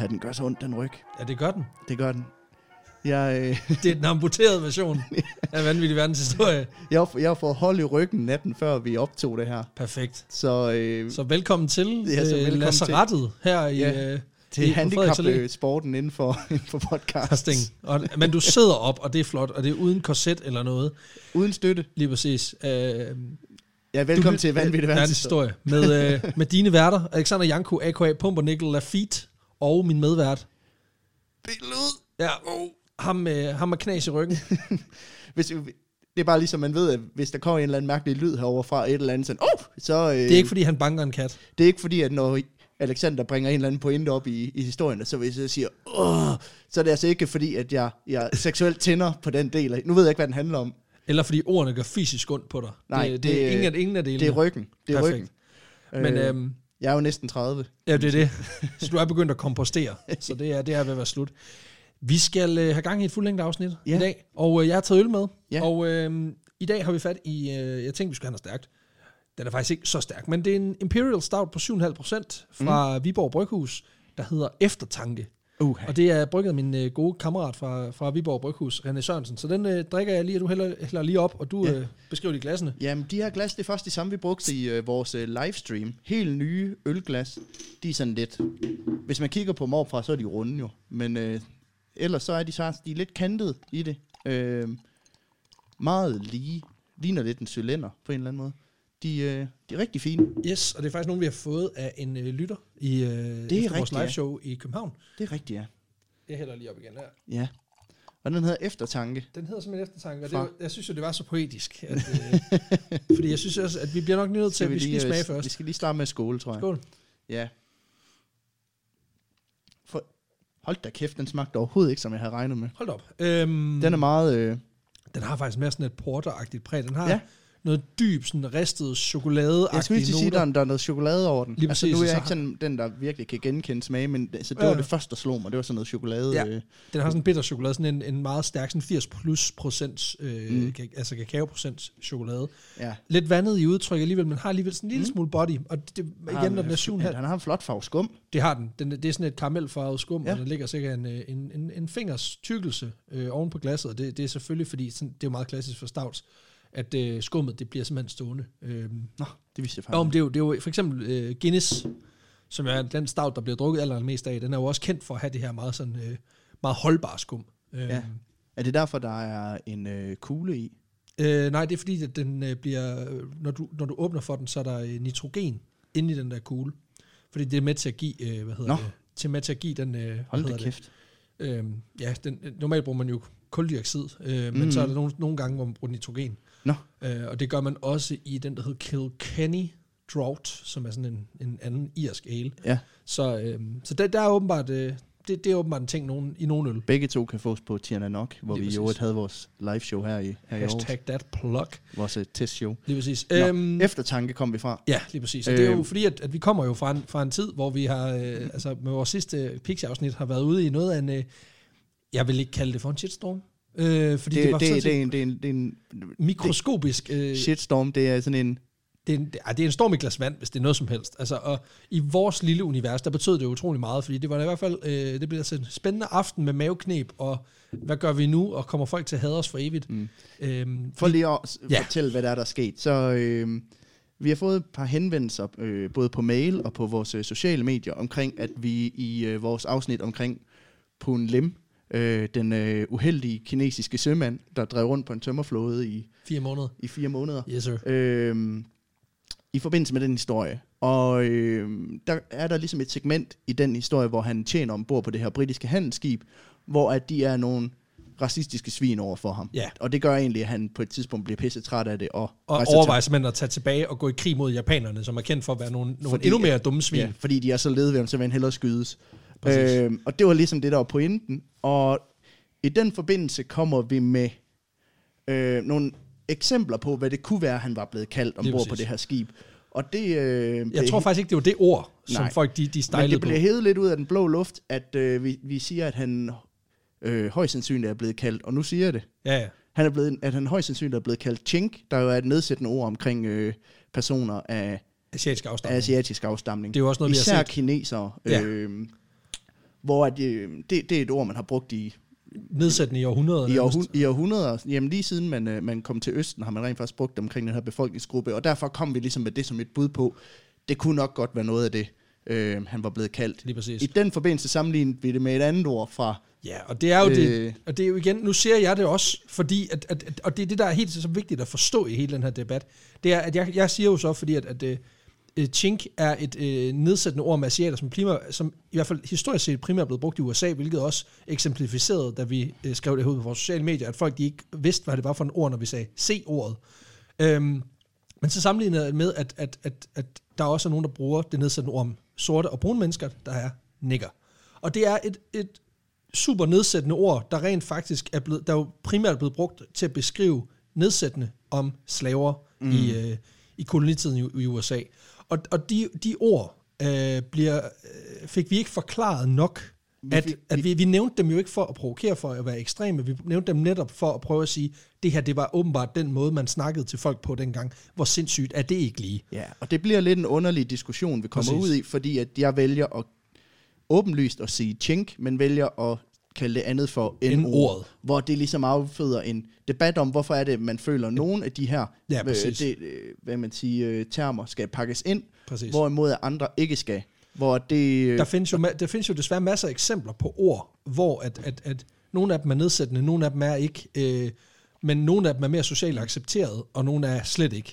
den gør så ondt, den ryg. Ja, det gør den. Det gør den. Det er den amputerede version af vanvittig verdenshistorie. Jeg har fået hold i ryggen natten, før vi optog det her. Perfekt. Så velkommen til velkommen lazarettet her i... til handicap-sporten inden for podcasting. Men du sidder op, og det er flot, og det er uden korset eller noget. Uden støtte. Lige præcis. Velkommen til vanvittig verdenshistorie. Med dine værter, Alexander Janko, a.k.a. Pumpernickel Lafitte, og min medvært. Billed. Ja, ham med knas i ryggen. Det er bare ligesom, man ved, at hvis der kommer en eller anden mærkelig lyd herovre fra et eller andet, så... det er ikke, fordi han banker en kat. Det er ikke, fordi at når Alexander bringer en eller anden pointe op i historien, så hvis jeg siger, så er det altså ikke, fordi at jeg seksuelt tænder på den del. Nu ved jeg ikke, hvad den handler om. Eller fordi ordene gør fysisk ondt på dig. Nej, det er ingen af delene. Det er ryggen. Perfekt. Men jeg er jo næsten 30. Ja, det er det. Så du er begyndt at kompostere. Så det er ved at være slut. Vi skal have gang i et fuldlængde afsnit i dag, og jeg har taget øl med. Ja. Og i dag har vi fat i, jeg tænkte, vi skulle have noget stærkt. Den er faktisk ikke så stærk, men det er en Imperial Stout på 7,5% fra Viborg Bryghus, der hedder Eftertanke. Og det er brygget af min gode kammerat fra Viborg Bryghus, René Sørensen. Så den drikker jeg lige, og du hælder lige op, og du beskriver de glassene. Jamen, de her glas, det er først de samme, vi brugte i vores livestream. Helt nye ølglas. De er sådan lidt... Hvis man kigger på dem overfra, så er de runde jo. Men ellers så er de er lidt kantet i det. Meget lige. Ligner lidt en cylinder på en eller anden måde. De er rigtig fine. Yes, og det er faktisk nogle, vi har fået af en lytter i vores liveshow i København. Det er rigtigt, ja. Jeg hælder lige op igen her. Ja. Og den hedder Eftertanke. Den hedder simpelthen Eftertanke, og jeg synes jo, det var så poetisk. At, fordi jeg synes også, at vi bliver nok nødt til, at vi skal smage først. Vi skal lige starte med skål, tror jeg. Skål. Ja. Hold da kæft, den smagte overhovedet ikke, som jeg havde regnet med. Hold op. Den er meget... Den har faktisk mere sådan et porteragtigt præg. Den har noget dyb, sådan ristet chokoladeagtigt. Jeg skulle lige sige, der er noget chokolade over den. Lige præcis, nu er jeg ikke sådan den, der virkelig kan genkende smage, men så det var det første, der slog mig. Det var sådan noget chokolade. Ja. Den har sådan en bitter chokolade, sådan en meget stærk, sådan 80+% altså kakaoprocent chokolade. Ja. Lidt vandet i udtryk alligevel, men har alligevel sådan en lille smule body. Og det igen, når den er 7,5. Den har en flot farve skum. Det har den. Det er sådan et karamelfarvet skum, og der ligger sikkert en fingers tykkelse oven på glasset, og det er selvfølgelig, fordi sådan, det er jo meget klassisk for stouts, at skummet, det bliver simpelthen stående. Nå, det vidste jeg faktisk. Det er jo for eksempel Guinness, som er den stout, der bliver drukket allermest af. Den er jo også kendt for at have det her meget, sådan, meget holdbare skum. Ja. Er det derfor, der er en kugle i? Nej, det er fordi, at den bliver, når du åbner for den, så er der nitrogen inde i den der kugle. Fordi det er med til at give, med til at give den... Hold da kæft. Normalt bruger man jo kuldioxid, men så er der nogle gange, hvor man bruger nitrogen. Og det gør man også i den, der hedder Kilkenny Drought, som er sådan en anden irsk ale. Ja. Så der er åbenbart, det er åbenbart en ting i nogen øl. Begge to kan fås på Tiernanok, hvor vi jo havde vores live show her i Hashtag that plug. Vores testshow. Lige præcis. Eftertanke kom vi fra. Ja, lige præcis. Og det er jo fordi, at vi kommer jo fra en tid, hvor vi har, altså med vores sidste Pixie-afsnit, har været ude i noget af en, jeg vil ikke kalde det for en shitstorm. Fordi det er en mikroskopisk shitstorm. Det er sådan en... Det er en storm i glas vand, hvis det er noget som helst. Altså, og i vores lille univers, der betød det utrolig meget, fordi det var i hvert fald, det blev altså en spændende aften med mavekneb, og hvad gør vi nu, og kommer folk til at hade os for evigt? For lige at fortælle, hvad der er sket. Så vi har fået et par henvendelser, både på mail og på vores sociale medier, omkring, at vi i vores afsnit omkring Poon Lim, den uheldige kinesiske sømand, der drev rundt på en tømmerflåde i 4 måneder. I 4 måneder. Yes, sir. I forbindelse med den historie. Og der er der ligesom et segment i den historie, hvor han tjener ombord på det her britiske handelsskib, hvor at de er nogle racistiske svin over for ham. Ja. Og det gør egentlig, at han på et tidspunkt bliver pisse træt af det. Og overvejer simpelthen at tage tilbage og gå i krig mod japanerne, som er kendt for at være nogle endnu mere dumme svin. Ja, fordi de er så lede ved ham, så vil han hellere skydes. Og det var ligesom det, der var pointen. Og i den forbindelse kommer vi med nogle eksempler på, hvad det kunne være, han var blevet kaldt ombord på det her skib. Og det... jeg tror faktisk ikke, det var det ord, som folk de stejlede på. Men det blev hævet lidt ud af den blå luft, at vi siger, at han højst sandsynligt er blevet kaldt, og nu siger jeg det. Ja. At han højst sandsynligt er blevet kaldt chink, der jo er et nedsættende ord omkring personer af asiatisk afstamning. Det er jo også noget, især kinesere. Ja. hvor det er et ord, man har brugt i nedsættende i århundreder. I århundreder. Jamen lige siden man kom til Østen, har man rent faktisk brugt det omkring den her befolkningsgruppe, og derfor kom vi ligesom med det som et bud på, det kunne nok godt være noget af det, han var blevet kaldt. Lige præcis. I den forbindelse sammenlignede vi det med et andet ord fra... Ja, og det er jo det, og det er jo igen, nu ser jeg det også, fordi, og det er det, der er helt så vigtigt at forstå i hele den her debat, det er, at jeg siger jo så, fordi at chink er et nedsættende ord med asiater, som i hvert fald historisk set primært er blevet brugt i USA, hvilket også eksemplificerede, da vi skrev det her ud på vores sociale medier, at folk de ikke vidste, hvad det var for en ord, når vi sagde se-ordet. Men så sammenlignet jeg med, at der også er nogen, der bruger det nedsættende ord om sorte og brune mennesker, der er nigger. Og det er et super nedsættende ord, der rent faktisk er blevet, der er jo primært blevet brugt til at beskrive nedsættende om slaver i kolonitiden i USA. Og de ord fik vi ikke forklaret nok, at vi nævnte dem jo ikke for at provokere, for at være ekstreme, vi nævnte dem netop for at prøve at sige, det her, det var åbenbart den måde, man snakkede til folk på dengang. Hvor sindssygt er det ikke lige? Ja, og det bliver lidt en underlig diskussion, vi kommer ud i, fordi at jeg vælger at åbenlyst at sige chink, men vælger at kalde det andet for N-ordet, hvor det ligesom afføder en debat om, hvorfor er det, man føler, nogle af de her termer skal pakkes ind, hvorimod andre ikke skal. Hvor det, der findes jo desværre masser af eksempler på ord, hvor at nogle af dem er nedsættende, nogle af dem er ikke, men nogle af dem er mere socialt accepteret, og nogle er slet ikke.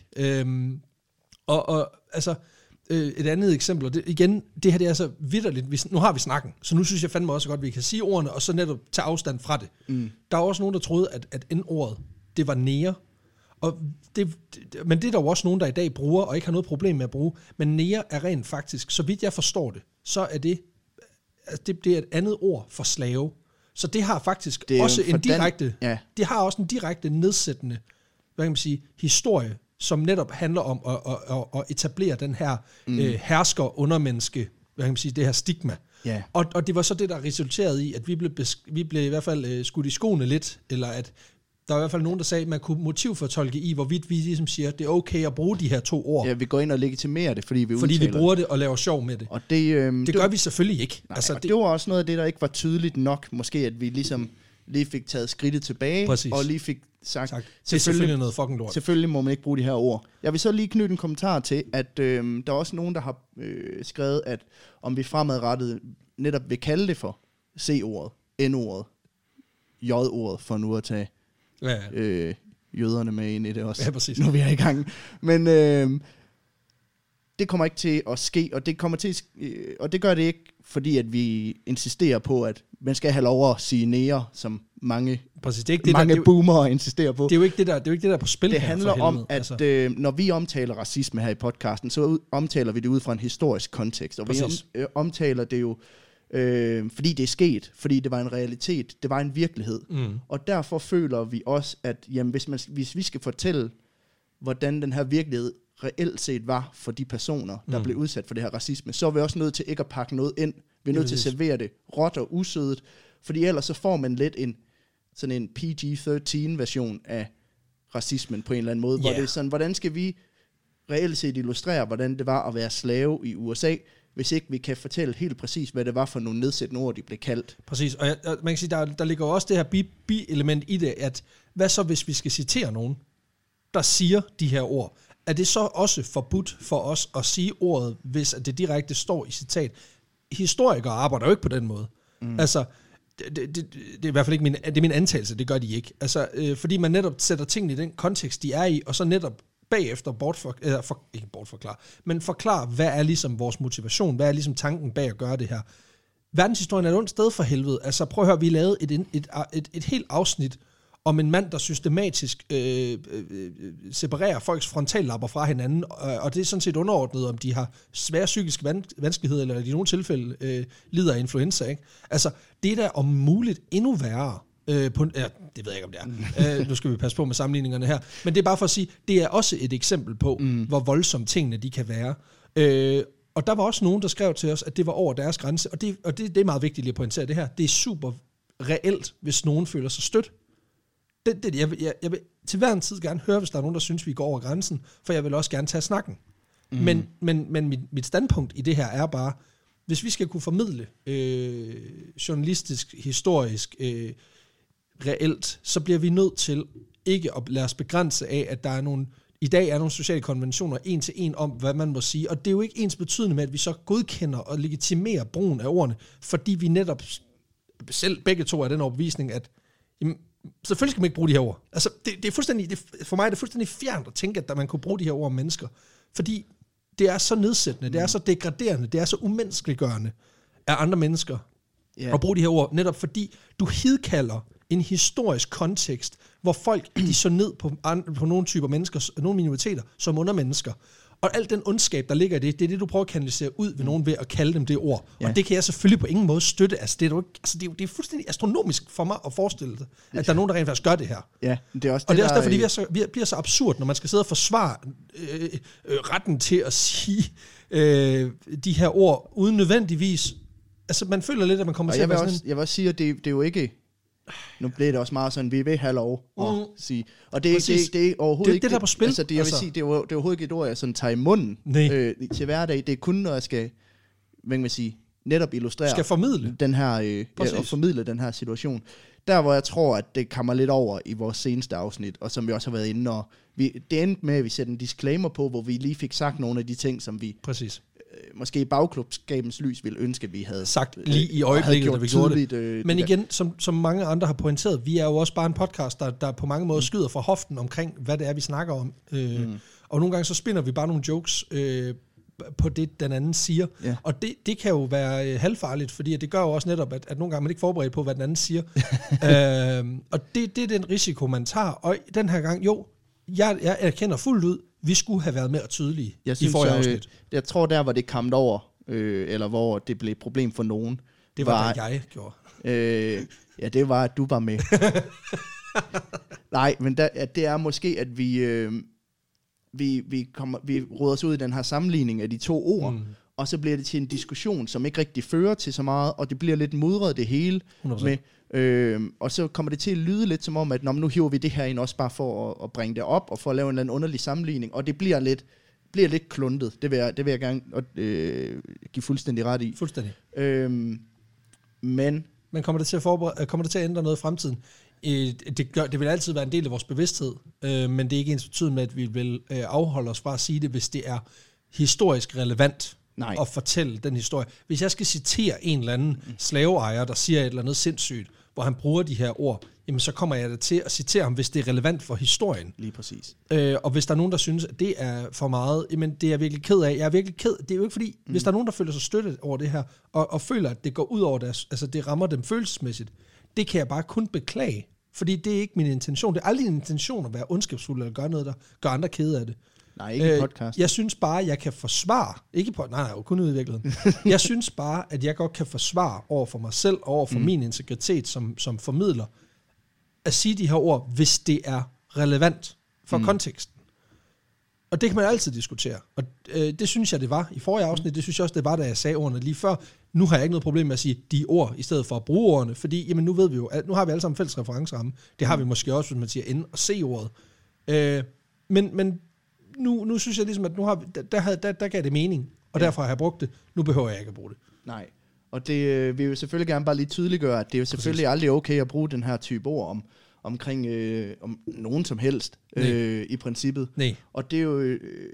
Et andet eksempel, det her det er så vitterligt, nu har vi snakken, så nu synes jeg fandme også godt, at vi kan sige ordene, og så netop tage afstand fra det. Der er også nogen, der troede, at N-ordet, det var nære, men det er der jo også nogen, der i dag bruger, og ikke har noget problem med at bruge, men nære er rent faktisk, så vidt jeg forstår det, så er det er et andet ord for slave. Så det har faktisk også en direkte, det har også en direkte nedsættende, hvad kan man sige, historie, som netop handler om at etablere den her hersker-undermenneske, hvad kan man sige, det her stigma. Yeah. Og det var så det, der resulterede i, at vi blev i hvert fald skudt i skoene lidt, eller at der var i hvert fald nogen, der sagde, at man kunne motivfortolke i, hvorvidt vi ligesom siger, at det er okay at bruge de her 2 ord. Ja, vi går ind og legitimerer det, fordi vi bruger det og laver sjov med det. Og det gør vi selvfølgelig ikke. Nej, altså, det var også noget af det, der ikke var tydeligt nok, måske at vi ligesom lige fik taget skridtet tilbage, og lige fik sagt, det er selvfølgelig noget fucking lort. Selvfølgelig må man ikke bruge de her ord. Jeg vil så lige knytte en kommentar til, at der er også nogen, der har skrevet, at om vi fremadrettet netop vil kalde det for C-ordet, N-ordet, J-ordet, for nu at tage jøderne med ind i det også, når vi er i gang. Men det kommer ikke til at ske, og det gør det ikke, fordi at vi insisterer på, at man skal have lov at sige nære, som mange boomere insisterer på. Det er jo ikke det der er på spil. Det handler om, at når vi omtaler racisme her i podcasten, så omtaler vi det ud fra en historisk kontekst, og vi omtaler det jo fordi det er sket, fordi det var en realitet, det var en virkelighed. Og derfor føler vi også, at jamen, hvis vi skal fortælle, hvordan den her virkelighed reelt set var for de personer, der blev udsat for det her racisme, så er vi også nødt til ikke at pakke noget ind. Vi er nødt til at servere det råt og usødet, fordi ellers så får man lidt sådan en PG-13 version af racismen på en eller anden måde, hvor det er sådan, hvordan skal vi reelt set illustrere, hvordan det var at være slave i USA, hvis ikke vi kan fortælle helt præcis, hvad det var for nogle nedsættende ord, de blev kaldt. Præcis, og man kan sige, der ligger også det her bi-element i det, at hvad så, hvis vi skal citere nogen, der siger de her ord? Er det så også forbudt for os at sige ordet, hvis det direkte står i citat? Historikere arbejder jo ikke på den måde. Altså, det er i hvert fald ikke min antagelse, det gør de ikke. Altså, fordi man netop sætter tingene i den kontekst, de er i, og så netop bagefter forklare, hvad er ligesom vores motivation, hvad er ligesom tanken bag at gøre det her. Verdenshistorien er et ondt sted for helvede. Altså prøv at høre, vi lavede et helt afsnit om en mand, der systematisk separerer folks frontallapper fra hinanden, og det er sådan set underordnet, om de har svære psykiske vanskeligheder, eller i nogle tilfælde lider af influenza, ikke? Altså, det er da om muligt endnu værre. Det ved jeg ikke, om det er. Nu skal vi passe på med sammenligningerne her. Men det er bare for at sige, det er også et eksempel på, hvor voldsomme tingene de kan være. Og der var også nogen, der skrev til os, at det var over deres grænse, og det er meget vigtigt lige at pointere det her. Det er super reelt, hvis nogen føler sig stødt. Jeg vil til hver en tid gerne høre, hvis der er nogen, der synes, vi går over grænsen, for jeg vil også gerne tage snakken. Men mit standpunkt i det her er bare, hvis vi skal kunne formidle journalistisk, historisk, reelt, så bliver vi nødt til ikke at lade os begrænse af, at der er i dag er nogle sociale konventioner en til en om, hvad man må sige, og det er jo ikke ens betydende med, at vi så godkender og legitimerer brugen af ordene, fordi vi netop selv begge to er den overbevisning, at jamen, selvfølgelig skal man ikke bruge de her ord. Altså, det er fuldstændig, for mig er det fuldstændig fjernt at tænke, at man kunne bruge de her ord om mennesker, fordi det er så nedsættende, det er så degraderende, det er så umenneskeliggørende af andre mennesker at bruge de her ord, netop fordi du hidkalder en historisk kontekst, hvor folk de så ned på nogle typer mennesker, nogle minoriteter, som undermennesker. Og al den ondskab, der ligger i det er det, du prøver at kanalisere ud ved nogen ved at kalde dem det ord. Ja. Og det kan jeg selvfølgelig på ingen måde støtte. Altså, det er fuldstændig astronomisk for mig at forestille sig, at der er nogen, der rent faktisk gør det her. Ja, det er også og det er også derfor, vi bliver så absurd, når man skal sidde og forsvare retten til at sige de her ord, uden nødvendigvis. Altså, man føler lidt, at man kommer til at være sådan. Jeg vil også sige, at det er jo ikke. Nu bliver det også meget sådan, vi vil have lov at sige. Og det er overhovedet ikke det, der er på spil. Altså, jeg vil sige, det er overhovedet ikke et ord, jeg sådan tager i munden til hverdag. Det er kun, når jeg skal, hvad kan man sige, netop illustrere. Skal formidle. Den her, og formidle den her situation. Der, hvor jeg tror, at det kommer lidt over i vores seneste afsnit, og som vi også har været inde, og det endte med, at vi sætter en disclaimer på, hvor vi lige fik sagt nogle af de ting, som vi måske i bagklubskabens lys ville ønske, at vi havde sagt lige i øjeblikket, da vi gjorde det. Men igen, som mange andre har pointeret, vi er jo også bare en podcast, der på mange måder skyder fra hoften omkring, hvad det er, vi snakker om. Og nogle gange så spinder vi bare nogle jokes på det, den anden siger. Yeah. Og det kan jo være halvfarligt, fordi det gør jo også netop, at nogle gange man ikke forberedt på, hvad den anden siger. Og det er den risiko, man tager. Og den her gang, jeg erkender fuldt ud, vi skulle have været mere tydelige i forrige afsnit. Jeg tror, der hvor det kom over, eller hvor det blev et problem for nogen. Det var det, jeg gjorde. Ja, det var, at du var med. Nej, men det er måske, at vi råder os ud i den her sammenligning af de to ord, og så bliver det til en diskussion, som ikke rigtig fører til så meget, og det bliver lidt mudret det hele 100%. Med. Og så kommer det til at lyde lidt som om, at nu hiver vi det her ind også bare for at bringe det op, og for at lave en eller anden underlig sammenligning, og det bliver lidt kluntet. Det vil jeg gerne give fuldstændig ret i. Fuldstændig. Men kommer det til at ændre noget i fremtiden? Det vil altid være en del af vores bevidsthed, men det er ikke ens betydende med, at vi vil afholde os fra at sige det, hvis det er historisk relevant. Nej. At fortælle den historie. Hvis jeg skal citere en eller anden slaveejer, der siger et eller andet sindssygt, hvor han bruger de her ord, jamen så kommer jeg da til at citere ham, hvis det er relevant for historien. Lige præcis. Og hvis der er nogen, der synes, at det er for meget, jamen det er jeg virkelig ked af. Jeg er virkelig ked. Det er jo ikke fordi, hvis der er nogen, der føler sig støttet over det her, og føler, at det går ud over deres, altså det rammer dem følelsesmæssigt, det kan jeg bare kun beklage. Fordi det er ikke min intention. Det er aldrig en intention at være ondskabsfuld eller gøre noget, der gør andre kede af det. Nej, ikke i podcast. Jeg synes bare, jeg kan forsvare, kun ud i virkeligheden. Jeg synes bare, at jeg godt kan forsvare over for mig selv, og over for min integritet som formidler, at sige de her ord, hvis det er relevant for konteksten. Og det kan man altid diskutere. Og det synes jeg, det var i forrige afsnit. Det synes jeg også, det var, da jeg sagde ordene lige før. Nu har jeg ikke noget problem med at sige de ord, i stedet for at bruge ordene, fordi jamen, nu ved vi jo, at nu har vi alle sammen fælles referenceramme. Det har vi måske også, hvis man siger N og C-ordet. Men nu synes jeg ligesom, at nu har vi, der gav det mening, og derfor har jeg brugt det. Nu behøver jeg ikke at bruge det. Nej, og det vil jo selvfølgelig gerne bare lige tydeliggøre, at det er jo selvfølgelig aldrig okay at bruge den her type ord omkring om nogen som helst i princippet. Nej. Og det er jo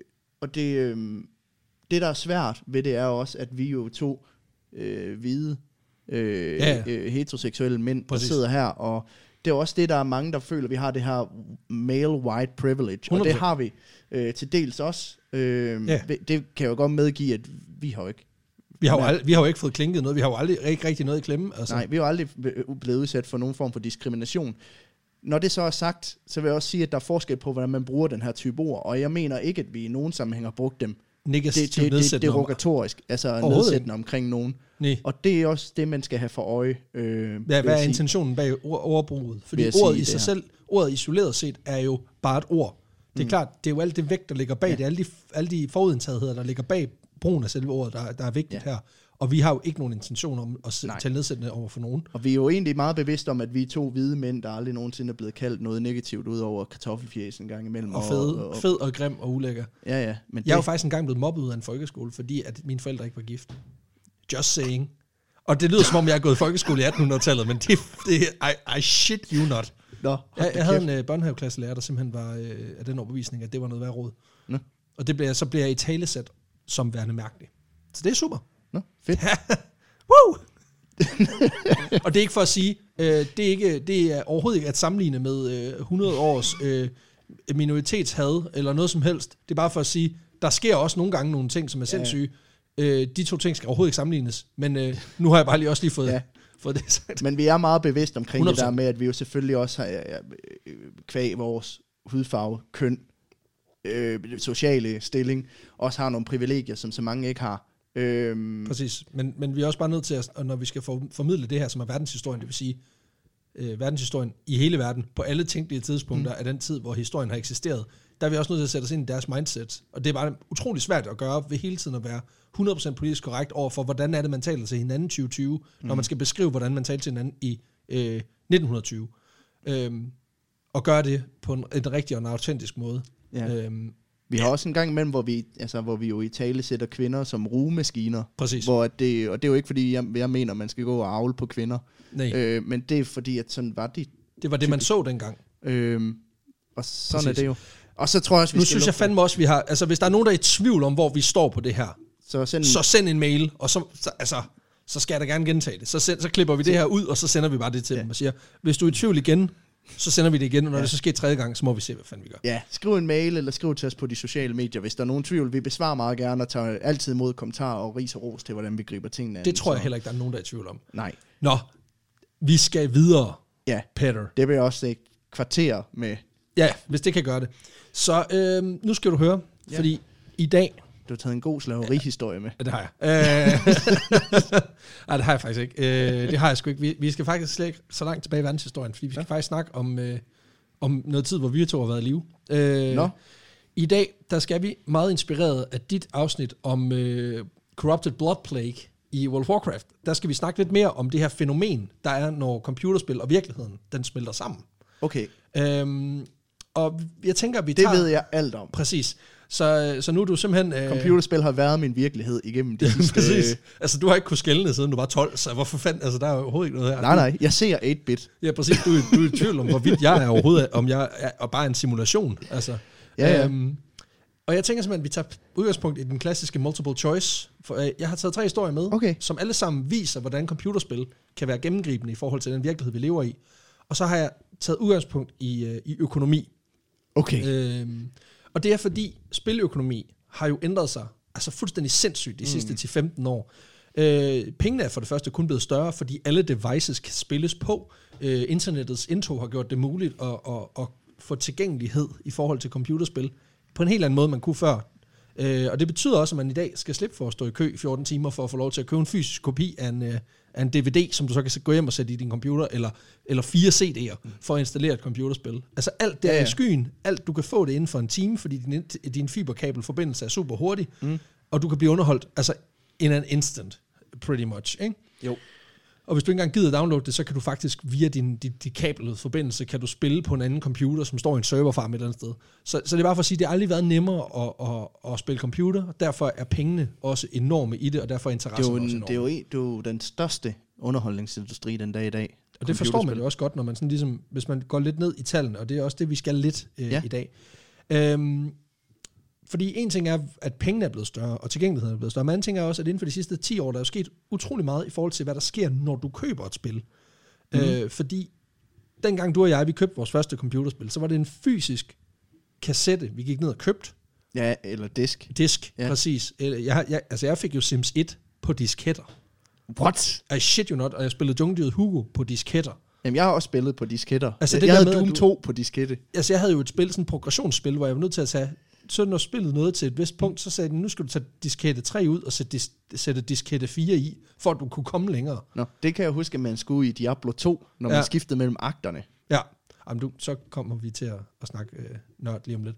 det der er svært ved det er også, at vi jo to hvide heteroseksuelle mænd, der sidder her, og det er også det, der er mange, der føler, at vi har det her male white privilege, 100%. Og det har vi til dels også. Det kan jeg jo godt medgive, at vi har jo ikke. Vi har jo ikke fået klinket noget, vi har jo aldrig ikke rigtig noget i klemme. Altså. Nej, vi har jo aldrig blevet udsat for nogen form for diskrimination. Når det så er sagt, så vil jeg også sige, at der er forskel på, hvordan man bruger den her type ord, og jeg mener ikke, at vi i nogen sammenhæng har brugt dem det derogatorisk, altså nedsættende omkring nogen. Nej. Og det er også det, man skal have for øje. Hvad er intentionen bag ordbruget? Fordi ordet i sig selv, ordet isoleret set, er jo bare et ord. Det er klart, det er jo alt det vægt, der ligger bag. Det er alle de forudindtagetheder, der ligger bag brugen af selve ordet, der er vigtigt her. Og vi har jo ikke nogen intention om at tale nedsættende over for nogen. Og vi er jo egentlig meget bevidste om, at vi er to hvide mænd, der aldrig nogensinde er blevet kaldt noget negativt ud over kartoffelfjæs en gang imellem. Og fed og grim og ulækker. Ja. Men jeg er jo faktisk en gang blevet mobbet ud af en folkeskole, fordi at mine forældre ikke var gift. Just saying. Og det lyder som om, jeg er gået i folkeskole i 1800-tallet, men I shit you not. Nå, jeg havde en børnehaveklasselærer, der simpelthen var af den overbevisning, at det var noget værd råd. Nå. Og så bliver jeg i talesæt som værende mærkeligt. Så det er super. Nå, fedt. Woo! Og det er ikke for at sige, det er overhovedet ikke at sammenligne med 100 års minoritetshad eller noget som helst. Det er bare for at sige, der sker også nogle gange nogle ting, som er sindssyge. De to ting skal overhovedet ikke sammenlignes. Men nu har jeg bare lige fået det sagt. Men vi er meget bevidst omkring 100%. Det der med, at vi jo selvfølgelig også har kvæg vores hudfarve, køn, sociale stilling, også har nogle privilegier, som så mange ikke har. Præcis, men vi er også bare nødt til, at når vi skal formidle det her, som er verdenshistorien, det vil sige verdenshistorien i hele verden, på alle tænkelige tidspunkter af den tid, hvor historien har eksisteret, der er vi også nødt til at sætte os ind i deres mindset. Og det er bare utrolig svært at gøre ved hele tiden at være 100% politisk korrekt over for, hvordan er det, man taler til hinanden i 2020, når man skal beskrive, hvordan man talte til hinanden i 1920. Og gøre det på en rigtig og en autentisk måde. Ja. Vi har også en gang imellem, hvor vi jo i tale sætter kvinder som rugemaskiner. Præcis. Og det er jo ikke, fordi jeg mener, man skal gå og avle på kvinder. Nej. Men det er fordi, at sådan var det. Det var det, man så dengang. Og sådan Præcis. Er det jo. Og så tror jeg også, nu synes jeg fandme også, vi har... Altså, hvis der er nogen, der er i tvivl om, hvor vi står på det her, så send en mail, og så skal jeg da gerne gentage det. Så klipper vi det her ud, og så sender vi bare det til dem og siger, hvis du er i tvivl igen, så sender vi det igen, og når det så sker tredje gang, så må vi se, hvad fanden vi gør. Ja, skriv en mail, eller skriv til os på de sociale medier, hvis der er nogen tvivl. Vi besvarer meget gerne, og tager altid imod kommentarer og ris og ros til, hvordan vi griber tingene an. Det tror jeg heller ikke, der er nogen, der er i tvivl om. Nej. Nå, vi skal videre, Peter. Det vil jeg også et kvarter med. Ja, hvis det kan gøre det. Så nu skal du høre, fordi i dag... Du har taget en god slaverihistorie med. Ja, det har jeg. Nej, det har jeg faktisk ikke. Det har jeg sgu ikke. Vi skal faktisk slet ikke så langt tilbage i verdenshistorien, fordi vi skal faktisk snakke om noget tid, hvor vi to har været i live. I dag, der skal vi meget inspireret af dit afsnit om Corrupted Blood Plague i World of Warcraft. Der skal vi snakke lidt mere om det her fænomen, der er, når computerspil og virkeligheden, den smelter sammen. Okay. Og jeg tænker, at vi tager... Det ved jeg alt om. Præcis. Så nu er du simpelthen... Computerspil har været min virkelighed igennem det sidste... Præcis. Altså, du har ikke kunnet skelne, siden du var 12, så hvorfor fanden... Altså, der er jo overhovedet ikke noget her. Nej, jeg ser 8-bit. Ja, præcis. Du er i tvivl om, hvorvidt jeg er overhovedet... Om jeg er bare en simulation. Altså. Ja. Og jeg tænker simpelthen, at vi tager udgangspunkt i den klassiske multiple choice. For jeg har taget 3 historier med, som alle sammen viser, hvordan computerspil kan være gennemgribende i forhold til den virkelighed, vi lever i. Og så har jeg taget udgangspunkt i økonomi. Okay. Og det er fordi, spiløkonomi har jo ændret sig altså fuldstændig sindssygt de sidste 10-15 år. Pengene er for det første kun blevet større, fordi alle devices kan spilles på. Internettets indtog har gjort det muligt at få tilgængelighed i forhold til computerspil på en helt anden måde, man kunne før. Og det betyder også, at man i dag skal slippe for at stå i kø i 14 timer for at få lov til at købe en fysisk kopi af en DVD, som du så kan gå hjem og sætte i din computer, eller 4 CD'er for at installere et computerspil. Altså alt det er i skyen, alt du kan få det inden for en time, fordi din fiberkabelforbindelse er super hurtig, og du kan blive underholdt altså in an instant, pretty much, ikke? Jo. Og hvis du ikke engang gider downloade det, så kan du faktisk via din kabelede forbindelse, kan du spille på en anden computer, som står i en serverfarm et eller andet sted. Så det er bare for at sige, at det har aldrig været nemmere at spille computer, og derfor er pengene også enorme i det, og derfor er interessen også enorme. Det er jo den største underholdningsindustri den dag i dag. Og det forstår man jo også godt, når man sådan ligesom, hvis man går lidt ned i tallene, og det er også det, vi skal lidt i dag. Fordi en ting er, at pengene er blevet større, og tilgængeligheden er blevet større, men anden ting er også, at inden for de sidste 10 år, der er jo sket utrolig meget i forhold til, hvad der sker, når du køber et spil. Fordi dengang du og jeg, vi købte vores første computerspil, så var det en fysisk kassette, vi gik ned og købte. Ja, eller disk. Disk, præcis. Jeg fik jo Sims 1 på disketter. What? I shit you not, og jeg spillede Jungdyret Hugo på disketter. Jamen, jeg har også spillet på disketter. Altså, jeg havde Doom 2 på diskette. Altså, jeg havde jo et spil, sådan et progressionsspil, hvor jeg var nødt til at tage... Så når spillet noget til et vist punkt, så sagde den, nu skal du tage diskette 3 ud og sætte diskette 4 i, for at du kunne komme længere. Nå, det kan jeg huske, at man skulle i Diablo 2, når man skiftede mellem akterne. Ja, så kommer vi til at snakke nørd lige om lidt.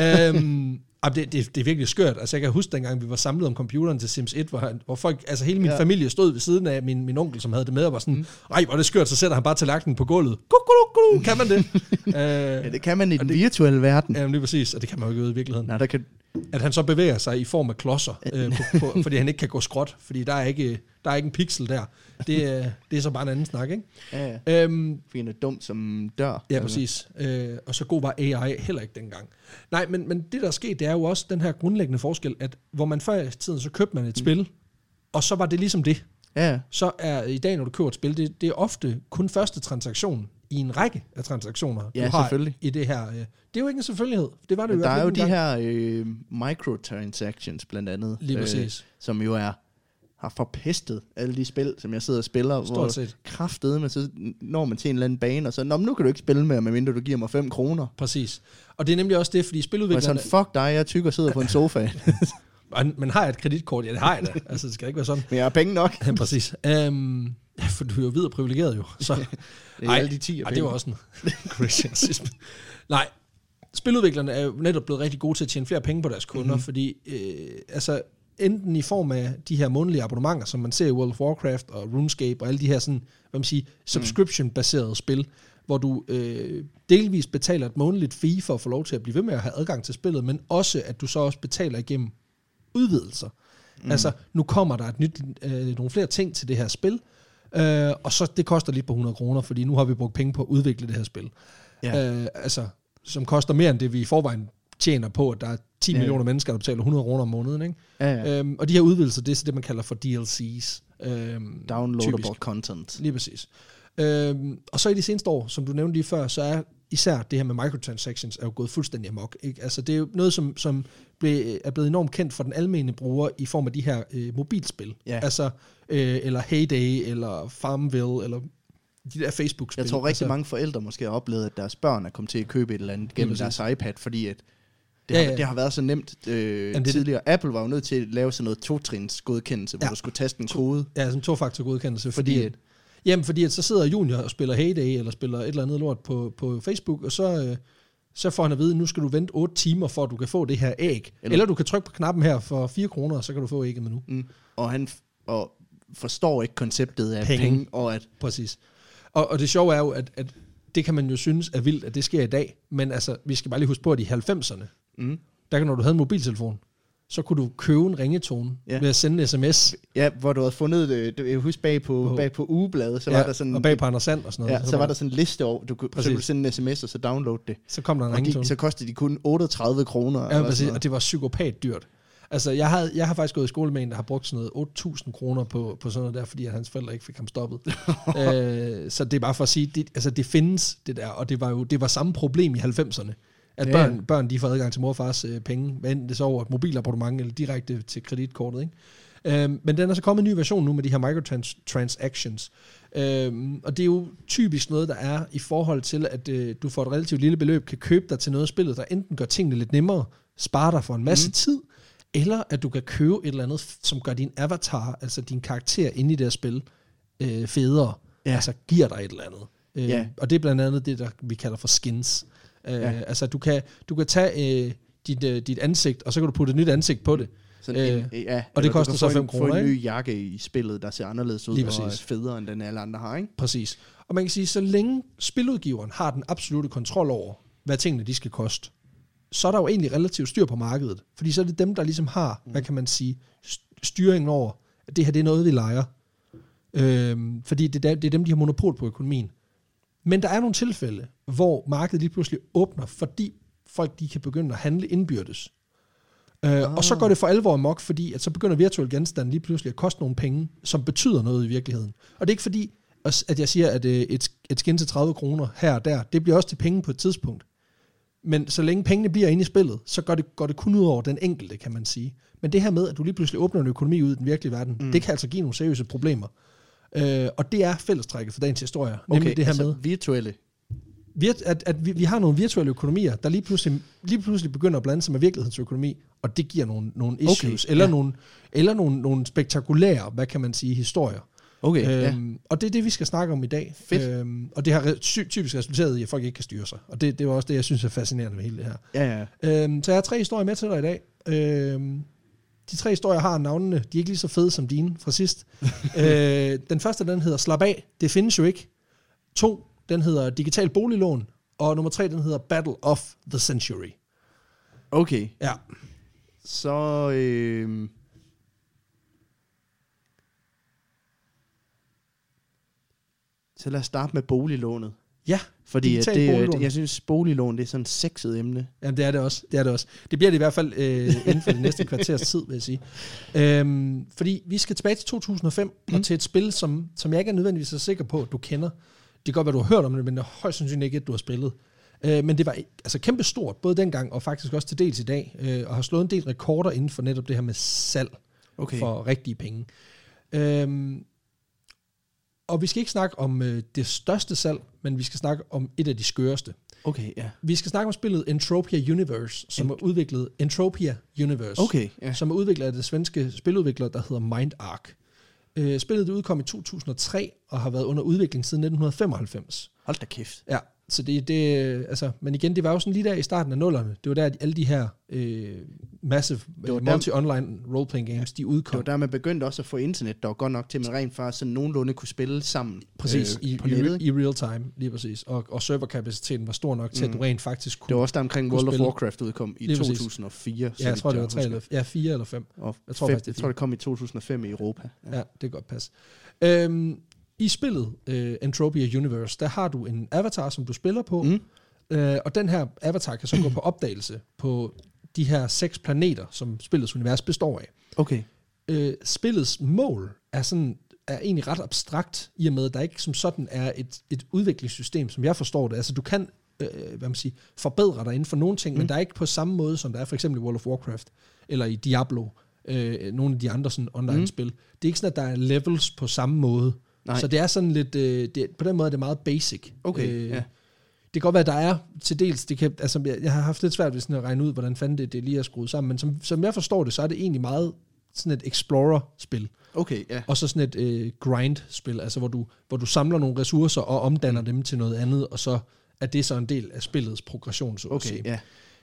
Det er virkelig skørt. Altså, jeg kan huske dengang, vi var samlet om computeren til Sims 1, hvor folk, altså hele min familie stod ved siden af min onkel, som havde det med, og var sådan, ej, hvor er det skørt, så sætter han bare tallerkenen på gulvet. Kan man det? Ja, det kan man i den virtuelle verden. Ja, lige præcis, og det kan man jo ikke i virkeligheden. Nej, der kan... At han så bevæger sig i form af klodser, fordi han ikke kan gå skråt, fordi der er ikke en pixel der. Det er så bare en anden snak, ikke? Ja. Fordi han er dum som dør. Ja, præcis. Og så god var AI heller ikke dengang. Nej, men det der er sket, det er jo også den her grundlæggende forskel, at hvor man før i tiden, så købte man et spil, og så var det ligesom det. Ja. Så er i dag, når du køber et spil, det er ofte kun første transaktion i en række af transaktioner, du har i det her. Det er jo ikke en selvfølgelighed. Det var det jo. Der er jo de her microtransactions blandt andet. Lige præcis. Som jo har forpestet alle de spil, som jeg sidder og spiller. Stort set. Kraftedeme, så når man til en eller anden bane, og så, nu kan du ikke spille mere, medmindre du giver mig 5 kroner. Præcis. Og det er nemlig også det, fordi spiludviklerne... Og sådan, fuck dig, jeg tykker og sidder på en sofa. Men har jeg et kreditkort? Ja, det har jeg da. Altså, det skal ikke være sådan. Men jeg har penge nok. Ja, præcis. For du er jo videre privilegeret jo. Så. Det er alle de 10 det var også en crazy racisme. Nej, spiludviklerne er jo netop blevet rigtig gode til at tjene flere penge på deres kunder, fordi altså enten i form af de her månedlige abonnementer, som man ser i World of Warcraft og RuneScape og alle de her sådan, hvad man siger, subscription-baserede spil, hvor du delvis betaler et månedligt fee for at få lov til at blive ved med at have adgang til spillet, men også at du så også betaler igennem udvidelser. Altså, nu kommer der nogle flere ting til det her spil, og så det koster lige på 100 kroner, fordi nu har vi brugt penge på at udvikle det her spil. Ja. Altså, som koster mere end det, vi i forvejen tjener på, at der er 10 millioner mennesker, der betaler 100 kroner om måneden. Ikke? Ja. Og de her udvidelser, det er så det, man kalder for DLCs. Downloadable content. Lige præcis. Og så i de seneste år, som du nævnte lige før, så er især det her med microtransactions er jo gået fuldstændig amok. Ikke? Altså, det er jo noget, som er blevet enormt kendt for den almene bruger i form af de her mobilspil. Ja. Altså, eller Heyday, eller Farmville, eller de der Facebook-spil. Jeg tror rigtig mange forældre måske har oplevet, at deres børn er kommet til at købe et eller andet gennem deres iPad, fordi at det har været så nemt tidligere. Apple var jo nødt til at lave sådan noget 2-trins godkendelse, hvor du skulle taste en kode. Ja, sådan en 2-faktor godkendelse, fordi at så sidder Junior og spiller Heyday, eller spiller et eller andet lort på Facebook, og så får han at vide, nu skal du vente 8 timer, for at du kan få det her æg. Eller du kan trykke på knappen her for 4 kroner, og så kan du få ægget med nu. Og han forstår ikke konceptet af penge. Præcis. Og det sjove er jo, at det kan man jo synes er vildt, at det sker i dag, men altså, vi skal bare lige huske på, at i 90'erne, der kan, når du havde en mobiltelefon, så kunne du købe en ringetone ved at sende en sms. Ja, hvor du havde fundet, jeg husker bag på ugebladet, så var der sådan... og bag på Anders Sand og sådan noget. Ja, så var der sådan en liste over, så kunne du sende en sms, og så downloade det. Så kom der en ringetone. Så kostede de kun 38 kroner. Ja, præcis, og det var psykopat dyrt. Altså, jeg har faktisk gået i skole med en, der har brugt sådan noget 8.000 kroner på sådan noget der, fordi hans forældre ikke fik ham stoppet. Så det er bare for at sige, det findes, det der, og det var samme problem i 90'erne. At børn de får adgang til mor og fars penge, enten det så over et mobilabonnement eller direkte til kreditkortet. Ikke? Men den er så kommet en ny version nu med de her microtransactions. Og det er jo typisk noget, der er i forhold til, at du for et relativt lille beløb kan købe dig til noget af spillet, der enten gør tingene lidt nemmere, sparer dig for en masse tid, eller at du kan købe et eller andet, som gør din avatar, altså din karakter inde i det her spil, federe. Ja. Altså giver dig et eller andet. Og det er blandt andet det, der vi kalder for skins. Altså du kan tage dit ansigt, og så kan du putte et nyt ansigt på det. Og det koster så 5 kroner. Få en ny jakke i spillet, der ser anderledes ud og er federe, end den alle andre har. Ikke? Præcis. Og man kan sige, så længe spiludgiveren har den absolute kontrol over, hvad tingene de skal koste, så er der jo egentlig relativt styr på markedet. Fordi så er det dem, der ligesom har, hvad kan man sige, styringen over, at det her det er noget, vi leger. Fordi det er dem, de har monopol på økonomien. Men der er nogle tilfælde, hvor markedet lige pludselig åbner, fordi folk de kan begynde at handle indbyrdes. Og så går det for alvor amok, fordi at så begynder virtuelle genstande lige pludselig at koste nogle penge, som betyder noget i virkeligheden. Og det er ikke fordi, at jeg siger, at et skin til 30 kroner her og der, det bliver også til penge på et tidspunkt. Men så længe pengene bliver inde i spillet, så går det kun ud over den enkelte, kan man sige. Men det her med, at du lige pludselig åbner en økonomi ud i den virkelige verden, det kan altså give nogle seriøse problemer. Og det er fællestrækket for dagens historie. Nemlig det her med virtuelle. Vi har nogle virtuelle økonomier, der lige pludselig begynder at blande sig med virkelighedsøkonomi, og det giver nogle issues, eller nogle spektakulære, hvad kan man sige, historier. Okay, og det er det, vi skal snakke om i dag. Fedt. Og det har typisk resulteret i, at folk ikke kan styre sig. Og det er også det, jeg synes er fascinerende ved hele det her. Ja. Så jeg har 3 historier med til dig i dag. De 3 historier har navnene. De er ikke lige så fede som dine fra sidst. Den første, den hedder Slap af. Det findes jo ikke. 2, den hedder Digital boliglån. Og nummer 3, den hedder Battle of the Century. Okay. Ja. Så lad os starte med boliglånet. Ja, fordi jeg synes, boliglån, det er sådan et sexet emne. Jamen, det er det også. Det bliver det i hvert fald inden for det næste kvarters tid, vil jeg sige. Fordi vi skal tilbage til 2005, og til et spil, som jeg ikke er nødvendigvis så sikker på, at du kender. Det kan godt være, du har hørt om det, men det er højst sandsynligt ikke, at du har spillet. Men det var altså kæmpe stort, både dengang og faktisk også til dels i dag, og har slået en del rekorder inden for netop det her med salg for rigtige penge. Og vi skal ikke snakke om det største salg, men vi skal snakke om et af de skøreste. Okay, ja. Vi skal snakke om spillet Entropia Universe, som er udviklet som er udviklet af det svenske spiludvikler, der hedder MindArk. Spillet det udkom i 2003 og har været under udvikling siden 1995. Hold da kæft. Ja, så altså, men igen, det var jo sådan lige der i starten af nullerne. Det var der, at alle de her massive multi-online role-playing games, de udkom. Det var der, man begyndte også at få internet, der var godt nok til, at man rent faktisk sådan nogenlunde kunne spille sammen. Præcis, i real time, lige præcis. Og serverkapaciteten var stor nok til, at du rent faktisk kunne. Det var også der omkring World of Warcraft udkom i 2004. Ja, jeg tror, det var 4 eller 5. Jeg tror, det kom i 2005 i Europa. Ja, det kan godt passe. I spillet Entropia Universe, der har du en avatar, som du spiller på, og den her avatar kan så gå på opdagelse på de her 6 planeter, som spillets univers består af. Okay. Spillets mål er egentlig ret abstrakt, i og med, at der ikke som sådan er et udviklingssystem, som jeg forstår det. Altså du kan forbedre dig inden for nogle ting, men der er ikke på samme måde, som der er for eksempel i World of Warcraft, eller i Diablo, nogle af de andre sådan online-spil. Det er ikke sådan, at der er levels på samme måde. Nej. Så det er sådan lidt, på den måde er det meget basic. Okay, ja. Det kan godt være, at der er til dels, jeg har haft lidt svært ved sådan at regne ud, hvordan fanden det lige er skruet sammen, men som jeg forstår det, så er det egentlig meget sådan et explorer-spil. Okay, ja. Og så sådan et grind-spil, altså hvor du samler nogle ressourcer og omdanner dem til noget andet, og så er det så en del af spillets progression, så at sige. Ja.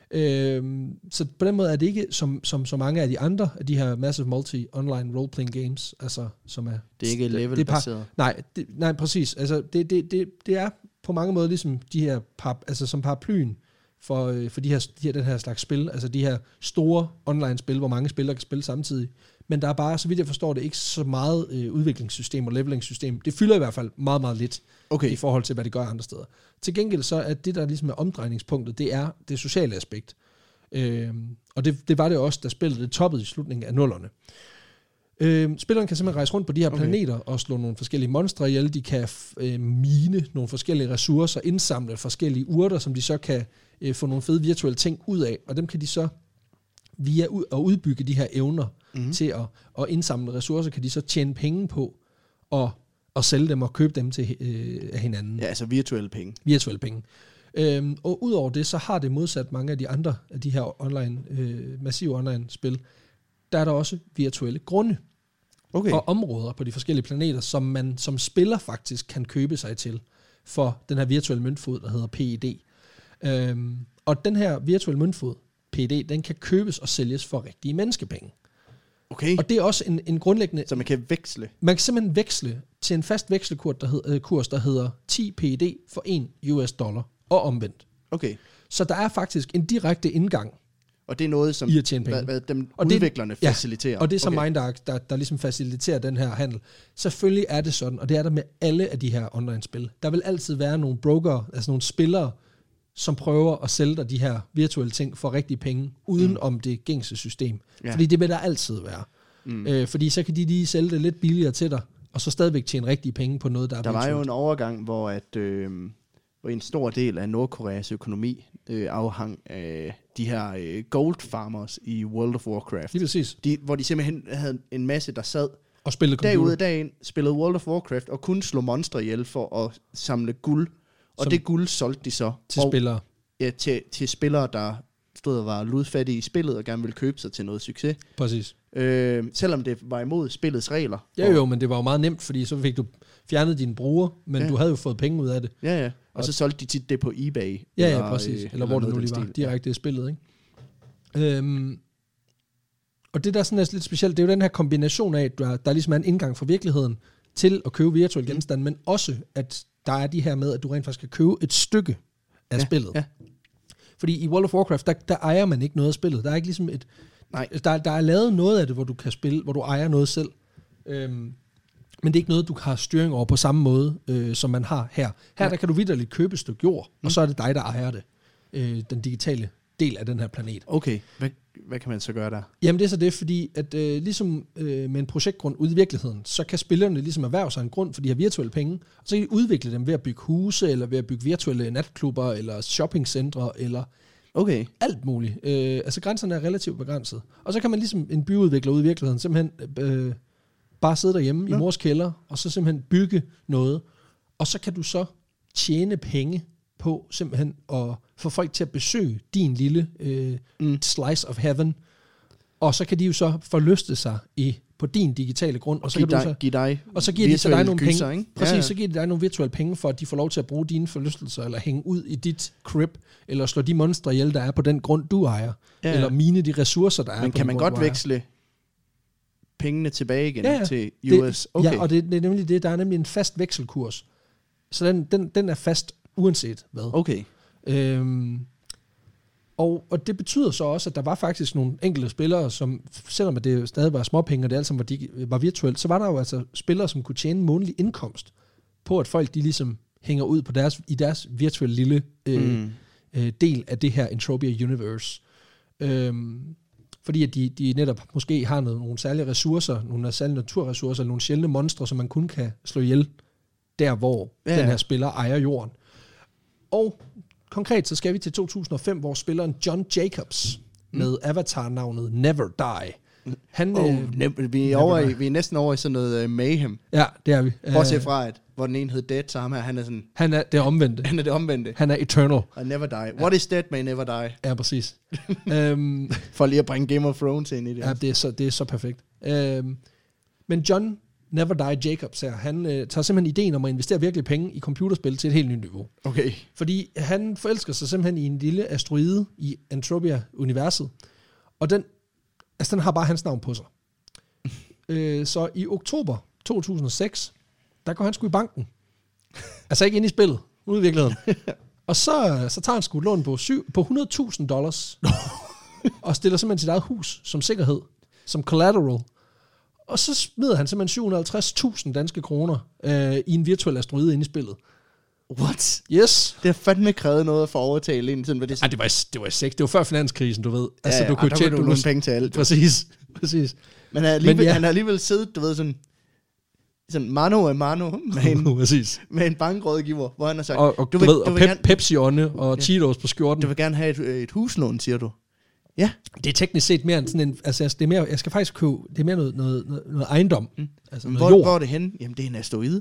Så på den måde er det ikke som så mange af de andre af de her massive multi-online role-playing games, altså som er... Det er ikke level-baseret. Nej, præcis. Altså det er på mange måder ligesom de her som paraplyen for den her slags spil, altså de her store online-spil, hvor mange spillere kan spille samtidig. Men der er bare, så vidt jeg forstår det, ikke så meget udviklingssystem og levelingssystem. Det fylder i hvert fald meget, meget lidt i forhold til, hvad det gør andre steder. Til gengæld så er det, der ligesom er omdrejningspunktet, det er det sociale aspekt. Og det var det også, da spillet det toppede i slutningen af nullerne. Spilleren kan simpelthen rejse rundt på de her planeter og slå nogle forskellige monstre ihjel. De kan mine nogle forskellige ressourcer, indsamle forskellige urter, som de så kan få nogle fede virtuelle ting ud af. Og dem kan de så via at udbygge de her evner til at indsamle ressourcer, kan de så tjene penge på og sælge dem og købe dem til af hinanden. Ja, altså virtuelle penge. Virtuelle penge. Og udover det, så har det modsat mange af de andre af de her online, massive online-spil, der er der også virtuelle grunde og områder på de forskellige planeter, som man som spiller faktisk kan købe sig til for den her virtuelle møntfod, der hedder PED. Og den her virtuelle møntfod, PED, den kan købes og sælges for rigtige menneskepenge. Okay. Og det er også en grundlæggende... Så man kan veksle? Man kan simpelthen veksle til en fast vekselkurs, der hedder 10 PED for $1 og omvendt. Okay. Så der er faktisk en direkte indgang. Og det er noget, som dem udviklerne faciliterer. Ja, og det er så MindArk, der ligesom faciliterer den her handel. Selvfølgelig er det sådan, og det er der med alle af de her online-spil. Der vil altid være nogle brokere, altså nogle spillere, som prøver at sælge dig de her virtuelle ting for rigtige penge, uden om det gængse system. Ja. Fordi det vil der altid være. Fordi så kan de lige sælge det lidt billigere til dig, og så stadigvæk tjene rigtige penge på noget, der er virtuelt. Der var jo en overgang, hvor en stor del af Nordkoreas økonomi afhang af de her gold farmers i World of Warcraft. Lige præcis. Hvor de simpelthen havde en masse, der sad og spillede dag ud af dagen, spillede World of Warcraft og kunne slå monstre ihjel for at samle guld. Og det guld solgte de så til spillere. Ja, til spillere, der stod og var ludfattig i spillet, og gerne ville købe sig til noget succes. Præcis. Selvom det var imod spillets regler. Ja jo, men det var jo meget nemt, fordi så fik du fjernet dine brugere, men du havde jo fået penge ud af det. Ja. Og så solgte de tit det på eBay. Ja, præcis. Eller hvor det nu lige var. Direkte i spillet, ikke? Og det der sådan er lidt specielt, det er jo den her kombination af, at der ligesom er en indgang fra virkeligheden til at købe virtuelle genstande, men også, at der er de her med, at du rent faktisk kan købe et stykke af spillet. Ja. Fordi i World of Warcraft, der ejer man ikke noget af spillet. Der er ikke ligesom et... Nej. Der er lavet noget af det, hvor du kan spille, hvor du ejer noget selv. Men det er ikke noget, du har styring over på samme måde, som man har her. Her der kan du vitterligt købe et stykke jord, og så er det dig, der ejer det. Den digitale del af den her planet. Okay, hvad kan man så gøre der? Jamen det er så det, fordi at ligesom med en projektgrund ude i virkeligheden, så kan spillerne ligesom erhverve sig en grund for de her virtuelle penge, og så kan de udvikle dem ved at bygge huse, eller ved at bygge virtuelle natklubber, eller shoppingcentre, eller alt muligt. Altså grænserne er relativt begrænset. Og så kan man ligesom en byudvikler ude i virkeligheden simpelthen bare sidde derhjemme i mors kælder, og så simpelthen bygge noget, og så kan du så tjene penge på simpelthen at få folk til at besøge din lille slice of heaven, og så kan de jo så forlyste sig på din digitale grund, og så kan du give dig og så giver de så dig nogle penge. Ikke? Præcis, så giver de dig nogle virtuelle penge, for at de får lov til at bruge dine forlystelser, eller hænge ud i dit crib, eller slå de monstre ihjel, der er på den grund, du ejer, eller mine de ressourcer, der er. Men på kan man grund, godt veksle pengene tilbage igen til US? Ja, og det er nemlig det, der er nemlig en fast vekselkurs. Så den er fast uanset hvad. Okay. Og det betyder så også, at der var faktisk nogle enkelte spillere, som selvom det stadig var småpenge, og det alt sammen var virtuelt, så var der jo altså spillere, som kunne tjene månedlig indkomst på, at folk de ligesom hænger ud på i deres virtuelle lille del af det her Entropia Universe. Fordi at de netop måske har nogle særlige ressourcer, nogle særlige naturressourcer, nogle sjældne monstre, som man kun kan slå ihjel der, hvor den her spiller ejer jorden. Og konkret så skal vi til 2005, hvor spilleren John Jacobs med avatar-navnet Never Die. Vi er næsten over i sådan noget mayhem. Ja, det er vi. Bortset fra, hvor den ene hed Dead, så han er sådan... Han er det omvendte. Han er det omvendte. Han er eternal. I never die. What is dead may never die. Ja, præcis. For lige at bringe Game of Thrones ind i det. Ja, det er så perfekt. Men John Never Die Jacobs her, han tager simpelthen ideen om at investere virkelig penge i computerspil til et helt nyt niveau. Okay. Fordi han forelsker sig simpelthen i en lille asteroide i Entropia-universet, og den har bare hans navn på sig. Så i oktober 2006, der går han sgu i banken. Altså ikke ind i spillet, ude i virkeligheden. Og så tager han sgu et lån på $100,000, og stiller simpelthen sit eget hus som sikkerhed, som collateral. Og så smider han simpelthen 750.000 danske kroner i en virtuel asteroide inde i spillet. What? Yes. Det har fandme krævet noget for at overtale ind. Sådan, det var sex. Det var før finanskrisen, du ved. Altså, du kunne tjene nogle penge til alt. Præcis. Men han har alligevel siddet, du ved, sådan mano med en bankrådgiver, hvor han har sagt... Og Pepsi-ånde og Cheetos på skjorten. Du vil gerne have et huslån, siger du. Ja. Det er teknisk set mere end sådan en... Altså, det er mere, jeg skal faktisk købe... Det er mere noget ejendom. Altså noget jord. Hvor er det henne? Jamen, det er en asteroide.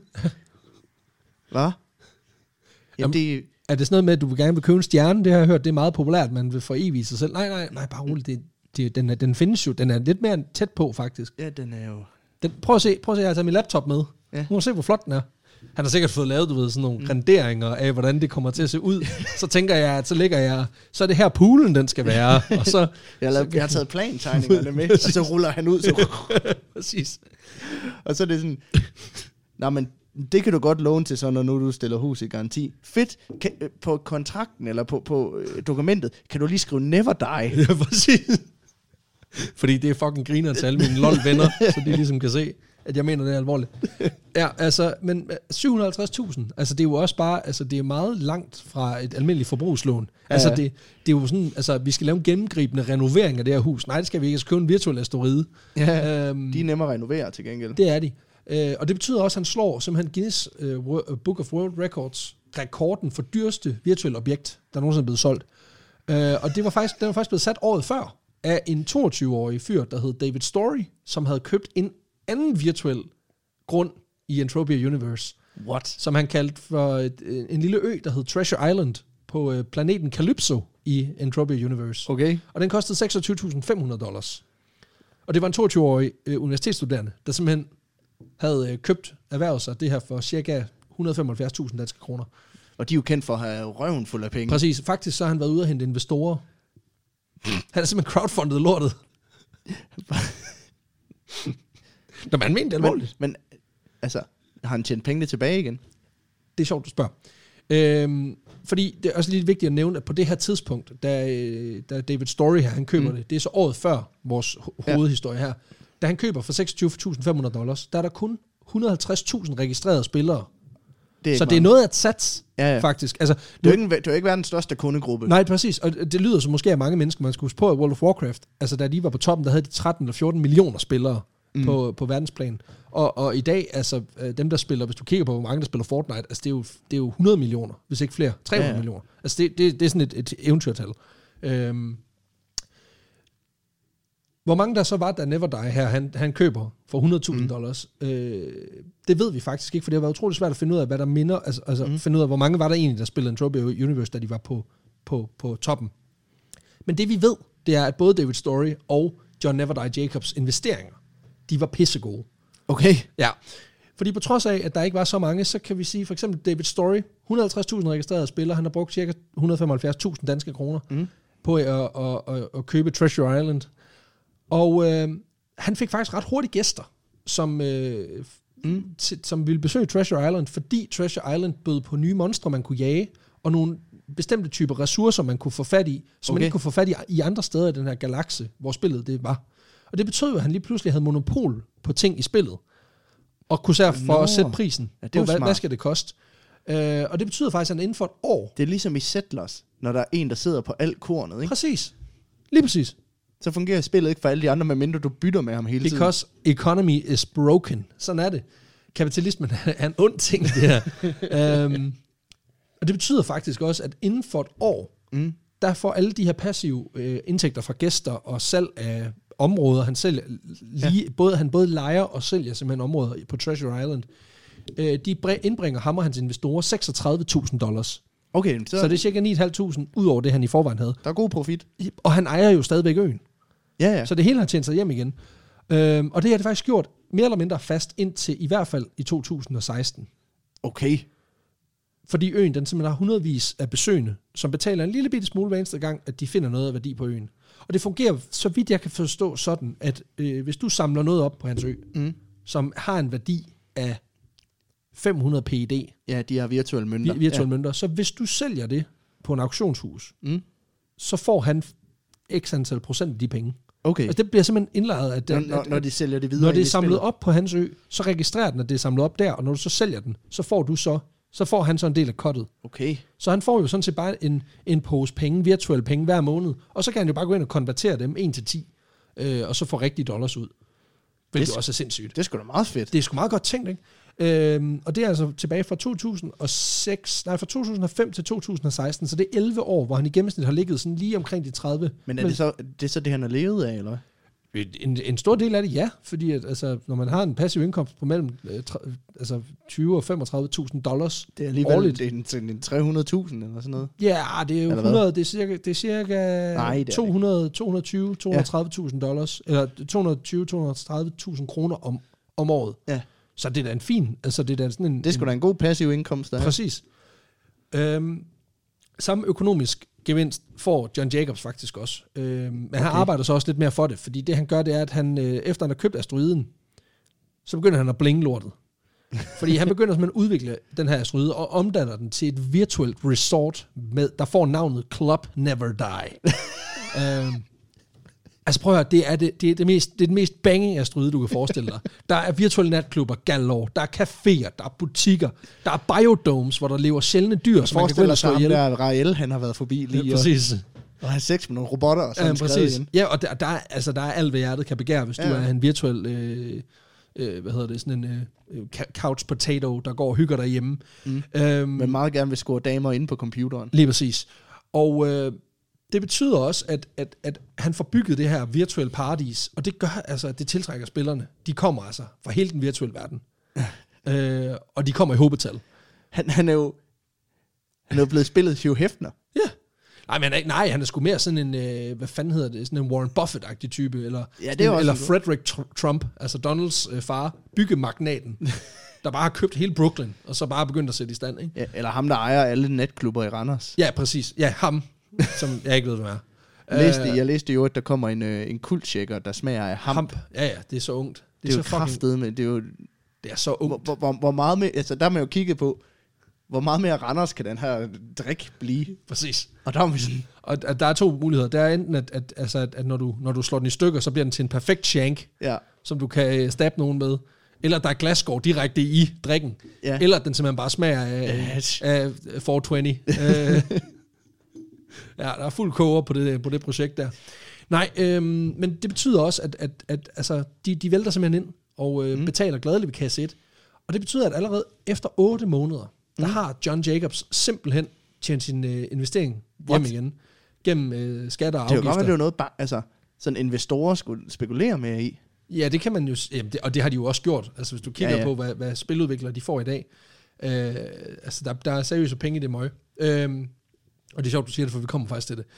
Hvad? Jamen, er det sådan noget med, at du gerne vil købe en stjerne? Det har jeg hørt, det er meget populært, man vil forevige sig selv. Nej, bare roligt. Den findes jo. Den er lidt mere tæt på, faktisk. Ja, den er jo... Prøv at se, jeg har taget min laptop med. Ja. Nu må se, hvor flot den er. Han har sikkert fået lavet, du ved, sådan nogle renderinger af, hvordan det kommer til at se ud. Så tænker jeg, at så er det her poolen, den skal være. Og så, jeg har taget plantegningerne med, og så ruller han ud. Så præcis. Og så er det sådan, men det kan du godt låne til, så når nu du stiller hus i garanti. Fedt. På kontrakten, eller på dokumentet, kan du lige skrive never die. Ja, præcis. Fordi det er fucking griner til alle mine lol-venner, så de ligesom kan se, at jeg mener, det er alvorligt. Ja, altså, men 750.000, altså det er jo også bare, altså det er meget langt fra et almindeligt forbrugslån. Ja. Altså det er jo sådan, altså vi skal lave en gennemgribende renovering af det her hus. Nej, det skal vi ikke, jeg skal købe en virtuel asteroide. Ja, de er nemmere at renovere til gengæld. Det er de. Og det betyder også, at han slår simpelthen Guinness Book of World Records rekorden for dyreste virtuelle objekt, der nogensinde er blevet solgt. Og den var faktisk blevet sat året før af en 22-årig fyr, der hed David Story, som havde købt en anden virtuel grund i Entropia Universe. What? Som han kaldte for en lille ø, der hed Treasure Island, på planeten Calypso i Entropia Universe. Okay. Og den kostede $26,500. Og det var en 22-årig universitetsstuderende, der simpelthen havde købt erhvervet sig det her for cirka 175.000 danske kroner. Og de er jo kendt for at have røven fuld af penge. Præcis. Faktisk så har han været ude og hente investorer. Han er simpelthen crowdfundet lortet. Når man mener det alvorligt. Men altså, har han tjent pengene tilbage igen? Det er sjovt, du spørger. Fordi det er også lidt vigtigt at nævne, at på det her tidspunkt, da David Story her, han køber det er så året før vores hovedhistorie her, da han køber for $26,500, der er der kun 150.000 registrerede spillere. Så det er noget at sats, faktisk. Altså, det er jo ikke verdens største kundegruppe. Nej, præcis. Og det lyder som måske af mange mennesker, man skulle huske på, at World of Warcraft, altså da de var på toppen, der havde de 13 eller 14 millioner spillere på verdensplan. Og i dag, altså dem der spiller, hvis du kigger på, hvor mange der spiller Fortnite, altså det er jo 100 millioner, hvis ikke flere. 300 millioner. Altså det er sådan et eventyrtal. Hvor mange der så var, da Never Die her, han køber for $100,000, det ved vi faktisk ikke, for det har været utroligt svært at finde ud af, hvad der minder, finde ud af, hvor mange var der egentlig, der spillede Entropia Universe, da de var på toppen. Men det vi ved, det er, at både David Story og John Never Die Jacobs investeringer, de var pissegode. Okay. Ja. Fordi på trods af, at der ikke var så mange, så kan vi sige, for eksempel David Story, 150.000 registrerede spillere, han har brugt cirka 175.000 danske kroner på at købe Treasure Island. Og han fik faktisk ret hurtigt gæster, som ville besøge Treasure Island, fordi Treasure Island bød på nye monstre, man kunne jage, og nogle bestemte typer ressourcer, man kunne få fat i, som man ikke kunne få fat i andre steder i den her galakse, hvor spillet det var. Og det betød jo, at han lige pludselig havde monopol på ting i spillet, og kunne sørge for at sætte prisen på, hvad skal det koste. Og det betyder faktisk, at inden for et år... Det er ligesom i Settlers, når der er en, der sidder på alt kornet, ikke? Præcis. Lige præcis. Så fungerer spillet ikke for alle de andre, medmindre du bytter med ham hele tiden. Because economy is broken. Sådan er det. Kapitalismen er en ond ting, det her. Og det betyder faktisk også, at inden for et år, der får alle de her passive indtægter fra gæster og salg af områder, han sælger, han både lejer og sælger simpelthen områder på Treasure Island, de indbringer ham og hans investorer $36,000. Okay, så det er cirka 9.500 ud over det, han i forvejen havde. Der er god profit. Og han ejer jo stadigvæk øen. Ja. Så det hele har tjent sig hjem igen. Og det har det faktisk gjort mere eller mindre fast indtil i hvert fald i 2016. Okay. Fordi øen, den simpelthen har hundredvis af besøgende, som betaler en lille bitte smule hver eneste gang, at de finder noget af værdi på øen. Og det fungerer, så vidt jeg kan forstå, sådan, at hvis du samler noget op på hans ø, som har en værdi af 500 PID. Ja, de har virtuelle mønter. Mønter. Så hvis du sælger det på en auktionshus, så får han x antal procent af de penge. Okay. Altså det bliver simpelthen indlejret, at når de sælger det videre. Når det er samlet op på hans ø, så registrerer den, at det er samlet op der, og når du så sælger den, så får han så en del af cuttet. Okay. Så han får jo sådan set bare en pose penge, virtuelle penge hver måned, og så kan han jo bare gå ind og konvertere dem 1-10, og så få rigtige dollars ud. Hvilket også er sindssygt. Det er sgu da meget fedt. Det er sgu meget godt tænkt, ikke? Og det er altså tilbage fra 2005 til 2016, så det er 11 år, hvor han i gennemsnit har ligget sådan lige omkring de 30. Men er det så det, han har levet af, eller hvad? En stor del af det, ja. Fordi at, altså, når man har en passiv indkomst på mellem 20 og $35,000 det er alligevel årligt. Det er 300.000 eller sådan noget. Ja, det er jo 100, det er cirka 230.000 dollars, eller 230.000 kroner om året. Ja. Så det er da en fin, altså det er da sådan en... Det er sgu da en god passiv indkomst, der. Præcis. Samme økonomisk gevinst får John Jacobs faktisk også. Men han arbejder så også lidt mere for det, fordi det han gør, det er, at han, efter han har købt asteroiden, så begynder han at blinge lortet. Fordi han begynder simpelthen at udvikle den her asteroide, og omdanner den til et virtuelt resort, der får navnet Club Never Die. Altså prøv at høre, det er det mest banging asteroide, du kan forestille dig. Der er virtuelle natklubber galore, der er caféer, der er butikker, der er biodomes, hvor der lever sjældne dyr, som man kan gå og slå ihjel. Der Rael, han har været forbi lige. Ja, præcis. Og har sex med nogle robotter, og sådan præcis. Igen. Ja, og der er alt, hvad hjertet kan begære, hvis du er en virtuel, sådan en couch potato, der går og hygger derhjemme. Men meget gerne vil score damer inde på computeren. Lige præcis. Og det betyder også, at han får bygget det her virtuelle paradis, og det gør altså, at det tiltrækker spillerne. De kommer altså fra hele den virtuelle verden. Og de kommer i hobetal. Han er jo blevet spillet Hugh Hefner. Ja, Nej, han er sgu mere sådan en, hvad fanden hedder det, sådan en Warren Buffett-agtig type, eller, ja, det er også eller Frederick Trump, altså Donalds far, byggemagnaten, der bare har købt hele Brooklyn, og så bare begyndt at sætte i stand, ikke? Ja, eller ham, der ejer alle netklubber i Randers. Ja, præcis. Ja, ham, som jeg ikke ved, hvad jeg læste jo, at der kommer en kultshaker, der smager af hamp. Ja, det er så ungt. Det er så fucking... Det er så ungt. Hvor meget med... Altså, der har man jo kigget på, hvor meget mere Randers kan den her drik blive. Præcis. Og der er vi sådan... Og der er to muligheder. Der er enten, at når du slår den i stykker, så bliver den til en perfekt shank, som du kan stabbe nogen med. Eller der er glasskår direkte i drikken. Ja. Eller den simpelthen bare smager af 420. Ja, der er fuld koger på det projekt der. Nej, men det betyder også, at altså, de vælter simpelthen ind og betaler gladeligt ved kasse 1. Og det betyder, at allerede efter 8 måneder, der har John Jacobs simpelthen tjent sin investering hjem igen. Gennem skatter og afgifter. Det er jo godt, at det er noget, altså, sådan investorer skulle spekulere mere i. Ja, det kan man jo, og det har de jo også gjort. Altså hvis du kigger på, hvad spiludviklere de får i dag, altså der er seriøse penge i det møg. Og det er sjovt, du siger det, for vi kommer faktisk til det.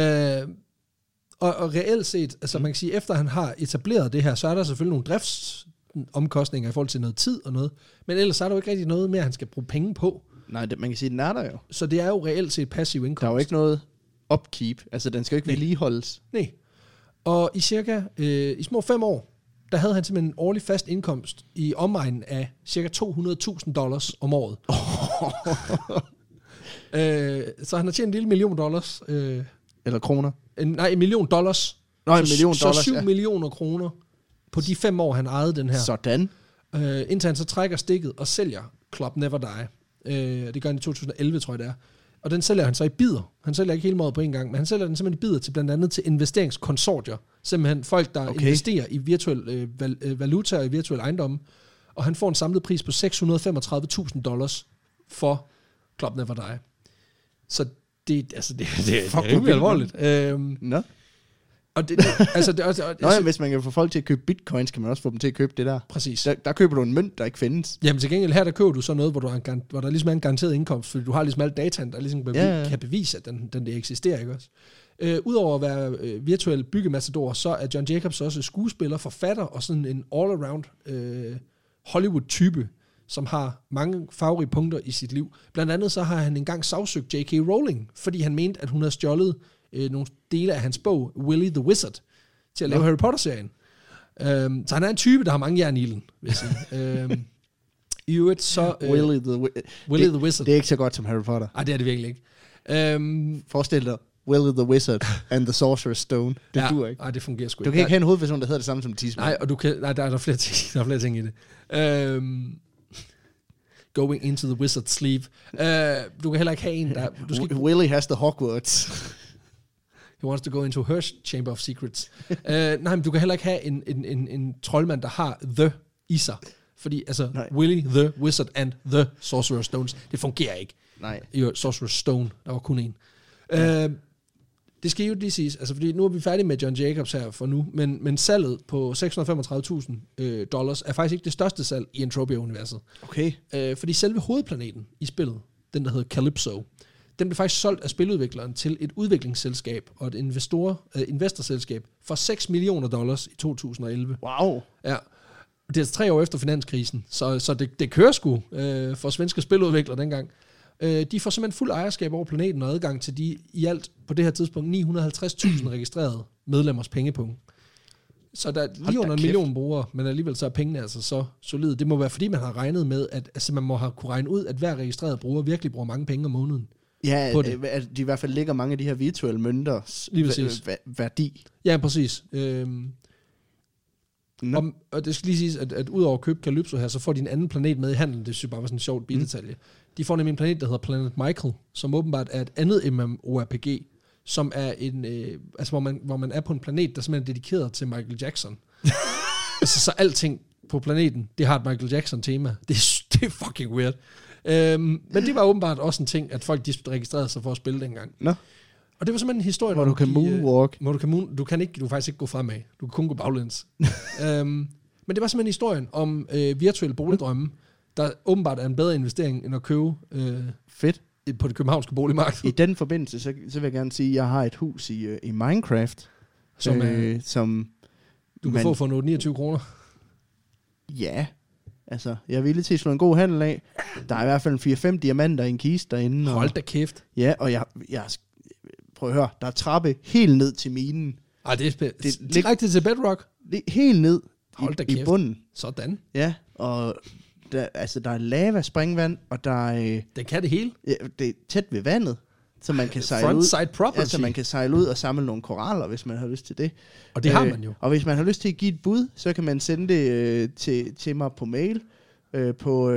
Og reelt set, altså man kan sige, efter han har etableret det her, så er der selvfølgelig nogle driftsomkostninger i forhold til noget tid og noget, men ellers er der jo ikke rigtig noget mere, han skal bruge penge på. Nej, man kan sige, den er der jo. Så det er jo reelt set passiv indkomst. Der er jo ikke noget upkeep, altså den skal jo ikke vedligeholdes. Nej. Og i små 5 år, der havde han simpelthen en årlig fast indkomst i omegnen af cirka $200,000 om året. Så han har tjent $1 million. Eller kroner? Nej, $1 million. Nå, $1 million. Så 7 millioner kroner på de 5 år, han ejede den her. Sådan. Indtil han så trækker stikket og sælger Club Never Die. Det gør han i 2011, tror jeg det er. Og den sælger han så i bidder. Han sælger ikke hele måden på en gang, men han sælger den simpelthen i bidder til blandt andet til investeringskonsortier. Simpelthen folk, der investerer i virtuel valuta og i virtuelle ejendomme. Og han får en samlet pris på $635,000 for Club Never Die. Så det er rimelig alvorligt. Nå. Og hvis man kan få folk til at købe bitcoins, kan man også få dem til at købe det der. Præcis. Der køber du en mønt, der ikke findes. Jamen til gengæld her, der køber du så noget, hvor der ligesom er en garanteret indkomst, fordi du har ligesom alt dataen, der ligesom kan bevise, at den eksisterer, ikke også? Udover at være virtuel byggematador, så er John Jacobs også skuespiller, forfatter og sådan en all-around Hollywood-type, som har mange farverige punkter i sit liv. Blandt andet så har han engang sagsøgt J.K. Rowling, fordi han mente, at hun havde stjålet nogle dele af hans bog, Willy the Wizard, til at lave Harry Potter-serien. Så han er en type, der har mange jern i ilden, vil jeg sige. I øvrigt så... Willy the Wizard. Det er ikke så godt som Harry Potter. Nej, det er det virkelig ikke. Forestil dig, Willy the Wizard and the Sorcerer's Stone. Det duer ikke. Nej, det fungerer sgu ikke. Du kan ikke have en hovedperson, der hedder det samme som Tisman. Nej, og der er flere ting i det. Going into the wizard's sleeve. Du kan heller ikke have en, der... Willy has the Hogwarts. He wants to go into her chamber of secrets. Nej, men du kan heller ikke have en troldmand, der har the i sig. Fordi, Willy, the Wizard and the Sorcerer's Stones, det fungerer ikke. Nej. Sorcerer's Stone, der var kun en. Det skal jo lige siges, altså fordi nu er vi færdige med John Jacobs her for nu, men salget på $635,000 er faktisk ikke det største salg i Entropia-universet. Okay. Fordi selve hovedplaneten i spillet, den der hedder Calypso, den blev faktisk solgt af spiludvikleren til et udviklingsselskab og et investorselskab for $6 million i 2011. Wow. Ja. Det er 3 år efter finanskrisen, så det kører sgu for svenske spiludviklere dengang. De får simpelthen fuld ejerskab over planeten og adgang til de i alt på det her tidspunkt 950.000 registrerede medlemmers pengepunkt. Så der er lige under 1 million brugere, men alligevel så er pengene altså så solide. Det må være, fordi man har regnet med, at man må have kunne regne ud, at hver registreret bruger virkelig bruger mange penge om måneden. Ja, at de i hvert fald lægger mange af de her virtuelle mønters værdi. Ja, præcis. Og det skal lige siges, at udover at købe Calypso her, så får de en anden planet med i handelen. Det synes jeg bare var sådan en sjovt bidetalje. De får nemlig en planet, der hedder Planet Michael, som åbenbart er et andet MMORPG, som er en, hvor man er på en planet, der simpelthen er dedikeret til Michael Jackson. Så alting på planeten, det har et Michael Jackson-tema. Det er fucking weird. Men det var åbenbart også en ting, at folk de registrerede sig for at spille dengang. Nå. Og det var simpelthen en historie, hvor du kan moonwalk. Du kan faktisk ikke gå fremad. Du kan kun gå baglæns. Men det var simpelthen historien om virtuelle boligdrømme, der åbenbart er en bedre investering, end at købe fedt på det københavnske boligmarked. I den forbindelse, så vil jeg gerne sige, at jeg har et hus i Minecraft, som du kan få for 29 kroner. Ja, altså, jeg er villig til at slå en god handel af. Der er i hvert fald 4-5 diamanter i en kiste derinde. Hold da kæft. Ja, og jeg prøv at høre, der er trappe helt ned til minen. Det er direkte til bedrock? Helt ned i bunden. Sådan. Ja, og der er lava, springvand, og der er... Den kan det hele? Ja, det er tæt ved vandet, så man kan sejle Frontside property. Altså man kan sejle ud og samle nogle koraller, hvis man har lyst til det. Og det har man jo. Og hvis man har lyst til at give et bud, så kan man sende det til mig på mail, på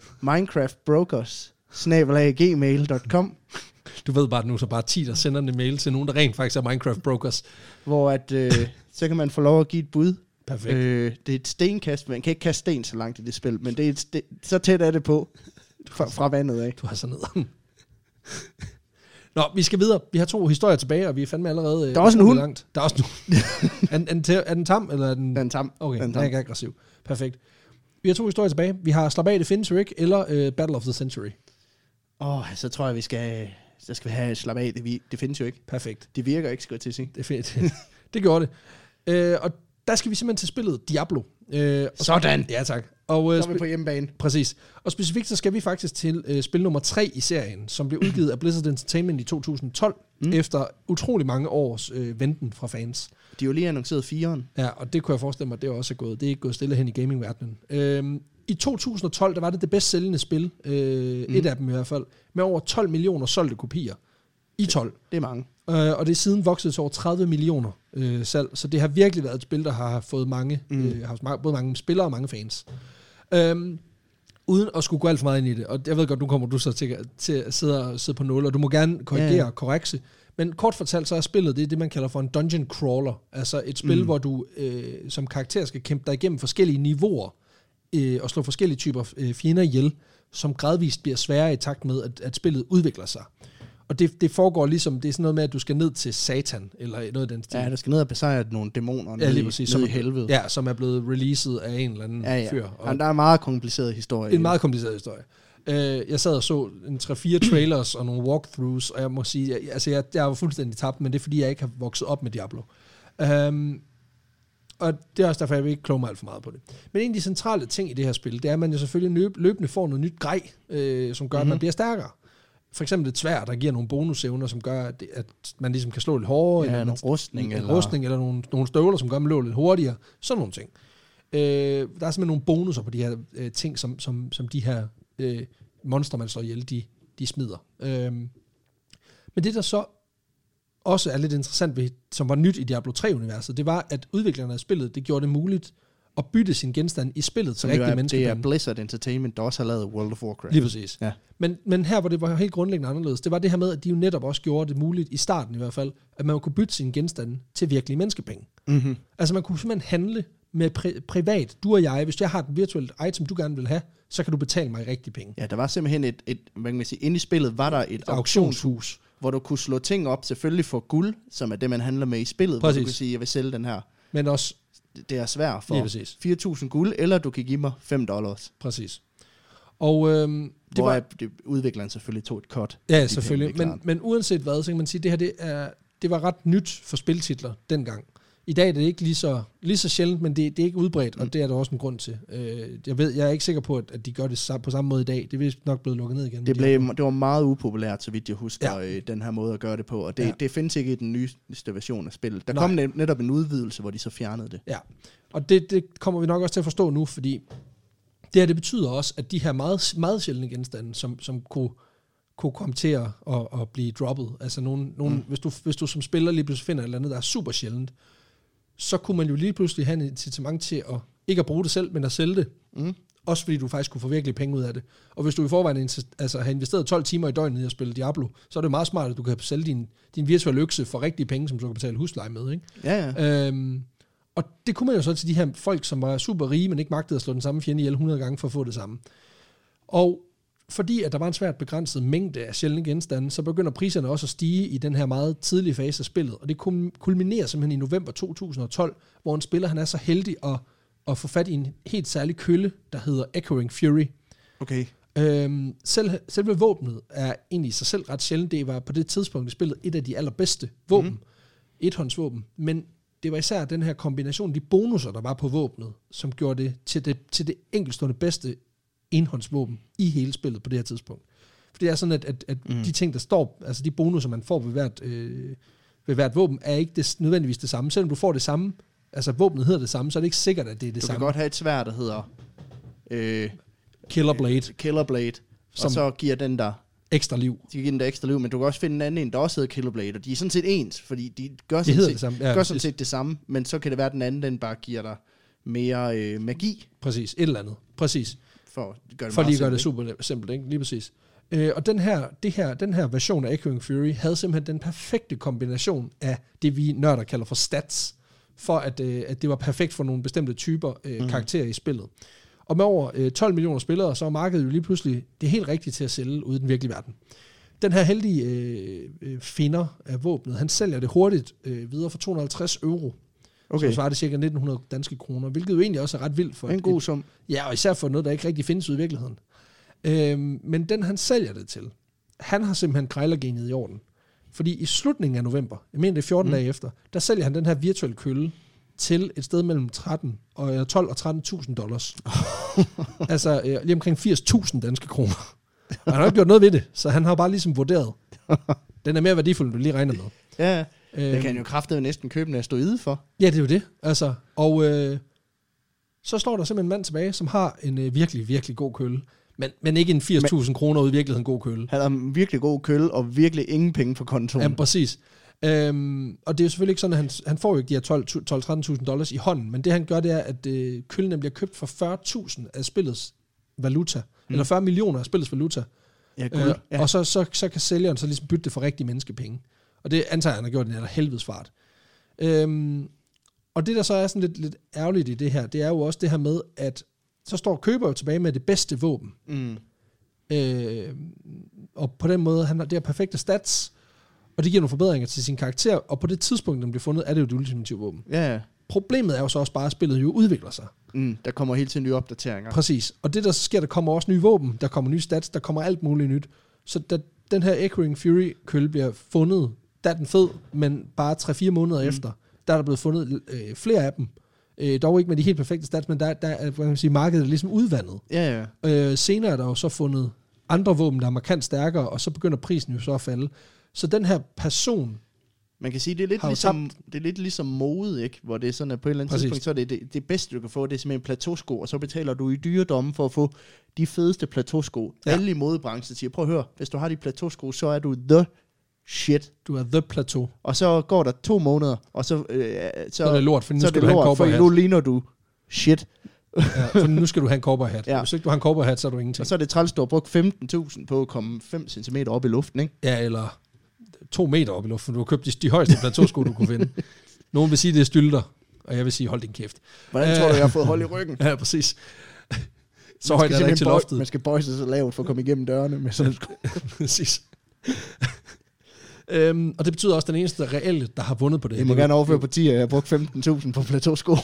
minecraftbrokers@gmail.com. Du ved bare, at nu så bare 10, der sender en mail til nogen, der rent faktisk er Minecraft Brokers. Hvor at, så kan man få lov at give et bud. Perfekt. Det er et stenkast, man kan ikke kaste sten så langt i det spil, men det er så tæt er det på fra vandet af. Du har så ned. Nå, vi skal videre. Vi har 2 historier tilbage, og vi er fandme allerede... Der er også en hund. Langt. Der er også en hund. Er den tam, eller er den... Den er tam. Okay, den er ikke aggressiv. Perfekt. Vi har 2 historier tilbage. Vi har Slap af, det findes jo ikke, eller Battle of the Century. Så tror jeg, så skal vi have Slap af, det findes jo ikke. Perfekt. Det virker ikke, skal jeg til at sige. Det er fedt. Det gjorde det. Og der skal vi simpelthen til spillet Diablo. Sådan. Ja, tak. Og, så er vi på hjemmebane. Præcis. Og specifikt så skal vi faktisk til spil nummer 3 i serien, som blev udgivet af Blizzard Entertainment i 2012, efter utrolig mange års venten fra fans. De har jo lige annonceret 4'eren. Ja, og det kunne jeg forestille mig, det er også gået. Det er ikke gået stille hen i gamingverdenen. I 2012, der var det bedst sælgende spil, et af dem i hvert fald, med over 12 millioner solgte kopier. I 12. Det er mange. Og det er siden vokset til over 30 millioner salg, så det har virkelig været et spil, der har fået mange, både mange spillere og mange fans. Uden at skulle gå alt for meget ind i det, og jeg ved godt, nu kommer du så til at sidde på 0, og du må gerne korrigere og korrekse, men kort fortalt, så er spillet det man kalder for en dungeon crawler, altså et spil, hvor du som karakter skal kæmpe dig igennem forskellige niveauer, og slå forskellige typer fjender ihjel, som gradvist bliver sværere i takt med, at spillet udvikler sig. Og det foregår ligesom, det er sådan noget med, at du skal ned til Satan, eller noget af den stil. Ja, du skal ned og besejre nogle dæmoner ned i helvede. Ja, som er blevet releaset af en eller anden fyr. Og der er en meget kompliceret historie. En meget kompliceret historie. Jeg sad og så en 3-4 trailers og nogle walkthroughs, og jeg må sige, jeg var fuldstændig tabt, men det er fordi, jeg ikke har vokset op med Diablo. Og det er også derfor, jeg vil ikke kloge mig alt for meget på det. Men en af de centrale ting i det her spil, det er, at man jo selvfølgelig løbende får noget nyt grej, som gør, at man bliver stærkere. For eksempel et sværd, der giver nogle bonusevner, som gør, at man ligesom kan slå lidt hårdere. Ja, eller nogle rustning. Eller nogle støvler, som gør, at man løber lidt hurtigere. Sådan nogle ting. Der er simpelthen nogle bonusser på de her ting, som de her monster, man slår ihjel, de smider. Men det, der så også er lidt interessant ved, som var nyt i Diablo 3-universet, det var, at udviklerne af spillet, det gjorde det muligt at bytte sin genstand i spillet til rigtige mennesker. Det er Blizzard Entertainment, der også har lavet World of Warcraft. Lige præcis. Ja. Men her, hvor det var helt grundlæggende anderledes, det var det her med, at de jo netop også gjorde det muligt, i starten i hvert fald, at man kunne bytte sin genstande til virkelige menneskepenge. Mm-hmm. Altså man kunne simpelthen handle med privat, du og jeg, hvis jeg har et virtuelt item, du gerne vil have, så kan du betale mig rigtige penge. Ja, der var simpelthen et hvad kan man sige, inde i spillet var der et auktionshus, hvor du kunne slå ting op, selvfølgelig for guld, som er det, man handler med i spillet, præcis. Hvor du kan sige, jeg vil sælge den her. Men også det er svært for 4.000 guld, eller du kan give mig $5. Præcis. Og det udvikleren selvfølgelig tog et cut. Ja, selvfølgelig. Men uanset hvad, så kan man sige, det var ret nyt for spiltitler dengang. I dag er det ikke lige så sjældent, men det er ikke udbredt, og det er der også en grund til. Jeg er ikke sikker på, at de gør det på samme måde i dag. Det er nok blevet lukket ned igen. Det var meget upopulært, så vidt jeg husker, den her måde at gøre det på. Og det findes ikke i den nyeste version af spillet. Der kom netop en udvidelse, hvor de så fjernede det. Ja, og det kommer vi nok også til at forstå nu, fordi det betyder også, at de her meget, meget sjældne genstande, som kunne komme til at blive droppet. Altså hvis du som spiller lige pludselig finder et eller andet, der er super sjældent, så kunne man jo lige pludselig have et incitament til at ikke at bruge det selv, men at sælge det. Også fordi du faktisk kunne få virkelig penge ud af det. Og hvis du i forvejen har investeret 12 timer i døgnet i at spille Diablo, så er det meget smart, at du kan sælge din virtuelle økse for rigtige penge, som du kan betale husleje med. Ikke? Ja. Og det kunne man jo så til de her folk, som var super rige, men ikke magtede at slå den samme fjende ihjel 100 gange for at få det samme. Og fordi at der var en svært begrænset mængde af sjældne genstande, så begynder priserne også at stige i den her meget tidlige fase af spillet. Og det kulminerer simpelthen i november 2012, hvor en spiller han er så heldig at få fat i en helt særlig kølle, der hedder Echoing Fury. Okay. Selve våbnet er egentlig i sig selv ret sjældent. Det var på det tidspunkt i spillet et af de allerbedste våben. Ethåndsvåben. Men det var især den her kombination, de bonusser, der var på våbnet, som gjorde det til det enkeltstående bedste enhåndsvåben i hele spillet på det her tidspunkt. For det er sådan, at de ting, der står, altså de bonusser, man får ved hvert våben, er ikke nødvendigvis det samme. Selvom du får det samme, altså våbnet hedder det samme, så er det ikke sikkert, at det er det samme. Du kan godt have et sværd, der hedder Killer Blade, og så giver den der ekstra liv. De giver den der ekstra liv, men du kan også finde en anden, der også hedder Killer Blade, og de er sådan set ens, fordi de gør sådan set det samme, men så kan det være, at den anden, den bare giver dig mere magi. Præcis, et eller andet. Præcis. For lige at gøre det super simpelt, ikke? Lige præcis. Og den her version af Echoing Fury havde simpelthen den perfekte kombination af det, vi nørder kalder for stats, for at det var perfekt for nogle bestemte typer karakterer i spillet. Og med over 12 millioner spillere, så er markedet jo lige pludselig det helt rigtige til at sælge ude i den virkelige verden. Den her heldige finder af våbnet, han sælger det hurtigt videre for 250 euro. Okay. Så svarer det cirka 1900 danske kroner, hvilket jo egentlig også er ret vildt for en god sum. Ja, og især for noget, der ikke rigtig findes ud i virkeligheden. Men den, han sælger det til, han har simpelthen krejlergenet i orden. Fordi i slutningen af november, jeg mener det er 14 dage efter, der sælger han den her virtuelle kølle til et sted mellem 12 og $13,000. Altså lige omkring 80.000 danske kroner. Og han har ikke gjort noget ved det, så han har bare ligesom vurderet. Den er mere værdifuld, end du lige regner med. Ja, det kan jo kraftedeme næsten købe en asteroide for. Ja, det er jo det. Altså, og så står der simpelthen en mand tilbage, som har en virkelig, virkelig god kølle. Men ikke en 80.000 kroner ud i virkeligheden god kølle. Han har en virkelig god kølle, og virkelig ingen penge for kontoen. Ja, præcis. Og det er jo selvfølgelig ikke sådan, at han får jo ikke de her $12,000-13.000 i hånden, men det han gør, det er, at køllen bliver købt for 40.000 af spillets valuta, eller 40 millioner af spillets valuta. Ja, ja. Og så kan sælgeren så ligesom bytte det for rigtige menneskepenge. Og det antager han har gjort den her helvedes fart. Og det der så er sådan lidt ærgerligt i det her, det er jo også det her med, at så står køber jo tilbage med det bedste våben. Og på den måde, han har det her perfekte stats, og det giver nogle forbedringer til sin karakter, og på det tidspunkt, den bliver fundet, er det jo det ultimative våben. Ja. Problemet er jo så også bare, at spillet jo udvikler sig. Der kommer hele tiden nye opdateringer. Præcis. Og det der sker, der kommer også nye våben, der kommer nye stats, der kommer alt muligt nyt. Så da den her Echoing Fury-kølle bliver fundet, der er den fed, men bare 3-4 måneder efter, der er der blevet fundet flere af dem. Dog ikke med de helt perfekte stats, men der er, hvad kan man sige, markedet er ligesom udvandet. Ja. Senere er der jo så fundet andre våben, der er markant stærkere, og så begynder prisen jo så at falde. Så den her person... Man kan sige, det er lidt ligesom mode, ikke? Hvor det er sådan, at på et eller andet tidspunkt, så er det bedste, du kan få, det er simpelthen plateausko, og så betaler du i dyredomme for at få de fedeste plateausko. Ja. Alle i modebranchen siger, prøv at høre, hvis du har de plateausko, så er du the shit. Du er the plateau. Og så går der 2 måneder, og så er det lort, for nu skal du have en cowboyhat. Nu ligner du shit. Ja, for nu skal du have en cowboyhat. Ja. Hvis ikke du har en cowboyhat, så er du ingenting. Og så er det træls, du har brugt 15.000 på at komme 5 cm op i luften, ikke? Ja, eller 2 meter op i luften. Du har købt de højeste plateausko, du kunne finde. Nogen vil sige, det er stylter, og jeg vil sige, hold din kæft. Hvordan tror du, jeg har fået hold i ryggen? Ja, præcis. Så højt er der ikke til loftet. Man skal bøje sig så lavt for at komme igennem dørene med sådan præcis. Og det betyder også, at den eneste reelle, der har vundet på det. Jeg må gerne overføre partier, jeg har brugt 15.000 på plateausko.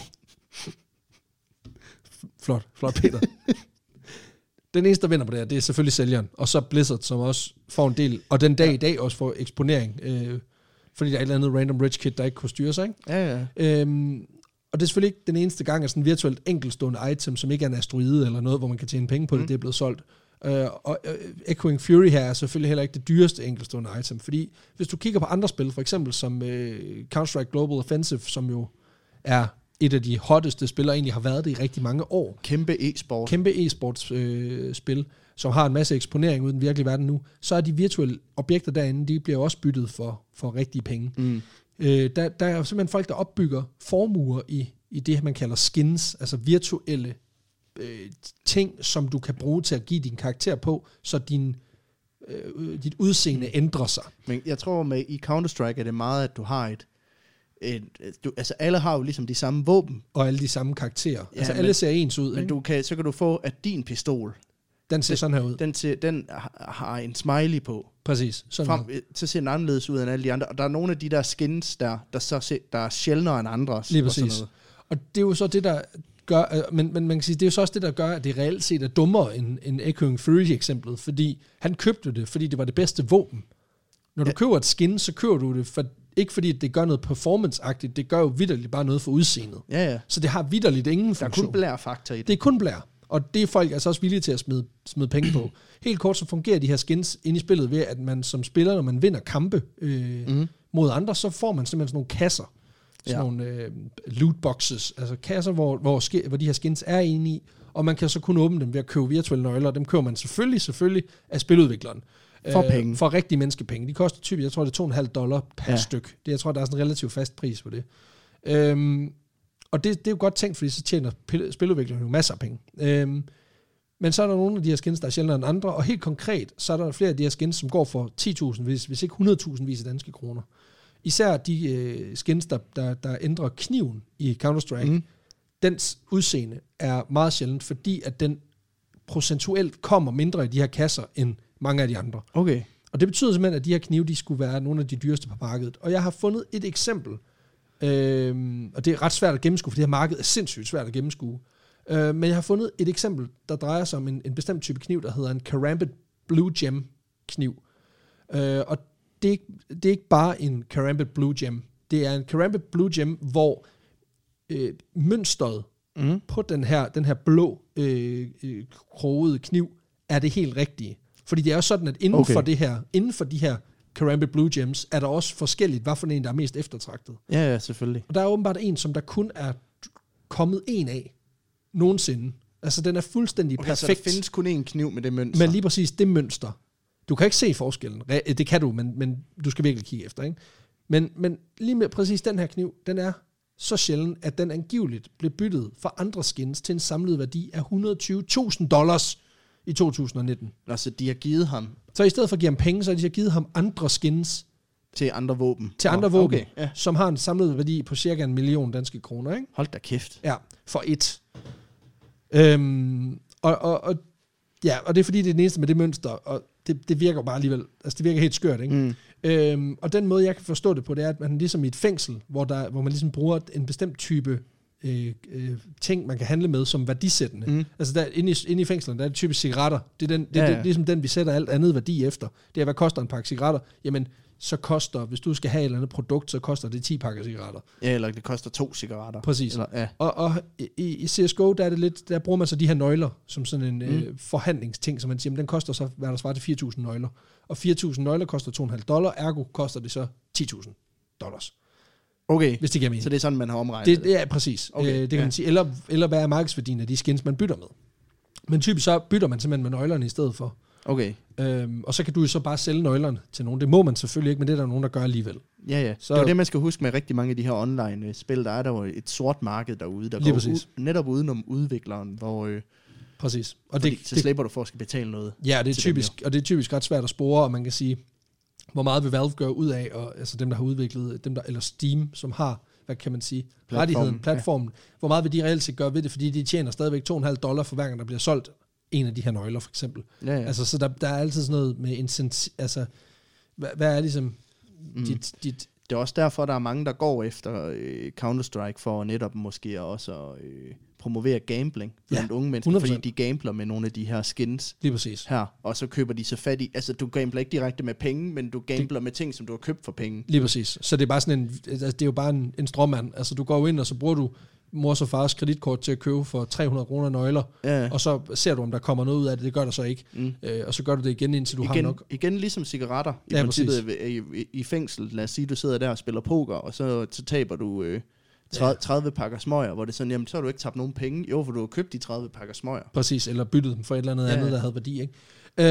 Flot Peter. Den eneste, der vinder på det her, det er selvfølgelig sælgeren. Og så Blizzard, som også får en del, og den dag i dag også får eksponering. Fordi der er et eller andet random rich kid, der ikke kunne styre sig. Ikke? Ja. Og det er selvfølgelig ikke den eneste gang, at sådan et virtuelt enkeltstående item, som ikke er en asteroide eller noget, hvor man kan tjene penge på det, det er blevet solgt. Og Echoing Fury her er selvfølgelig heller ikke det dyreste enkeltstående item, fordi hvis du kigger på andre spil, for eksempel som Counter-Strike Global Offensive, som jo er et af de hotteste spil, og egentlig har været det i rigtig mange år. Kæmpe e-sports spil, som har en masse eksponering ud i den virkelige verden nu, så er de virtuelle objekter derinde, de bliver også byttet for rigtige penge. Der er jo simpelthen folk, der opbygger formuer i det, man kalder skins, altså virtuelle ting, som du kan bruge til at give din karakter på, så dit udseende ændrer sig. Men jeg tror, i Counter-Strike er det meget, at du har altså alle har jo ligesom de samme våben. Og alle de samme karakterer. Ja, altså alle ser ens ud. Men så kan du få, at din pistol, den ser sådan her ud. Den har en smiley på. Præcis. Så ser den anderledes ud end alle de andre. Og der er nogle af de der skins, der er sjældnere end andre. Lige præcis. Og det er jo så det, der gør, men man kan sige, det er jo så også det, der gør, at det reelt set er dummere end Echoing Fury-eksemplet, fordi han købte det, fordi det var det bedste våben. Når du køber et skin, så køber du det, ikke fordi det gør noget performance-agtigt, det gør jo vitterligt bare noget for udseendet. Ja. Så det har vitterligt ingen funktion. Der er kun blær-faktor i det. Det er kun blær, og det er folk altså også villige til at smide penge på. Helt kort, så fungerer de her skins inde i spillet ved, at man som spiller, når man vinder kampe mod andre, så får man simpelthen sådan nogle kasser. Sådan nogle lootboxes, altså kasser, hvor de her skins er inde i, og man kan så kun åbne dem ved at købe virtuelle nøgler, dem køber man selvfølgelig af spiludvikleren. For penge. For rigtige menneskepenge. De koster typisk, jeg tror det er $2,5 per styk. Jeg tror, der er sådan en relativt fast pris på det. Og det er jo godt tænkt, fordi så tjener spiludviklerne jo masser af penge. Men så er der nogle af de her skins, der er sjældnere end andre, og helt konkret, så er der flere af de her skins, som går for 10.000, hvis ikke 100.000 vis af danske kroner. Især de skins, der ændrer kniven i Counter-Strike, dens udseende er meget sjældent, fordi at den procentuelt kommer mindre i de her kasser, end mange af de andre. Okay. Og det betyder simpelthen, at de her knive, de skulle være nogle af de dyreste på markedet. Og jeg har fundet et eksempel, og det er ret svært at gennemskue, for det her marked er sindssygt svært at gennemskue. Men jeg har fundet et eksempel, der drejer sig om en bestemt type kniv, der hedder en Karambit Blue Gem kniv. Og det er ikke bare en Karambit Blue Gem. Det er en Karambit Blue Gem, hvor mønstret på den her blå krogede kniv er det helt rigtige. Fordi det er jo sådan, at inden for de her Karambit Blue Gems, er der også forskelligt, hvad for en, der er mest eftertragtet. Ja, selvfølgelig. Og der er åbenbart en, som der kun er kommet en af nogensinde. Altså, den er fuldstændig perfekt. Så der findes kun én kniv med det mønster. Men lige præcis det mønster. Du kan ikke se forskellen. Det kan du, men du skal virkelig kigge efter, ikke? Men lige med præcis den her kniv, den er så sjælden, at den angiveligt blev byttet for andre skins til en samlet værdi af $120,000 i 2019. Altså, de har givet ham... Så i stedet for at give ham penge, så har de givet ham andre skins. Til andre våben. Okay, ja. Som har en samlet værdi på cirka 1 million danske kroner, ikke? Hold da kæft. Ja, for et. Og det er fordi, det er den eneste med det mønster, og det virker bare alligevel, altså det virker helt skørt, ikke? Og den måde, jeg kan forstå det på, det er, at man ligesom i et fængsel, hvor man ligesom bruger en bestemt type ting, man kan handle med som værdisættende. Altså der, inde i fængslerne, der er det typisk cigaretter. Det er ligesom den, vi sætter alt andet værdi efter. Det er, hvad koster en pakke cigaretter? Jamen, så koster, hvis du skal have et eller andet produkt, så koster det 10 pakker cigaretter. Ja, eller det koster 2 cigaretter. Præcis. Eller, ja. Og i CSGO, der bruger man så de her nøgler, som sådan en forhandlingsting, som man siger, den koster så, hvad der svarer til 4.000 nøgler. Og 4.000 nøgler koster $2,5, ergo koster det så $10,000. Okay, hvis det giver mening. Så det er sådan, man har omregnet det? Ja, præcis. Okay, det kan man sige. Eller hvad er markedsværdien af de skins, man bytter med. Men typisk så bytter man simpelthen med nøglerne i stedet for. Okay. Og så kan du jo så bare sælge nøglerne til nogen. Det må man selvfølgelig ikke, men det er der nogen, der gør alligevel. Ja. Så det er det, man skal huske med rigtig mange af de her online-spil. Der er der jo et sort marked derude, der går netop udenom udvikleren, hvor... Præcis. Og så slipper du for at skal betale noget. Ja, det er typisk, og det er typisk ret svært at spore, og man kan sige, hvor meget vil Valve gøre ud af, og altså dem, der har udviklet, eller Steam, som har, hvad kan man sige, platformen, hvor meget vil de reelt set gøre ved det, fordi de tjener stadigvæk $2,5 for hver gang, der bliver solgt en af de her nøgler, for eksempel. Ja. Altså, så der er altid sådan noget med altså, hvad er ligesom dit... Det er også derfor, der er mange, der går efter Counter-Strike, for netop måske også promovere gambling blandt unge mennesker, 100%. Fordi de gambler med nogle af de her skins. Lige præcis. Her, og så køber de så fat i... Altså, du gambler ikke direkte med penge, men du gambler med ting, som du har købt for penge. Lige præcis. Så det er bare sådan det er jo bare en stråmand. Altså, du går ind, og så bruger du mors og fars kreditkort til at købe for 300 kroner nøgler, og så ser du, om der kommer noget ud af det. Det gør der så ikke. Og så gør du det igen, indtil du har nok. Igen ligesom cigaretter. I princippet i fængsel. Lad os sige, du sidder der og spiller poker, og så taber du 30 pakker smøger, hvor det er sådan, jamen, så har du ikke tabt nogen penge. Jo, for du har købt de 30 pakker smøger. Præcis, eller byttet dem for et eller andet, der havde værdi, ikke?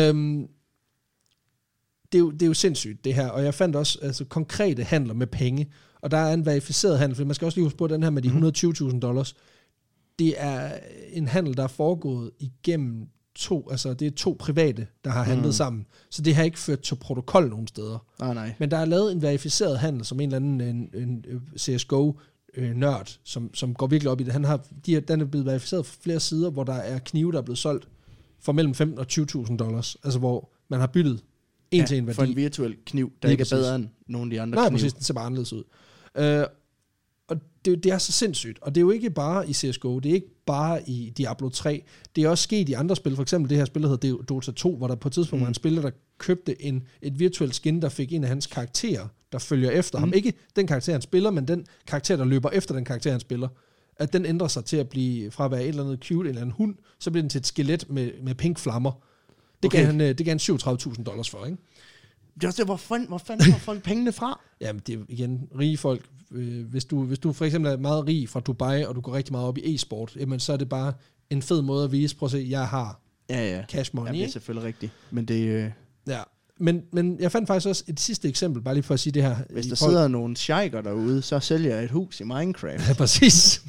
Det er jo sindssygt, det her. Og jeg fandt også konkrete handler med penge. Og der er en verificeret handel, for man skal også lige huske på, den her med de $120,000. Det er en handel, der er foregået igennem det er 2 private, der har handlet sammen. Så det har ikke ført til protokol nogen steder. Nej. Men der er lavet en verificeret handel, som en eller anden en CSGO-nørd, som går virkelig op i det. Den er blevet verificeret fra flere sider, hvor der er knive, der er blevet solgt for mellem $15,000 og $20,000. Altså hvor man har byttet til en værdi. For en virtuel kniv, der ikke er bedre end nogle af de andre knive. Nej, præcis, den ser bare anderledes ud. Og det er så sindssygt. Og det er jo ikke bare i CSGO, det er ikke bare i Diablo 3. Det er også sket i andre spil. For eksempel det her spil, der hedder Dota 2, hvor der på et tidspunkt var en spiller, der købte et virtuelt skin, der fik en af hans karakterer, der følger efter ham. Ikke den karakter, han spiller, men den karakter, der løber efter den karakter, han spiller. At den ændrer sig til at blive fra at være et eller andet cute, en eller anden hund, så bliver den til et skelet med pink flammer. Det gav han $37,000 for, ikke? Det er også det, hvor fanden har folk pengene fra? Jamen, det er igen rige folk. Hvis du for eksempel er meget rig fra Dubai, og du går rigtig meget op i e-sport, jamen, så er det bare en fed måde at vise, prøv at se, jeg har cash money. Ja, det er selvfølgelig rigtigt. Men det... Ja, men jeg fandt faktisk også et sidste eksempel, bare lige for at sige det her. Hvis der sidder nogle sheiker derude, så sælger jeg et hus i Minecraft. Ja, præcis.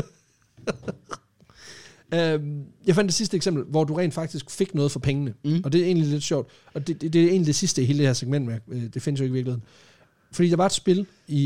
Jeg fandt det sidste eksempel, hvor du rent faktisk fik noget for pengene. Og det er egentlig lidt sjovt. Og det er egentlig det sidste i hele det her segment med. Det findes jo ikke i virkeligheden. Fordi der var et spil,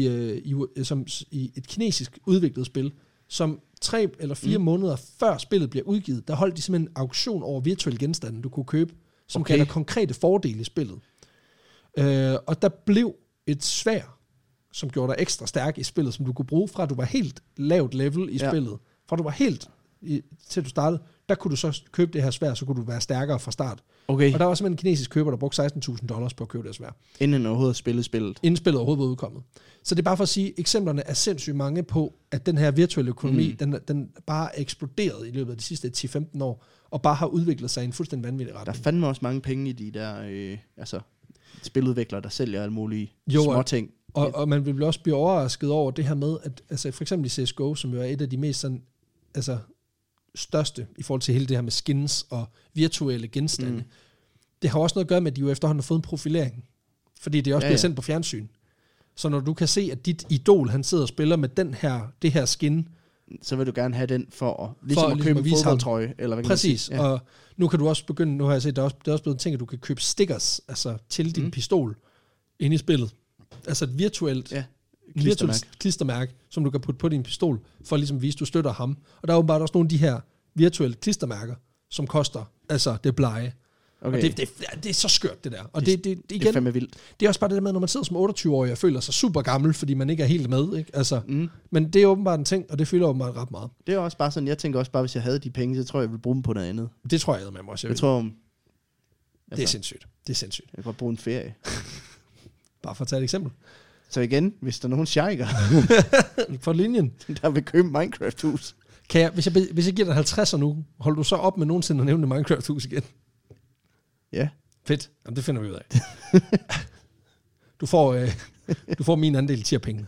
i et kinesisk udviklet spil, som 3 eller 4 måneder før spillet bliver udgivet, der holdt de simpelthen en auktion over virtuelle genstande, du kunne købe, som gav dig konkrete fordele i spillet. Og der blev et sværd, som gjorde dig ekstra stærk i spillet, som du kunne bruge fra, at du var helt lavt level i spillet. Fra du var helt til du startede, der kunne du så købe det her sværd, så kunne du være stærkere fra start. Okay. Og der var simpelthen en kinesisk køber, der brugte $16,000 på at købe det sværd. Inden overhovedet spillet. Inden spillet overhovedet var udkommet. Så det er bare for at sige, eksemplerne er sindssygt mange på, at den her virtuelle økonomi, den bare er eksploderet i løbet af de sidste 10-15 år, og bare har udviklet sig i en fuldstændig vanvittig retning. Der er fandme også mange penge i de der spiludviklere, der sælger alle mulige småting. Og man vil også blive overrasket over det her med, at altså, for eksempel i CSGO, som jo er et af de mest sådan, altså, største i forhold til hele det her med skins og virtuelle genstande. Det har også noget at gøre med, at de jo efterhånden har fået en profilering. Fordi det også bliver sendt på fjernsyn. Så når du kan se, at dit idol, han sidder og spiller med det her skin, så vil du gerne have den for at købe en fodboldtrøje. Eller hvad. Præcis, og nu kan du også begynde, nu har jeg set, det er også blevet en ting, at du kan købe stickers altså til din pistol inde i spillet. Altså et virtuelt klistermærke, som du kan putte på din pistol, for at ligesom vise, at du støtter ham. Og der er åbenbart også nogle af de her virtuelle klistermærker, som koster, altså det blege. Okay. Og det er så skørt, det der. Og det igen, det er fandme vildt. Det er også bare det der med, når man sidder som 28-årig og føler sig super gammel, fordi man ikke er helt med, ikke? Altså, men det er åbenbart en ting, og det fylder åbenbart ret meget. Det er også bare sådan, jeg tænker også bare, hvis jeg havde de penge, så tror jeg ville bruge dem på noget andet. Det tror jeg med mig også. Jeg tror, det er sindssygt. Jeg kan godt bruge en ferie. Bare for at tage et eksempel. Så igen, hvis der er nogen sheiker for linjen, der vil købe Minecraft-hus. Hvis jeg giver dig 50'er nu, holder du så op med nogensinde at nævne Minecraft-hus igen? Ja. Fedt. Jamen, det finder vi ud af. Du får min andel til penge.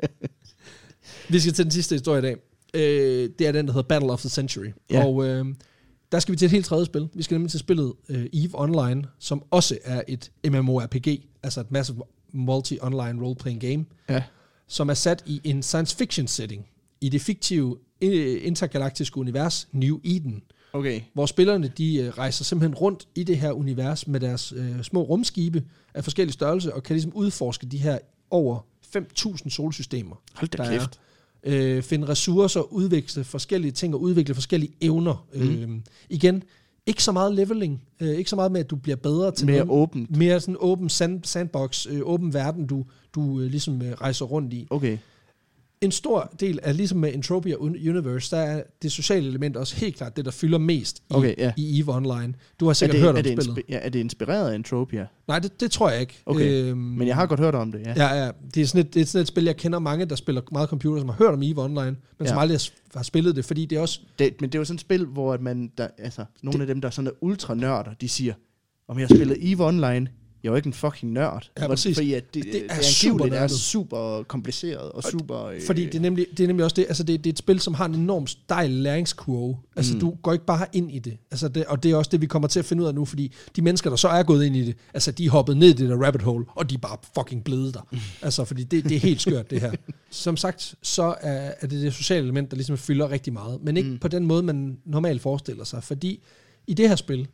Vi skal til den sidste historie i dag. Det er den, der hedder Battle of the Century. Ja. Og der skal vi til et helt tredje spil. Vi skal nemlig til spillet EVE Online, som også er et MMORPG, altså et massive multi-online role-playing game, som er sat i en science fiction setting, i det fiktive intergalaktiske univers New Eden. Okay. Hvor spillerne, de rejser simpelthen rundt i det her univers med deres små rumskibe af forskellige størrelse, og kan ligesom udforske de her over 5.000 solsystemer. Hold da kæft. Finde ressourcer, udvikle forskellige ting og udvikle forskellige evner. Igen, ikke så meget leveling, ikke så meget med, at du bliver bedre til mere åbent. Mere sådan åben sandbox, åben verden, du ligesom rejser rundt i. Okay. En stor del af, ligesom med Entropia Universe, der er det sociale element også helt klart det, der fylder mest i EVE Online. Du har sikkert hørt om spillet. Er det inspireret af Entropia? Nej, det tror jeg ikke. Okay. Men jeg har godt hørt om det, ja. Det er sådan et spil, jeg kender mange, der spiller meget computer, som har hørt om EVE Online, men som aldrig har spillet det, fordi det er også... Men det er jo sådan et spil, hvor at nogle af dem, der er sådan ultra nørder, de siger, om jeg har spillet EVE Online... Jeg er jo ikke en fucking nørd. Ja, præcis. Fordi det er super kompliceret og super... Fordi det er nemlig også det, altså det er et spil, som har en enorm stejl læringskurve. Altså du går ikke bare ind i det. Altså og det er også det, vi kommer til at finde ud af nu, fordi de mennesker, der så er gået ind i det, altså de er hoppet ned i det der rabbit hole, og de er bare fucking blevet der. Altså fordi det er helt skørt, det her. Som sagt, så er det sociale element, der ligesom fylder rigtig meget, men ikke på den måde, man normalt forestiller sig. Fordi i det her spil,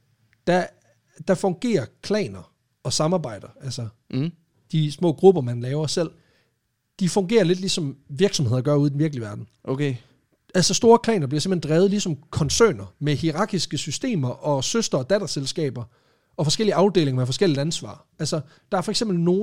der fungerer klaner og samarbejder, altså de små grupper, man laver selv, de fungerer lidt ligesom virksomheder gør ude i den virkelige verden. Okay. Altså store klaner bliver simpelthen drevet ligesom koncerner med hierarkiske systemer og søster- og datterselskaber og forskellige afdelinger med forskellige ansvar. Altså der er for eksempel nogen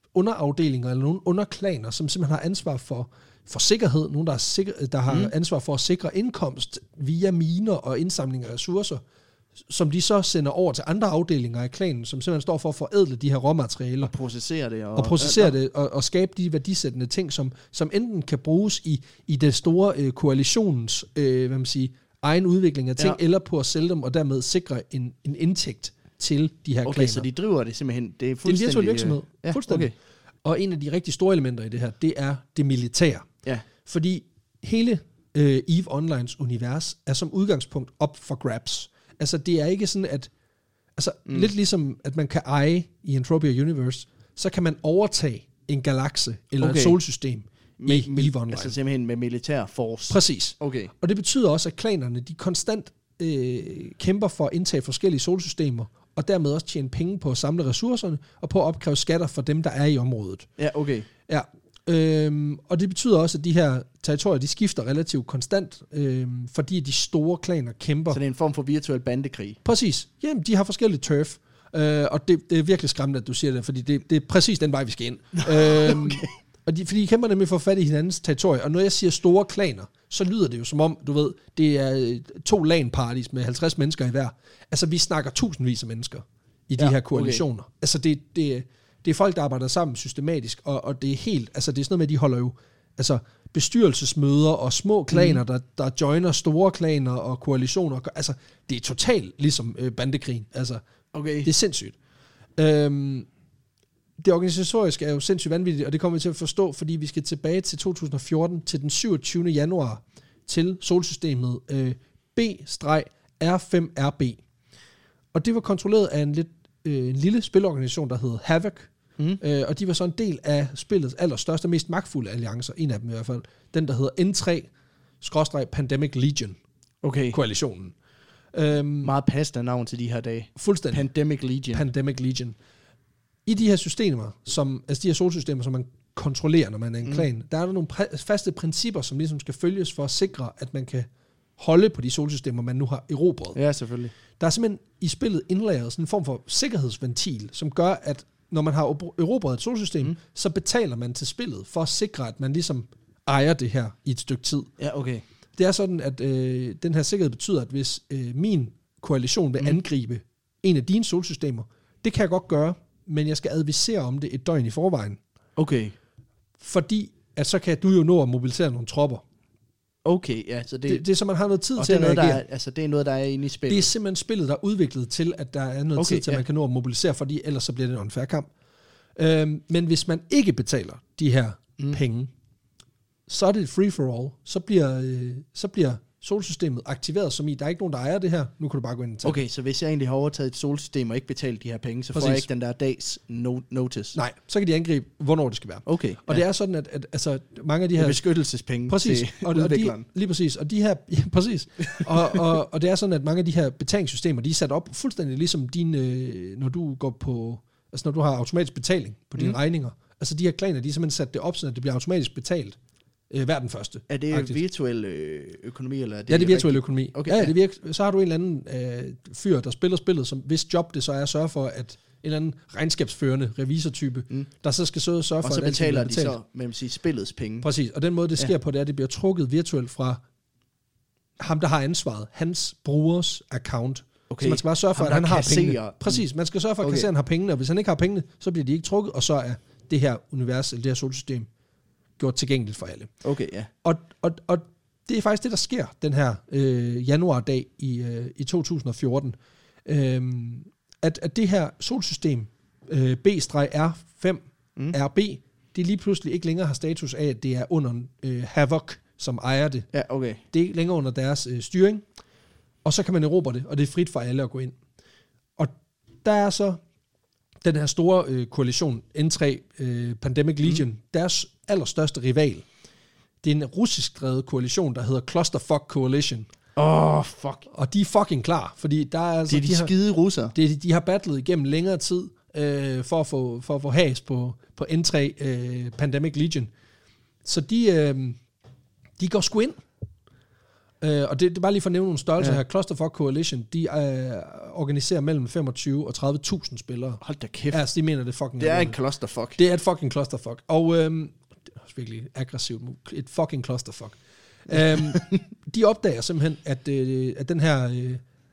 underafdelinger eller nogle underklaner, som simpelthen har ansvar for sikkerhed, nogen, der har ansvar for at sikre indkomst via miner og indsamling af ressourcer, som de så sender over til andre afdelinger af klanen, som simpelthen står for at forædle de her råmaterialer. Og processere det. Og skabe de værdisættende ting, som enten kan bruges i det store koalitionens egen udvikling af ting, eller på at sælge dem, og dermed sikre en indtægt til de her klaner. Okay, så de driver det simpelthen. Det er en virtuel virksomhed. Fuldstændig. Okay. Og en af de rigtig store elementer i det her, det er det militære. Ja. Fordi hele EVE Onlines univers er som udgangspunkt op for grabs. Altså, det er ikke sådan, at... Altså, lidt ligesom, at man kan eje i Entropia Universe, så kan man overtage en galakse eller et solsystem i EVE Online. Altså simpelthen med militær force. Præcis. Okay. Og det betyder også, at klanerne, de konstant kæmper for at indtage forskellige solsystemer, og dermed også tjene penge på at samle ressourcerne, og på at opkræve skatter for dem, der er i området. Ja, okay. Ja. Og det betyder også, at de her territorier, de skifter relativt konstant, fordi de store klaner kæmper. Så det er en form for virtuel bandekrig? Præcis. Jamen, de har forskellige turf. Og det er virkelig skræmmende, at du siger det, fordi det er præcis den vej, vi skal ind. Okay. Fordi de kæmper nemlig for at fat i hinandens territorier. Og når jeg siger store klaner, så lyder det jo som om, du ved, det er 2 LAN-parties med 50 mennesker i hver. Altså, vi snakker tusindvis af mennesker i de her koalitioner. Okay. Altså, det er folk, der arbejder sammen systematisk, og det er helt, altså det er sådan noget med, at de holder jo altså bestyrelsesmøder og små klaner, der joiner store klaner og koalitioner. Altså, det er totalt ligesom bandekrigen. Altså, okay. Det er sindssygt. Det organisatoriske er jo sindssygt vanvittigt, og det kommer vi til at forstå, fordi vi skal tilbage til 2014, til den 27. januar, til solsystemet B-R5RB. Og det var kontrolleret af en lille spilorganisation, der hed Havoc, og de var så en del af spillets allerstørste og mest magtfulde alliancer, en af dem i hvert fald, den der hedder N3-Pandemic Legion, koalitionen. Meget passende navn til de her dage. Fuldstændig. Pandemic Legion. I de her systemer, de her solsystemer, som man kontrollerer, når man er en klan, der er der nogle faste principper, som ligesom skal følges for at sikre, at man kan holde på de solsystemer, man nu har erobret. Ja, selvfølgelig. Der er simpelthen i spillet indlagret sådan en form for sikkerhedsventil, som gør, at når man har erobret et solsystem, så betaler man til spillet for at sikre, at man ligesom ejer det her i et stykke tid. Ja, okay. Det er sådan, at den her sikkerhed betyder, at hvis min koalition vil angribe en af dine solsystemer, det kan jeg godt gøre, men jeg skal advisere om det et døgn i forvejen. Okay. Fordi, at så kan du jo nå at mobilisere nogle tropper. Okay, ja. Så det er så, man har noget tid til at reagere. Det er noget, der er inde i spillet. Det er simpelthen spillet, der er udviklet til, at der er noget tid til, at man kan nå at mobilisere, fordi ellers så bliver det en unfair kamp. Men hvis man ikke betaler de her penge, så er det et free-for-all. Så bliver solsystemet aktiveret som i, der er ikke nogen, der ejer det her, nu kan du bare gå ind og tage. Okay, så hvis jeg egentlig har overtaget et solsystem og ikke betalt de her penge, så får jeg ikke den der dags notice. Nej, så kan de angribe, hvornår det skal være. Okay. Og det er sådan, at altså, mange af de her... beskyttelsespenge til udvikleren. Lige præcis. Og de her... Ja, præcis. og det er sådan, at mange af de her betalingssystemer, de er sat op fuldstændig ligesom dine... Når du går på... Altså når du har automatisk betaling på dine regninger. Altså de her klaner, de er simpelthen sat det op, så det bliver automatisk betalt. Hver den første. Er det virtuel økonomi? Eller er det det er virtuel økonomi. Okay, ja. Så har du en eller anden fyr, der spiller spillet, som hvis job det så er at sørge for, at en eller anden regnskabsførende revisortype, der så skal sørge for, og så betaler de så med spillets penge. Præcis, og den måde det sker på, det er, at det bliver trukket virtuelt fra ham, der har ansvaret, hans brugers account. Okay. Så man skal bare sørge for, at han har pengene. Præcis, man skal sørge for, at kasseren har pengene, og hvis han ikke har pengene, så bliver de ikke trukket, og så er det her univers, eller det her solsystem, gjort tilgængeligt for alle. Okay, ja. Og det er faktisk det, der sker den her januardag i 2014. At det her solsystem, B-R5RB, det lige pludselig ikke længere har status af, at det er under Havoc, som ejer det. Ja, okay. Det er ikke længere under deres styring, og så kan man erobre det, og det er frit for alle at gå ind. Og der er så den her store koalition, N3 Pandemic Legion, deres allerstørste rival. Det er en russisk drevet koalition, der hedder Clusterfuck Coalition. Fuck. Og de er fucking klar, fordi der er altså... Det er de skide russer. De har battlet igennem længere tid, for at få has på N3 Pandemic Legion. Så de går sgu ind. Og det er bare lige for at nævne nogle størrelser her. Clusterfuck Coalition, de organiserer mellem 25 og 30.000 spillere. Hold da kæft. Altså, de mener, det fucking... Det er en clusterfuck. Det er et fucking clusterfuck. Og det er også virkelig aggressivt. Et fucking clusterfuck. De opdager simpelthen, at den her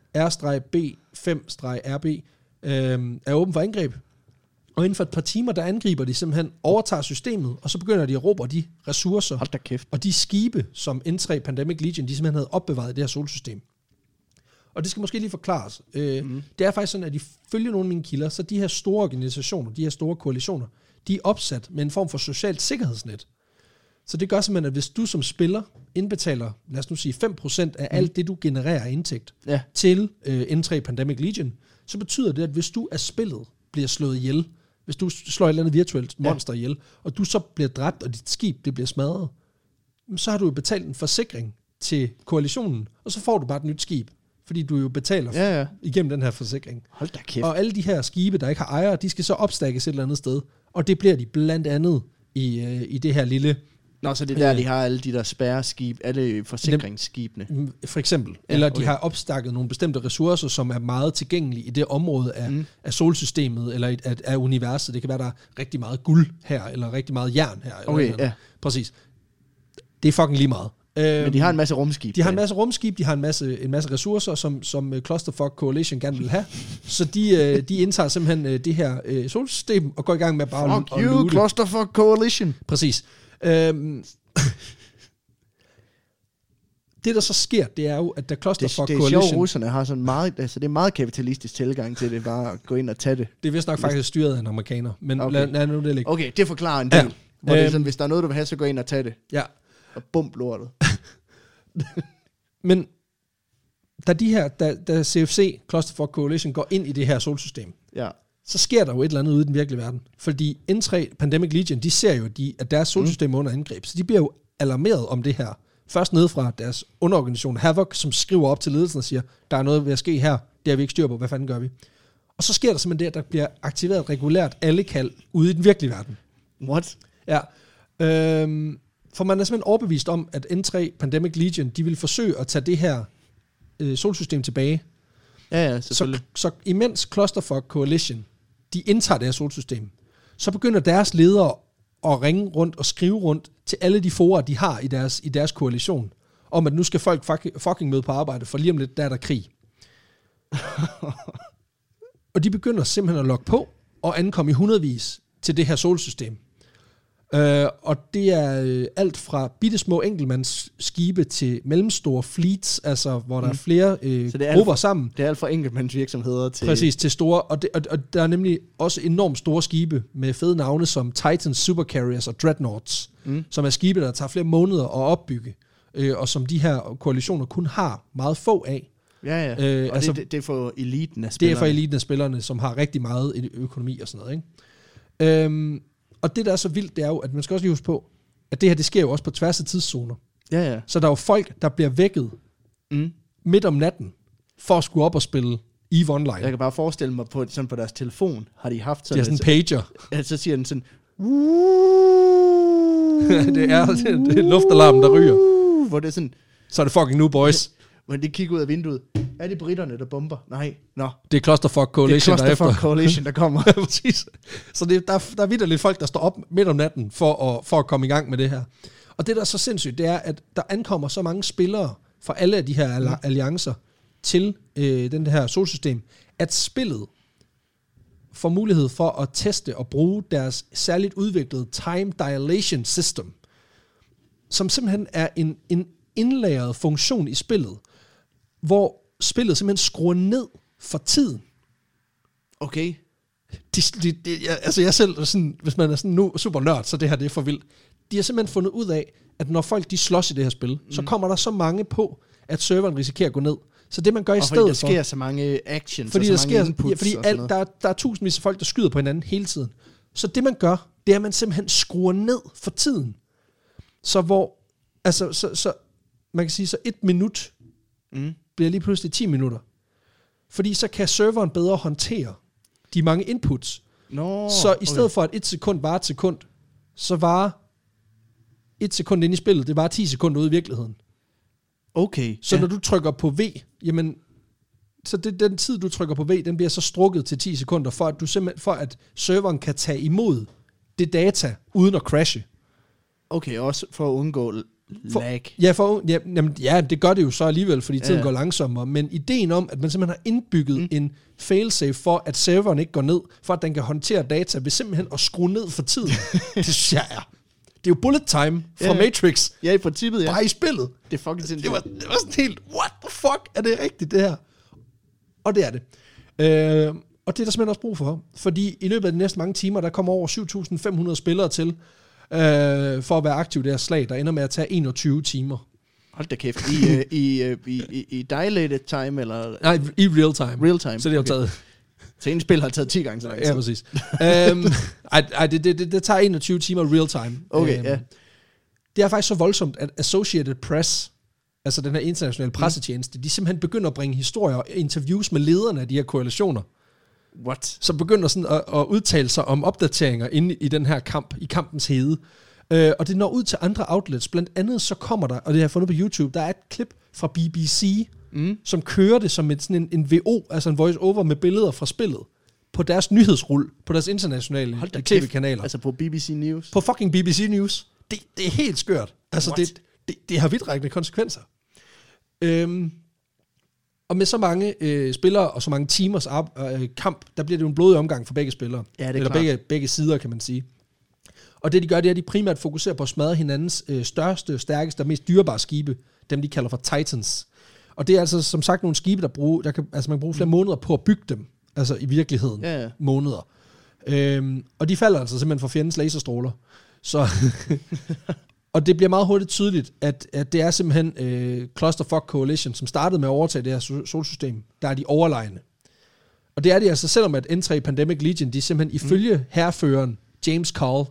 R-B5-RB er åben for angreb. Og inden for et par timer, der angriber de simpelthen, overtager systemet, og så begynder de at råbe de ressourcer. Hold da kæft. Og de skibe, som N3 Pandemic Legion, de simpelthen havde opbevaret i det her solsystem. Og det skal måske lige forklares. Det er faktisk sådan, at ifølge nogle af mine kilder, så de her store organisationer, de her store koalitioner, de er opsat med en form for socialt sikkerhedsnet. Så det gør simpelthen, at hvis du som spiller indbetaler, lad os nu sige 5% af alt det, du genererer af indtægt til N3 Pandemic Legion, så betyder det, at hvis du af spillet bliver slået ihjel, hvis du slår et eller andet virtuelt monster ihjel, og du så bliver dræbt, og dit skib det bliver smadret, så har du jo betalt en forsikring til koalitionen, og så får du bare et nyt skib, fordi du jo betaler igennem den her forsikring. Hold da kæft. Og alle de her skibe, der ikke har ejere, de skal så opstakkes et eller andet sted, og det bliver de blandt andet i det her lille... Nå, så det er der, de har alle de der spærreskib, alle forsikringsskibene. For eksempel. Eller de har opstakket nogle bestemte ressourcer, som er meget tilgængelige i det område af solsystemet, eller af universet. Det kan være, der er rigtig meget guld her, eller rigtig meget jern her. Eller præcis. Det er fucking lige meget. Men de har en masse rumskib. De har en masse rumskib, de har en masse ressourcer, som Clusterfuck Coalition gerne vil have. Så de indtager simpelthen det her solsystem, og går i gang med bare at loote. Fuck you, Clusterfuck Coalition. Præcis. Det der så sker, det er jo, at da Clusterfuck Coalition... Det er sjovt, russerne har sådan meget... Altså, det er meget kapitalistisk tilgang til det, bare at gå ind og tage det. Det er vist nok faktisk styret af en amerikaner, men lad nu det ligge. Okay, det forklarer en del. Ja. Hvor det er sådan, hvis der er noget, du vil have, så gå ind og tage det. Ja. Og bump lortet. Men da CFC, Clusterfuck Coalition, går ind i det her solsystem, så sker der jo et eller andet ude i den virkelige verden. Fordi N3 Pandemic Legion, de ser jo, at deres solsystem er under angreb, så de bliver jo alarmeret om det her. Først ned fra deres underorganisation Havoc, som skriver op til ledelsen og siger, der er noget ved at ske her, det har vi ikke styr på, hvad fanden gør vi? Og så sker der simpelthen det, at der bliver aktiveret regulært alle kald ude i den virkelige verden. What? Ja. For man er simpelthen overbevist om, at N3 Pandemic Legion, de vil forsøge at tage det her solsystem tilbage. Ja, selvfølgelig. Så imens Clusterfuck Coalition, de indtager det her solsystem, så begynder deres ledere at ringe rundt og skrive rundt til alle de forer, de har i deres koalition, om at nu skal folk fucking møde på arbejde, for lige om lidt, der er der krig. Og de begynder simpelthen at logge på og ankomme i hundredvis til det her solsystem. Og det er alt fra bittesmå enkeltmandsskibe til mellemstore fleets, altså hvor der er flere grupper sammen. Det er alt fra enkeltmandsvirksomheder til... Præcis, til store, og der er nemlig også enormt store skibe med fede navne som Titans, Supercarriers og Dreadnoughts, som er skibe, der tager flere måneder at opbygge, og som de her koalitioner kun har meget få af. Ja, og altså, det er for eliten af spillerne. Det er for eliten af spillerne, som har rigtig meget økonomi og sådan noget, ikke? Og det, der er så vildt, det er jo, at man skal også lige huske på, at det her, det sker jo også på tværs af tidszoner. Ja. Så der er jo folk, der bliver vækket midt om natten, for at skulle op og spille EVE Online. Jeg kan bare forestille mig, på deres telefon har de haft sådan... Det er sådan en pager. Ja, så siger den sådan... det er luftalarmen, der ryger. Hvor det er sådan... Så er det fucking nu, boys. Hvor de kigger ud af vinduet. Er det britterne, der bomber? Nej. Nå. Det er Clusterfuck Coalition, der kommer. Præcis. Så der er vitterligt folk, der står op midt om natten for at komme i gang med det her. Og det, der er så sindssygt, det er, at der ankommer så mange spillere fra alle af de her alliancer til den her solsystem, at spillet får mulighed for at teste og bruge deres særligt udviklede Time Dilation System, som simpelthen er en indlagret funktion i spillet, hvor spillet simpelthen skruer ned for tiden. Okay. Jeg selv, sådan, hvis man er sådan nu super nørd, så det her det er for vildt. De har simpelthen fundet ud af, at når folk de slås i det her spil, så kommer der så mange på, at serveren risikerer at gå ned. Så det man gør i stedet for... der sker så mange actions, fordi og så mange inputs. Fordi der er tusindvis af folk, der skyder på hinanden hele tiden. Så det man gør, det er, at man simpelthen skruer ned for tiden. Så hvor... Altså, så man kan sige, så 1 minut bliver lige pludselig 10 minutter. Fordi så kan serveren bedre håndtere de mange inputs. Så i stedet for, at 1 sekund varer 1 sekund, så varer 1 sekund inde i spillet, det varer 10 sekunder ude i virkeligheden. Okay. Så når du trykker på V, jamen, så den tid, du trykker på V, den bliver så strukket til 10 sekunder, for at serveren kan tage imod det data, uden at crashe. Okay, også for at undgå lag. Ja, det gør det jo så alligevel, fordi tiden går langsommere. Men ideen om, at man simpelthen har indbygget en failsafe for, at serveren ikke går ned, for at den kan håndtere data, ved simpelthen at skrue ned for tiden. Det synes jeg er. Det er jo bullet time fra Matrix. Ja, i princippet, ja. Bare i spillet. Det er fucking sindssygt. Det var sådan helt, what the fuck, er det rigtigt det her? Og det er det. Og det er der simpelthen også brug for. Fordi i løbet af de næste mange timer, der kommer over 7.500 spillere til, for at være aktiv i det her slag, der ender med at tage 21 timer. Hold da kæft. I dilated time, eller? Nej, i real time. Real time. Så det har taget... Så en spil har taget 10 gange så lang tid. Ja, præcis. Det tager 21 timer real time. Okay, ja. Det er faktisk så voldsomt, at Associated Press, altså den her internationale pressetjeneste, de simpelthen begynder at bringe historier og interviews med lederne af de her koalitioner. What? Så begynder sådan at udtale sig om opdateringer inde i den her kamp, i kampens hede. Og det når ud til andre outlets. Blandt andet så kommer der, og det har jeg fundet på YouTube, der er et klip fra BBC, som kører det som sådan en VO, altså en voice-over med billeder fra spillet, på deres nyhedsrull, på deres internationale tv-kanaler. Altså på BBC News? På fucking BBC News. Det er helt skørt. Altså det har vidtrækkende konsekvenser. Og med så mange spillere og så mange timers kamp, der bliver det jo en blodig omgang for begge spillere. Ja, det er eller begge sider, kan man sige. Og det de gør, det er, at de primært fokuserer på at smadre hinandens største, stærkeste og mest dyrebare skibe, dem de kalder for Titans. Og det er altså som sagt nogle skibe, man kan bruge flere måneder på at bygge dem, altså i virkeligheden, måneder. Og de falder altså simpelthen for fjendens laserstråler. Så og det bliver meget hurtigt tydeligt, at det er simpelthen Clusterfuck Coalition, som startede med at overtage det her solsystem, der er de overlegne. Og det er de altså, selvom at N3 Pandemic Legion, de simpelthen ifølge hærføreren James Carl,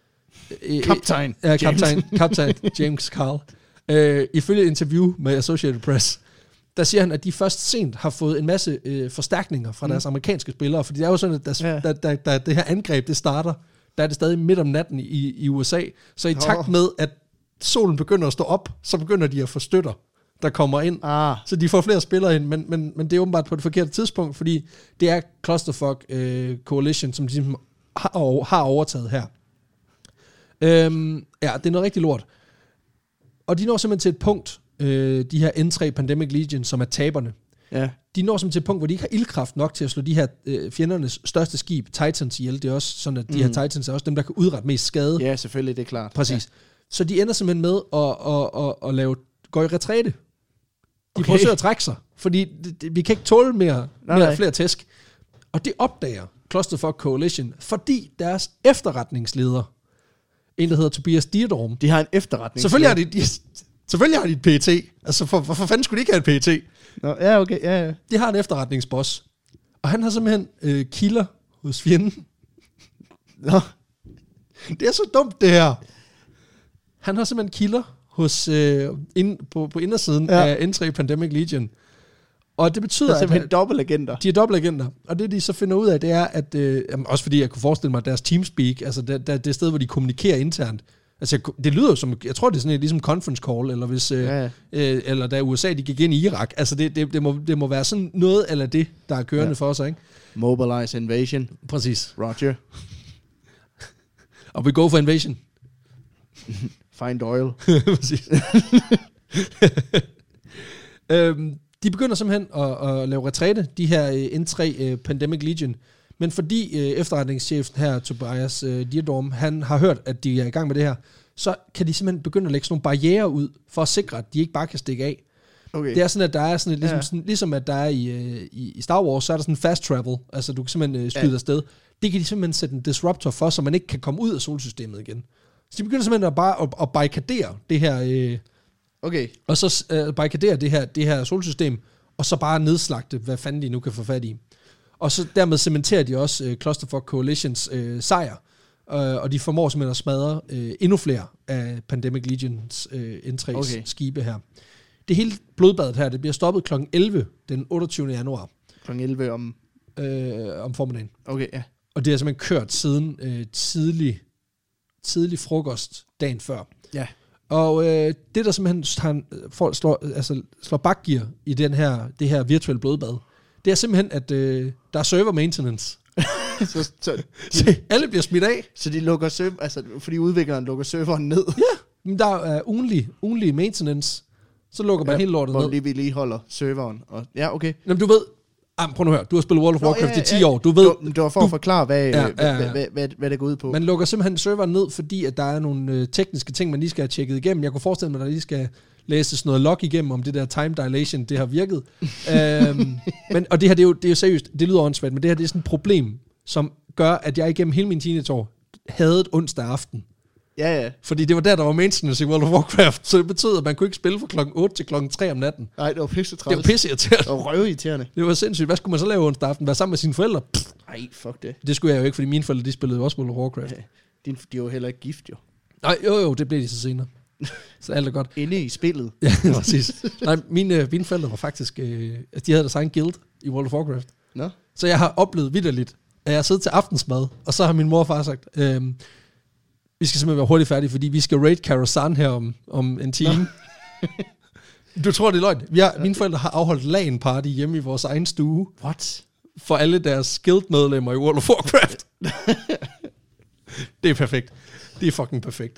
kaptajn James Carl, ifølge interview med Associated Press, der siger han, at de først sent har fået en masse forstærkninger fra deres amerikanske spillere, fordi det er jo sådan, at da det her angreb, det starter, der er det stadig midt om natten i USA, så i takt med, at solen begynder at stå op, så begynder de at få støtter, der kommer ind, så de får flere spillere ind, men det er åbenbart på det forkerte tidspunkt, fordi det er Clusterfuck Coalition, som de har overtaget her. Det er noget rigtig lort. Og de når simpelthen til et punkt, de her N3 Pandemic Legion, som er taberne. Ja. De når simpelthen til et punkt, hvor de ikke har ildkraft nok til at slå de her fjendernes største skib, Titans, ihjel. Det er også sådan, at de her Titans er også dem, der kan udrette mest skade. Ja, selvfølgelig, det er klart. Præcis. Ja. Så de ender simpelthen med at gå i retræte. De forsøger at trække sig, fordi vi kan ikke tåle mere flere tæsk. Og det opdager Clusterfuck Coalition, fordi deres efterretningsleder, en der hedder Tobias Dierdorm, de har en efterretningsleder. Selvfølgelig har de et PET. Altså, for fanden skulle de ikke have et PET? Nå, ja, okay, ja. De har en efterretningsboss. Og han har simpelthen kilder hos fjenden. Nå. Det er så dumt, det her. Han har simpelthen kilder hos, på indersiden af N3 Pandemic Legion. Og det betyder, at simpelthen dobbeltagenter. De er dobbeltagenter. Og det, de så finder ud af, det er, at også fordi jeg kunne forestille mig, at deres teamspeak, altså det sted, hvor de kommunikerer internt, altså det lyder jo som, jeg tror, det er sådan et ligesom conference call, eller hvis, eller da USA, de gik ind i Irak. Altså det må være sådan noget, eller det, der er kørende for sig, ikke? Mobilize invasion. Præcis. Roger. Og we go for invasion. Find oil. Præcis. De begynder simpelthen at lave retræte, de her N3 Pandemic Legion, men fordi efterretningschefen her, Tobias Dierdorm, han har hørt, at de er i gang med det her, så kan de simpelthen begynde at lægge sådan nogle barrierer ud, for at sikre, at de ikke bare kan stikke af. Okay. Det er sådan, at der er sådan, ligesom at der er i Star Wars, så er der sådan fast travel, altså du kan simpelthen skyde afsted. Det kan de simpelthen sætte en disruptor for, så man ikke kan komme ud af solsystemet igen. Så de begynder simpelthen at barrikadere det her... Og så barrikadere det her solsystem, og så bare nedslagte, hvad fanden de nu kan få fat i. Og så dermed cementerer de også Clusterfuck Coalitions sejr, og de formår simpelthen at smadre endnu flere af Pandemic Legions N3's skibe her. Det hele blodbadet her, det bliver stoppet kl. 11 den 28. januar. Kl. 11 om formiddagen. Okay, ja. Og det har simpelthen kørt siden tidlig frokost dagen før. Ja. Og det, der simpelthen slår bakgear i det her virtuelle blodbad, det er simpelthen, at der er server maintenance. så alle bliver smidt af. Så de lukker fordi udvikleren lukker serveren ned. Ja, men der er ugenlig maintenance. Så lukker man helt lortet ned. Hvor lige holder serveren. Og, ja, okay. Jamen, du ved... prøv nu at høre. Du har spillet World of Warcraft i 10 år. Du ved... Det var for at forklare, hvad det går ud på. Man lukker simpelthen serveren ned, fordi at der er nogle tekniske ting, man lige skal have tjekket igennem. Jeg kunne forestille mig, at der lige skal læse sådan noget log igennem, om det der time dilation, det har virket. Og det her, det er jo seriøst, det lyder åndssvagt, men det her, det er sådan et problem, som gør, at jeg igennem hele mine teenageår havde et onsdag aften. Ja. Fordi det var der var maintenance i World of Warcraft, så det betød, at man kunne ikke spille fra klokken 8 til klokken 3 om natten. Nej, det var pissetræls. Det var pisseirriterende. Det var røvirriterende. Det var sindssygt. Hvad skulle man så lave onsdag aften? Være sammen med sine forældre? Nej, fuck det. Det skulle jeg jo ikke, fordi mine forældre, de spillede jo også World of Warcraft. Ja, de var heller ikke gift, jo. Nej, jo, det blev de så senere. Så alt er godt. Inde i spillet. Ja, præcis. Nej, mine forældre var faktisk... de havde deres egen guild i World of Warcraft. Nå? Så jeg har oplevet vitterligt, at jeg sidder til aftensmad, og så har min mor og far sagt... vi skal simpelthen være hurtigt færdige, fordi vi skal raid Karazhan her om en time. Du tror, det er løgn? Mine forældre har afholdt LAN-party hjemme i vores egen stue. What? For alle deres guild-medlemmer i World of Warcraft. Det er perfekt. Det er fucking perfekt.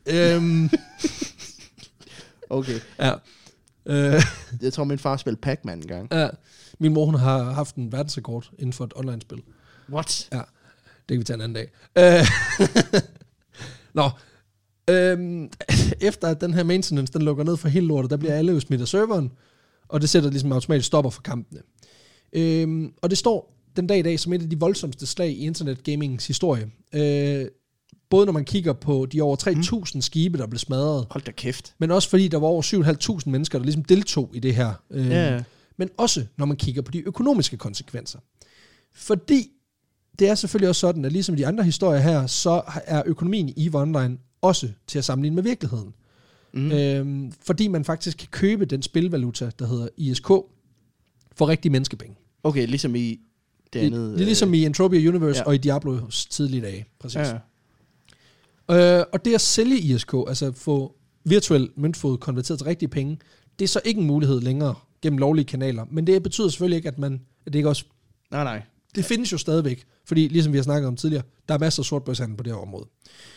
Okay. Ja. Jeg tror, min far spillede Pac-Man en gang. Ja. Min mor, hun har haft en verdensrekord inden for et online-spil. What? Ja. Det kan vi tage en anden dag. Nå. Efter at den her maintenance, den lukker ned for hele lortet, der bliver alle jo smidt af serveren, og det sætter ligesom automatisk stopper for kampene. Og det står den dag i dag som et af de voldsomste slag i internetgamings historie. Både når man kigger på de over 3.000 skibe, der blev smadret. Hold da kæft. Men også fordi der var over 7.500 mennesker, der ligesom deltog i det her. Men også når man kigger på de økonomiske konsekvenser. Fordi det er selvfølgelig også sådan, at ligesom de andre historier her, så er økonomien i EVE Online også til at sammenligne med virkeligheden. Fordi man faktisk kan købe den spilvaluta, der hedder ISK, for rigtige menneskepenge. Okay, ligesom i det andet... Det er ligesom i Entropia Universe og i Diablos tidlige dage. Præcis. Ja. Og det at sælge ISK, altså få virtuel møntfod konverteret til rigtige penge, det er så ikke en mulighed længere gennem lovlige kanaler. Men det betyder selvfølgelig ikke, at det ikke også... Nej. Det findes jo stadigvæk, fordi ligesom vi har snakket om tidligere, der er masser af sortbørshandel på det her område.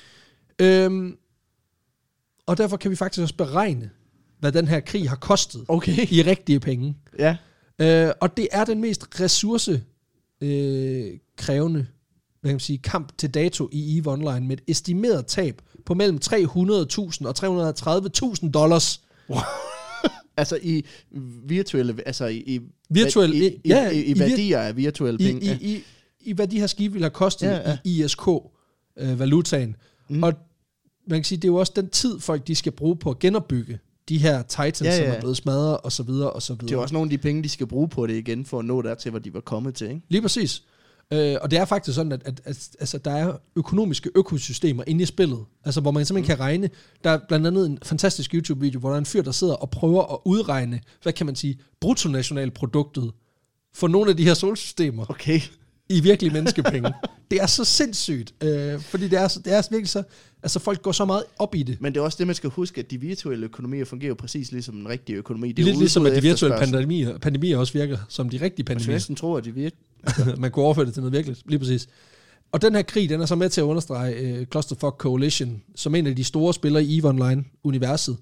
Og derfor kan vi faktisk også beregne, hvad den her krig har kostet i rigtige penge. Ja. Og det er den mest ressourcekrævende kamp til dato i EVE Online med et estimeret tab på mellem $300,000 og $330,000. Wow. Altså i virtuelle, altså i værdier af virtuelle penge. I hvad de her skibe ville have kostet i ISK-valutaen. Og man kan sige, det er jo også den tid, folk de skal bruge på at genopbygge de her Titans, som er blevet smadret, og så videre, og så videre. Det er også nogle af de penge, de skal bruge på det igen, for at nå dertil, hvor de var kommet til, ikke? Lige præcis. Og det er faktisk sådan, at altså, der er økonomiske økosystemer inde i spillet, altså hvor man simpelthen kan regne. Der er blandt andet en fantastisk YouTube-video, hvor der er en fyr, der sidder og prøver at udregne, hvad kan man sige, bruttonationalproduktet for nogle af de her solsystemer i virkelige menneskepenge. Det er så sindssygt, fordi det er virkelig så, altså folk går så meget op i det. Men det er også det, man skal huske, at de virtuelle økonomier fungerer præcis ligesom den rigtige økonomi. Det er lidt ligesom, at de virtuelle pandemier også virker som de rigtige pandemier. Jeg næsten tror, at de virker. Man kunne overføre det til noget virkeligt, lige præcis. Og den her krig, den er så med til at understrege Clusterfuck Coalition, som en af de store spillere i EVE Online-universet.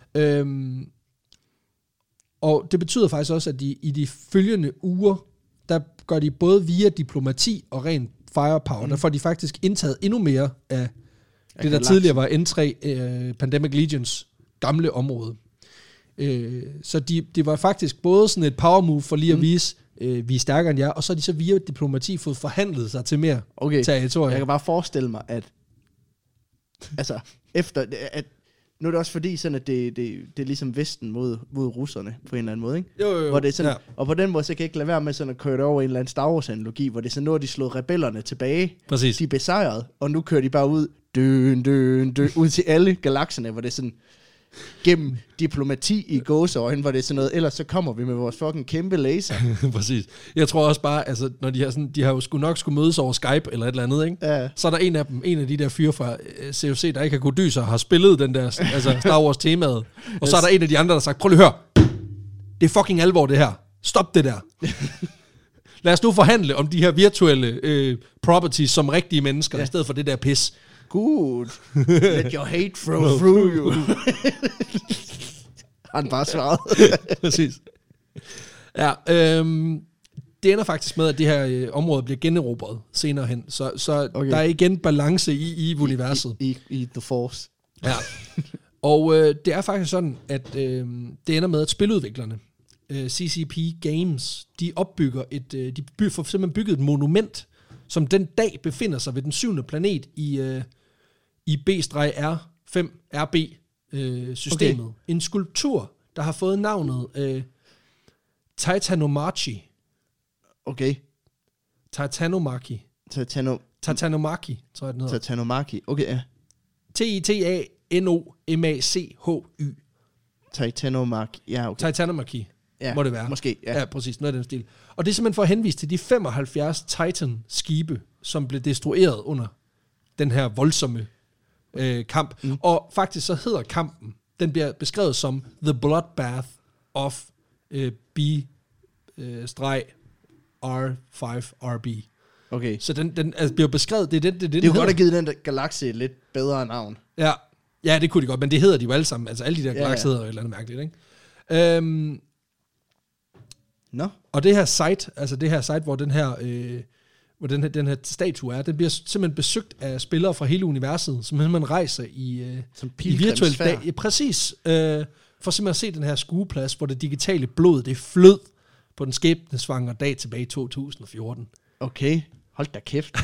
Og det betyder faktisk også, at i de følgende uger, der gør de både via diplomati og ren firepower, der får de faktisk indtaget endnu mere af det, der tidligere var N3 Pandemic Legions gamle område. Så det var faktisk både sådan et power move for lige at vise, vi er stærkere end jer, og så er de så via diplomati fået forhandlet sig til mere territorier. Jeg kan bare forestille mig, at altså, efter at nu er det også fordi, sådan, at det er ligesom Vesten mod russerne, på en eller anden måde, ikke? Jo. Hvor det er sådan, og på den måde, så kan jeg ikke lade være med sådan at køre det over en eller anden Star Wars-analogi, hvor det er sådan, nu har de slået rebellerne tilbage. Præcis. De er besejret, og nu kører de bare ud, ud til alle galakserne, hvor det er sådan, gennem diplomati i gåseøjne, hvor det er sådan noget, ellers så kommer vi med vores fucking kæmpe laser. Præcis. Jeg tror også bare, altså, når de har sådan, de har jo nok skulle mødes over Skype eller et eller andet, ikke? Ja. Så er der en af de der fyre fra COC, der ikke har kunnet dyse og har spillet den der, altså Star Wars temaet. Og så er der en af de andre, der har sagt, prøv lige at høre, det er fucking alvor det her. Stop det der. Lad os nu forhandle om de her virtuelle properties som rigtige mennesker, i stedet for det der pis. Good. Let your hate flow through you. Han bare svaret. Præcis. Ja, det ender faktisk med, at det her område bliver generobret senere hen. Så okay. Der er igen balance i universet. I The Force. Ja. Og det er faktisk sådan, at det ender med, at spiludviklerne, CCP Games, de opbygger får simpelthen bygget et monument, som den dag befinder sig ved den 7. planet i B-R5RB-systemet. Okay. En skulptur, der har fået navnet Titanomachy. Okay. Titanomachy, tror jeg, den hedder. Titanomachy, okay, ja. Titanomachy. Titanomachy, ja, okay. Titanomachy, ja, må det være. Måske, ja. Ja, præcis, noget af den stil. Og det er simpelthen for at henvise til de 75 Titan-skibe, som blev destrueret under den her voldsomme kamp. Mm. Og faktisk så hedder kampen, den bliver beskrevet som The Bloodbath of B-R5RB. Okay. Så den altså bliver beskrevet, det kunne godt have givet den der galakse et lidt bedre navn. Ja, det kunne de godt, men det hedder de jo alle sammen. Altså alle de der galakser hedder jo et eller andet mærkeligt, ikke? Og det her site, hvor den her statue er, den bliver simpelthen besøgt af spillere fra hele universet, som man rejser i virtuelt dag. Præcis. For simpelthen at se den her skueplads, hvor det digitale blod, det flød på den skæbnesvangre dag tilbage i 2014. Okay, hold da kæft.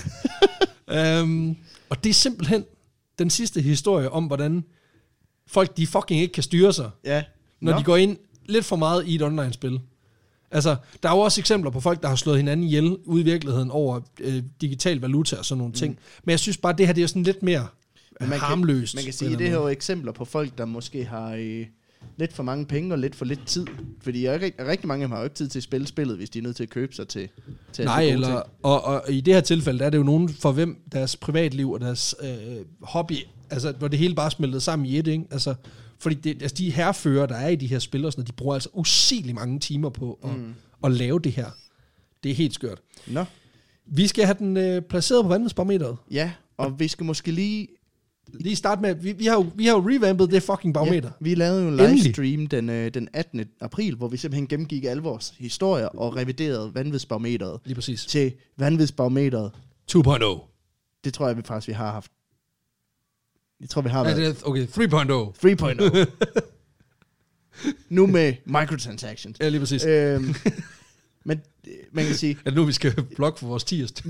Og det er simpelthen den sidste historie om, hvordan folk, de fucking ikke kan styre sig, når de går ind lidt for meget i et online-spil. Altså, der er jo også eksempler på folk, der har slået hinanden ihjel ude i virkeligheden over digital valuta og sådan nogle ting. Men jeg synes bare, det her det er sådan lidt mere harmløst. Man kan sige, at det her er jo eksempler på folk, der måske har lidt for mange penge og lidt for lidt tid. Fordi rigtig mange af dem har jo ikke tid til at spille spillet, hvis de er nødt til at købe sig til nej, og i det her tilfælde, der er det jo nogen for hvem deres privatliv og deres hobby, altså hvor det hele bare smeltet sammen i et, ikke? Altså, fordi de herfører, der er i de her spil, og sådan, de bruger altså usigeligt mange timer på at lave det her. Det er helt skørt. Nå. Vi skal have den placeret på vanvidsbarometeret. Ja, og vi skal måske lige starte med, vi har jo revampet det fucking barometer. Ja, vi lavede jo en livestream den 18. april, hvor vi simpelthen gennemgik alle vores historier og reviderede vanvidsbarometeret. Lige præcis. Til vanvidsbarometeret 2.0. Det tror jeg faktisk, vi har haft. Jeg tror, vi har været. Okay, 3.0. 3.0. Nu med microtransactions. Ja, lige præcis. Men man kan sige... Er det nu, vi skal blokke for vores tiers?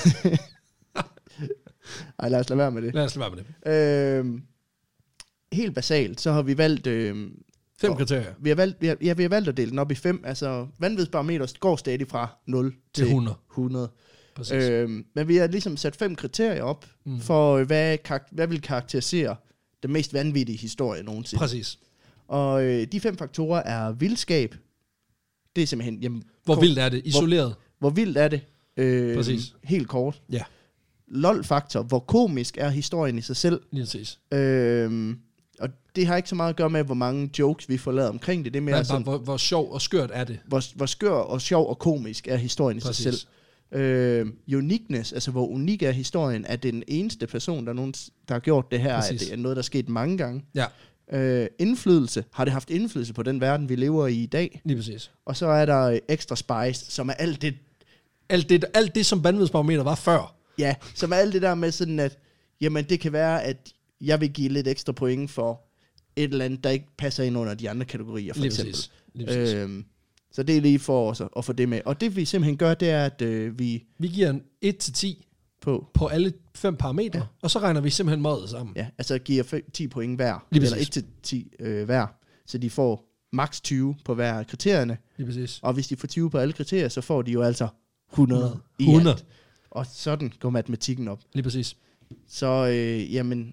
Ej, lad os lade være med det. Helt basalt, så har vi valgt... 5 kriterier. Vi har valgt at dele den op i 5. Altså, vanvidsbarometer går stadig fra 0 til 100. Men vi har ligesom sat 5 kriterier op for, hvad vil karakterisere den mest vanvittige historie nogensinde. Præcis. Og de 5 faktorer er vildskab. Det er simpelthen... Jamen, hvor vildt er det? Isoleret? Hvor vildt er det? Præcis. Helt kort. Ja. LOL-faktor. Hvor komisk er historien i sig selv? Lige præcis. Og det har ikke så meget at gøre med, hvor mange jokes vi får lavet omkring det. Det er mere sådan, hvor sjov og skørt er det? Hvor skør og sjov og komisk er historien i sig selv. Uniqueness, altså hvor unik er historien, er den eneste person, der har gjort det her, at det er noget, der er sket mange gange. Ja. Indflydelse, har det haft indflydelse på den verden, vi lever i dag? Lige præcis. Og så er der extra spice, som er alt det som vanvidsbarometer var før. Ja, som er alt det der med sådan, at jamen, det kan være, at jeg vil give lidt ekstra point for et eller andet, der ikke passer ind under de andre kategorier, for eksempel. Lige præcis. Så det er lige for os at få det med. Og det vi simpelthen gør, det er, at vi giver en 1-10 på alle 5 parametre, og så regner vi simpelthen mådet sammen. Ja, altså giver 10 point hver, eller 1-10 hver, så de får maks 20 på hver af kriterierne. Lige præcis. Og hvis de får 20 på alle kriterier, så får de jo altså 100 i alt. Og sådan går matematikken op. Lige præcis. Så jamen...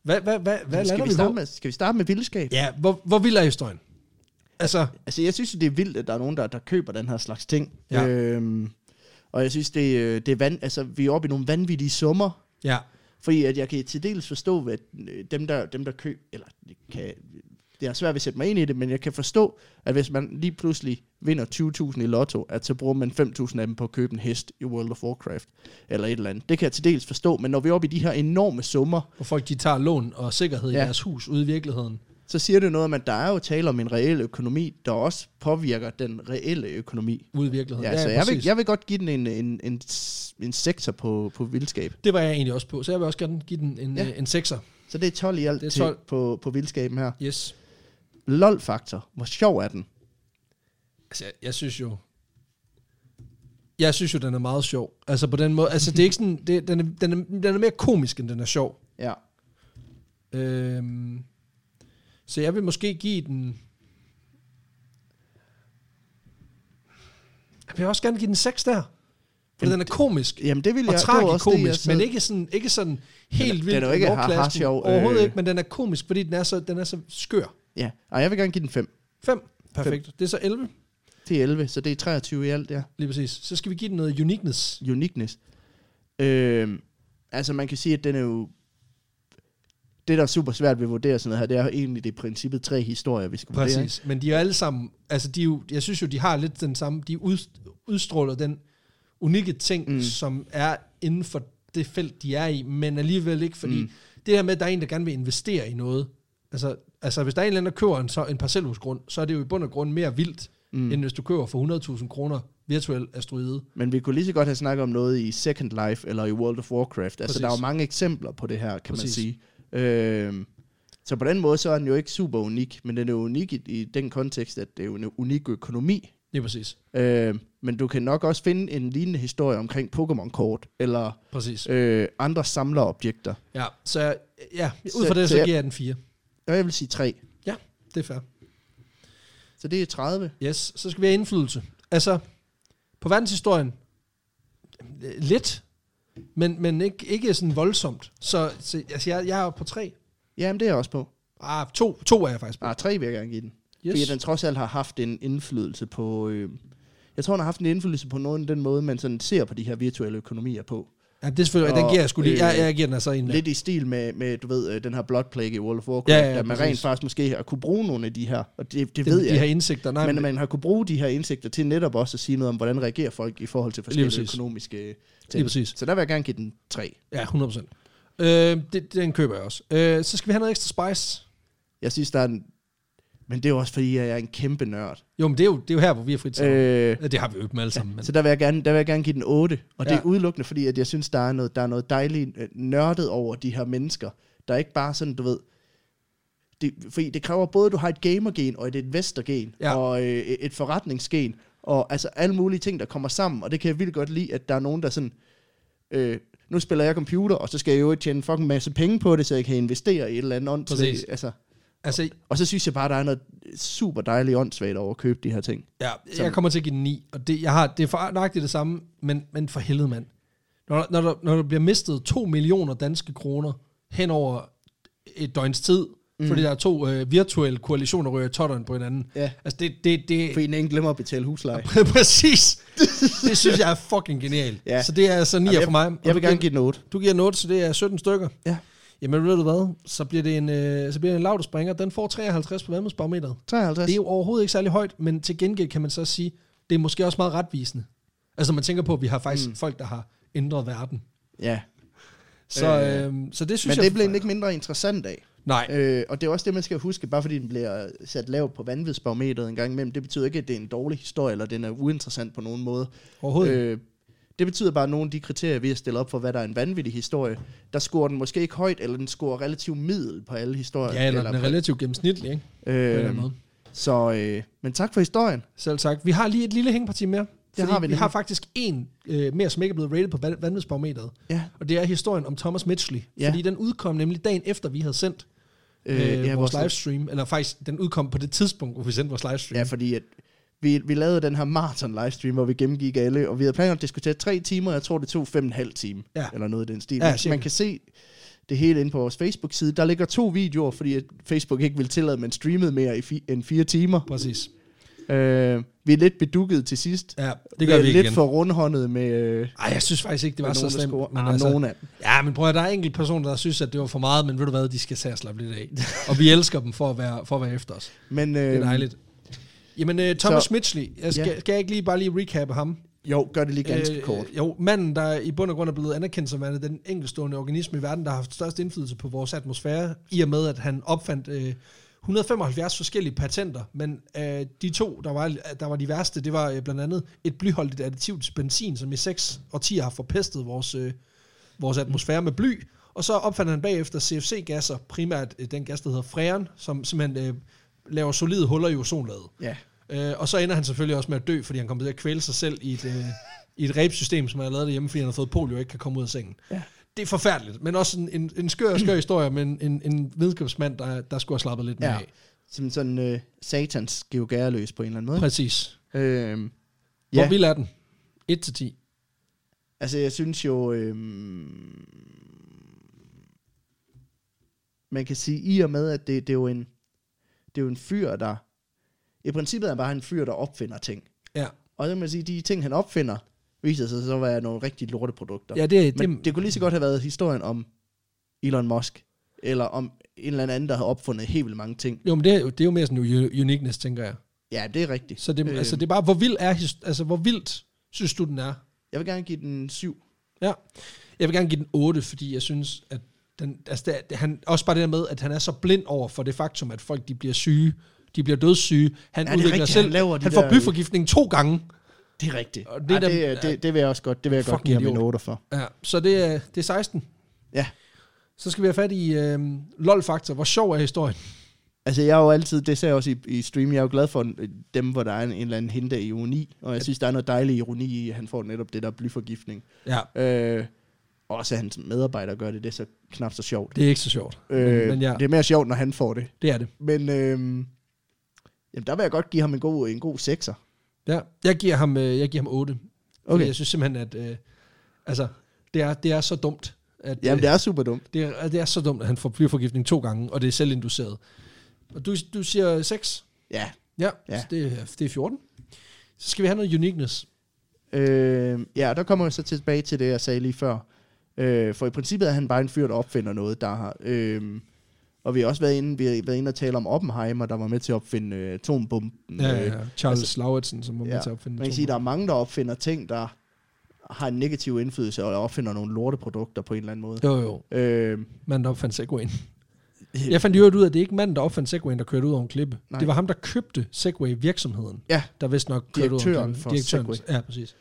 Hvad lander vi på? Skal vi starte med vildskab? Ja, hvor vild er historien? Altså, jeg synes, det er vildt, at der er nogen, der køber den her slags ting. Ja. Og jeg synes, det er vi er oppe i nogle vanvittige summer. Ja. Fordi at jeg kan til dels forstå, at dem der køber, eller det er svært at sætte mig ind i det, men jeg kan forstå, at hvis man lige pludselig vinder 20.000 i lotto, at så bruger man 5.000 af dem på at købe en hest i World of Warcraft, eller et eller andet. Det kan jeg til dels forstå, men når vi er oppe i de her enorme summer... Hvor folk de tager lån og sikkerhed i deres hus ude i virkeligheden. Så siger det noget om, at der er jo tale om en reel økonomi, der også påvirker den reelle økonomi. Ude i virkeligheden. Ja, så jeg vil godt give den en sekser på vildskab. Det var jeg egentlig også på, så jeg vil også gerne give den en sekser. Så det er 12 i alt det er 12. På vildskaben her. Yes. LOL-faktor. Hvor sjov er den? Altså, jeg synes jo, den er meget sjov. Altså på den måde, altså det er ikke sådan, den er mere komisk, end den er sjov. Ja. Så jeg vil måske give den... Jeg vil også gerne give den 6 der. For den er komisk. Jamen det vil jeg. Og tragikomisk, men ikke sådan helt vildt. Den er jo ikke sjov. Overhovedet ikke, men den er komisk, fordi den er så skør. Ja, og jeg vil gerne give den 5. 5? Perfekt. 5. Det er så 11. Det er 11, så det er 23 i alt, ja. Lige præcis. Så skal vi give den noget uniqueness. Altså man kan sige, at den er jo... Det, der er super svært ved at vurdere sådan noget her, det er jo egentlig det i princippet 3 historier, vi skal vurdere. Præcis, men de er jo alle sammen... Altså jeg synes jo, de har lidt den samme... De udstråler den unikke ting, som er inden for det felt, de er i, men alligevel ikke, fordi det her med, at der er en, der gerne vil investere i noget. Altså hvis der er en eller anden, der køber en parcelhusgrund, så er det jo i bund og grund mere vildt, end hvis du køber for 100.000 kroner virtuel asteroide. Men vi kunne lige så godt have snakket om noget i Second Life, eller i World of Warcraft. Altså der er jo mange eksempler på det her, kan man sige. Så på den måde, så er den jo ikke super unik, men den er unik i den kontekst, at det er jo en unik økonomi. Det er præcis. Men du kan nok også finde en lignende historie omkring Pokémon-kort, eller andre samlerobjekter. Ja, så ud fra det, så giver jeg den 4. Og jeg vil sige 3. Ja, det er fair. Så det er 30. Yes, så skal vi have indflydelse. Altså, på verdenshistorien, lidt, men ikke sådan voldsomt. Så altså, jeg er på 3. Jamen, det er jeg også på. 2 er jeg faktisk på. 3 vil jeg gerne give den. Yes. Fordi den trods alt har haft en indflydelse på... jeg tror, den har haft en indflydelse på noget den måde, man sådan ser på de her virtuelle økonomier på. Ja, det er selvfølgelig, den giver jeg sgu lige. Jeg giver den altså en... Lidt i stil med du ved, den her Blood Plague i World of Warcraft, at man rent faktisk måske har kunne bruge nogle af de her, og det ved jeg. De her indsigter. Men man har kunne bruge de her indsigter til netop også at sige noget om, hvordan reagerer folk i forhold til forskellige økonomiske ting. Så der vil jeg gerne give den 3. Ja, 100%. Den køber jeg også. Så skal vi have noget ekstra spice. Jeg synes, der er en... Men det er jo også, fordi jeg er en kæmpe nørd. Jo, men det er jo her, hvor vi er frit sammen. Det har vi jo ikke med alle sammen. Men. Så der vil jeg gerne give den 8. Og det er udelukkende, fordi at jeg synes, der er noget dejligt nørdet over de her mennesker. Der er ikke bare sådan, du ved... Fordi det kræver både, at du har et gamergen og et investorgen og et forretningsgen. Og altså alle mulige ting, der kommer sammen. Og det kan jeg vildt godt lide, at der er nogen, der sådan... nu spiller jeg computer, og så skal jeg jo tjene fucking masse penge på det, så jeg kan investere i et eller andet åndssvagt. Altså, og så synes jeg bare, der er noget super dejligt åndssvagt over at købe de her ting. Ja, jeg kommer til at give den 9, og det er for nøjagtigt det samme, men for helvede, mand. Når der bliver mistet 2 millioner danske kroner hen over et døgns tid, fordi der er 2 virtuelle koalitioner, der rører totteren på hinanden. Ja. Altså det fordi en glemmer at betale husleje. Præcis. Det synes jeg er fucking genialt. Ja. Så det er altså 9 for mig. Jeg vil gerne give den 8. Du giver den 8, så det er 17 stykker. Ja. Jamen ved du hvad, så bliver det en lav, der springer. Den får 53 på vandmudsbarometeret. 53. Det er jo overhovedet ikke særlig højt, men til gengæld kan man så sige, det er måske også meget retvisende. Altså når man tænker på, at vi har faktisk folk, der har ændret verden. Ja. Så det synes men jeg... det bliver ikke mindre interessant af. Nej. Og det er også det, man skal huske, bare fordi den bliver sat lavt på vanvidsbarometeret en gang imellem. Det betyder ikke, at det er en dårlig historie, eller den er uinteressant på nogen måde. Overhovedet. Det betyder bare, at nogle af de kriterier, vi har stillet op for, hvad der er en vanvittig historie, der scorer den måske ikke højt, eller den scorer relativt middel på alle historier. Ja, eller den er relativt gennemsnitlig, ikke? Men tak for historien. Selv tak. Vi har lige et lille hængeparti mere. Vi har faktisk en mere, som ikke er blevet rated på vanvidsbarometeret. Ja. Og det er historien om Thomas Mitchell. Ja. Fordi den udkom nemlig dagen efter, vi havde sendt vores livestream. Eller faktisk, den udkom på det tidspunkt, hvor vi sendte vores livestream. Ja, fordi at vi lavede den her marathon livestream, hvor vi gennemgik alle, og vi havde planer at diskutere 3 timer, og jeg tror, det tog 5,5 timer, eller noget i den stil. Ja, man kan se, det hele inde på vores Facebook-side. Der ligger 2 videoer, fordi Facebook ikke vil tillade, at man streamede mere end 4 timer. Præcis. Vi er lidt bedukket til sidst. Ja, det gør vi lidt igen. For rundhåndet med... jeg synes faktisk ikke, det var så slemt. Men altså, nogen af dem. Ja, men prøv at der er enkelte personer, der synes, at det var for meget, men ved du hvad, de skal tage slappe lidt af. Og vi elsker dem for at være efter os. Men, det er dejligt. Jamen, Thomas Mitchley, skal jeg ikke bare lige recappe ham? Jo, gør det lige ganske kort. Jo, manden, der i bund og grund er blevet anerkendt som den enkeltstående organisme i verden, der har haft størst indflydelse på vores atmosfære, i og med, at han opfandt 175 forskellige patenter, men de 2, der var de værste, det var blandt andet et blyholdigt additiv til benzin, som i 6 årtier har forpestet vores atmosfære med bly, og så opfandt han bagefter CFC-gasser, primært den gas, der hedder freon, som simpelthen laver solide huller i ozonlaget. Ja. Og så ender han selvfølgelig også med at dø, fordi han kommer til at kvæle sig selv i et ræbsystem, som han har lavet derhjemme, fordi han har fået polio og ikke kan komme ud af sengen. Ja. Det er forfærdeligt, men også en skør historie med en videnskabsmand, der skulle have slappet lidt mere af. Som sådan satans geogærløs på en eller anden måde. Præcis. Hvor vild er den? 1-10. Altså, jeg synes jo... man kan sige, i og med, at det er jo en fyr, der... I princippet er bare en fyr, der opfinder ting. Ja. Og så kan man sige, de ting, han opfinder, viser sig så at være nogle rigtig lorteprodukter. Ja, Men det kunne lige så godt have været historien om Elon Musk, eller om en eller anden, der har opfundet helt vildt mange ting. Jo, men det er jo mere sådan en uniqueness, tænker jeg. Ja, det er rigtigt. Så det, det er bare, hvor vildt synes du, den er? Jeg vil gerne give den 7. Ja, jeg vil gerne give den 8, fordi jeg synes, at han også bare det der med, at han er så blind over for det faktum, at folk de bliver syge, de bliver dødssyge. Han udvikler selv. Han får blyforgiftning 2 gange. Det er rigtigt. Og det vil jeg også godt. Det vil jeg godt give ham en 8 for. Ja, så det er 16. Ja. Så skal vi have fat i LOL-faktor. Hvor sjov er historien? Altså, jeg er jo altid, det ser jeg også i stream, jeg er jo glad for dem, hvor der er en eller anden hint af ironi, og jeg synes, der er noget dejlig ironi i, at han får netop det der blyforgiftning. Ja. Også hans medarbejdere gør det er så knap så sjovt. Det er ikke så sjovt. Men ja. Det er mere sjovt, når han får det. Det er det. Men jamen, der vil jeg godt give ham en god 6'er. Ja, jeg giver ham 8. Okay. Jeg synes simpelthen, at det er så dumt. Jamen, det er super dumt. Det er så dumt, at han får blyforgiftning 2 gange, og det er selvinduceret. Og du siger 6? Ja. Ja. Så det er 14. Så skal vi have noget uniqueness. Ja, der kommer jeg så tilbage til det, jeg sagde lige før. For i princippet er han bare en fyr, der opfinder noget, der har... og vi har også været inde og tale om Oppenheimer, der var med til at opfinde atombomben. Ja. Charles Lauritsen, som var med til at opfinde man kan sige, der er mange, der opfinder ting, der har en negativ indflydelse, og opfinder nogle lorteprodukter på en eller anden måde. Jo. Manden, der opfandt Segwayen. Jeg fandt jo ud af, at det ikke manden, der opfandt Segwayen, der kørte ud over en klippe. Nej. Det var ham, der købte Segway-virksomheden. Ja. Der vist nok kørte ud over en klippe. Direktøren. Ja, præcis.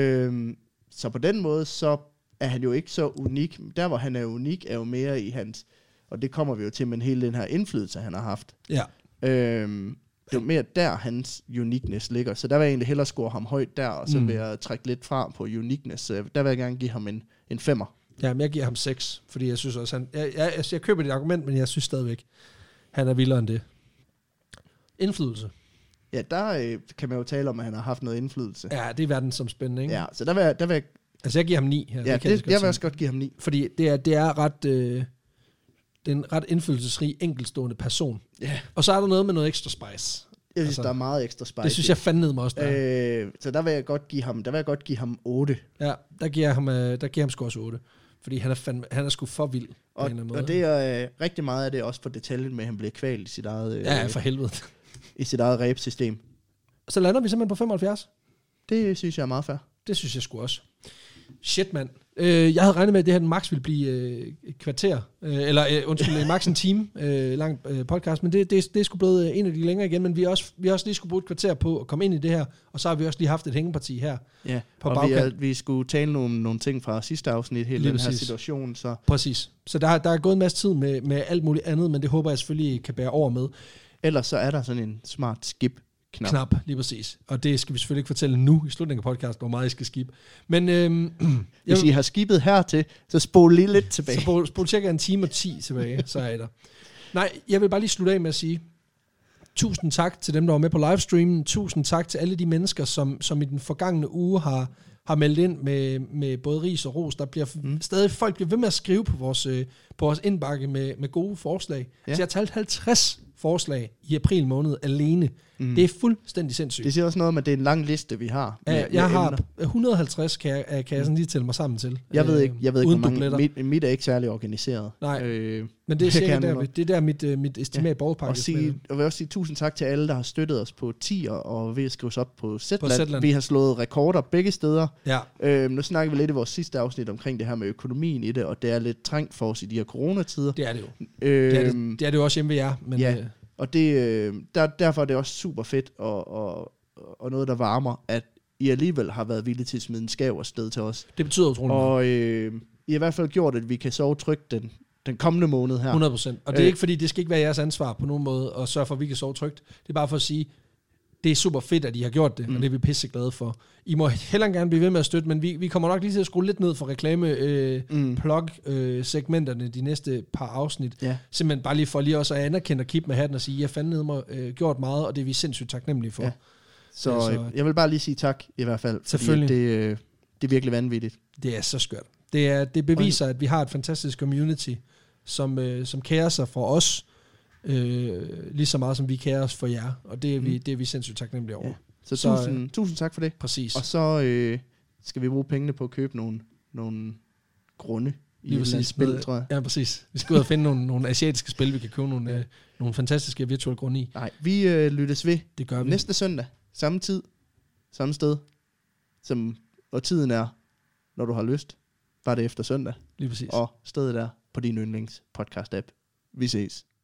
Så på den måde, så er han jo ikke så unik. Der, hvor han er unik, er jo mere i hans... Og det kommer vi jo til med hele den her indflydelse, han har haft. Ja. Det er jo mere der, hans uniqueness ligger. Så der vil jeg egentlig hellere score ham højt der, og så vil jeg trække lidt fra på uniqueness. Så der vil jeg gerne give ham en 5'er. Ja, men jeg giver ham 6, fordi jeg synes også, jeg køber dit argument, men jeg synes stadigvæk, han er vildere end det. Indflydelse. Ja, der kan man jo tale om, at han har haft noget indflydelse. Ja, det er verdensomspændende, ikke? Ja, så der vil jeg... Altså, jeg giver ham 9 her. Ja, jeg vil også godt give ham 9. Fordi det er ret... det er en ret indflydelsesrig, enkeltstående person. Yeah. Og så er der noget med noget ekstra spice. Jeg synes, der er meget ekstra spice. Det synes jeg fandede mig også der. Så der vil jeg godt give ham 8. Ja, der giver ham sgu også 8. Fordi han er sgu for vild på en eller anden måde. Og det er rigtig meget af det også på detaljen med, at han bliver kvalt i sit eget... ja, for helvede. I sit eget ræbsystem. Så lander vi simpelthen på 75. Det synes jeg er meget fair. Det synes jeg sgu også. Shit, mand. Jeg havde regnet med, at det her max ville blive et kvarter, max en time lang podcast, men det er sgu blevet en af de længere igen, men vi har også lige skulle bruge et kvarter på at komme ind i det her, og så har vi også lige haft et hængeparti her på bagkant. Vi skulle tale nogle ting fra sidste afsnit, hele den her situation. Så. Præcis. Så der er gået en masse tid med alt muligt andet, men det håber jeg selvfølgelig kan bære over med. Ellers så er der sådan en smart skip knap, lige præcis. Og det skal vi selvfølgelig ikke fortælle nu i slutningen af podcasten, hvor meget I skal skip. Men hvis I har skibet hertil, så spol lige lidt tilbage. Så spol cirka 1 time og 10 tilbage, så er I der. Nej, jeg vil bare lige slutte af med at sige, tusind tak til dem, der var med på livestreamen. Tusind tak til alle de mennesker, som i den forgangne uge har har meldt ind med både ris og ros. Der bliver stadig folk bliver ved med at skrive på vores indbakke med gode forslag. Ja. Så jeg har talt 50 forslag i april måned alene. Det er fuldstændig sindssygt. Det siger også noget om, at det er en lang liste, vi har. Jeg har 150, kan jeg sådan lige tælle mig sammen til. Jeg ved ikke hvor mange. Mit er ikke særlig organiseret. Nej, men det er cirka der mit estimat ballpark. Og vil også sige tusind tak til alle, der har støttet os på tier og ved at skrive os op på Zetland. Vi har slået rekorder begge steder. Ja. Nu snakker vi lidt i vores sidste afsnit omkring det her med økonomien i det, og det er lidt trængt for os i de her coronatider. Det er det jo. Det er det jo også hjemme ved jer. Men ja. Og derfor er det også super fedt, og noget, der varmer, at I alligevel har været villige til at smide en skav afsted til os. Det betyder utroligt meget. Og I har i hvert fald gjort, at vi kan sove trygt den kommende måned her. 100%. Og det er ikke fordi, det skal ikke være jeres ansvar på nogen måde, at sørge for, at vi kan sove trygt. Det er bare for at sige, det er super fedt, at I har gjort det, og det er vi pisse glade for. I må heller gerne blive ved med at støtte, men vi kommer nok lige til at skrue lidt ned for reklame-plug-segmenterne de næste par afsnit. Ja. Simpelthen bare lige for lige også at anerkende og kippe med hatten og sige, jeg fandme mig gjort meget, og det er vi sindssygt taknemmelige for. Ja. Så jeg vil bare lige sige tak i hvert fald. Selvfølgelig. Det er virkelig vanvittigt. Det er så skørt. Det beviser, at vi har et fantastisk community, som kærer sig for os, lige så meget som vi kærer os for jer, og det er vi sindssygt taknemmelige over. Ja. Så tusind tak for det. Præcis. Og så skal vi bruge pengene på at købe nogle grunde i et spil, tror jeg. Ja, præcis. Vi skal ud og finde nogle asiatiske spil, vi kan købe nogle fantastiske virtuelle grunde i. Nej, vi lyttes ved. Det gør vi. Næste søndag, samme tid, samme sted, og tiden er, når du har lyst, bare det efter søndag. Lige præcis. Og stedet er på din yndlings podcast-app. Vi ses.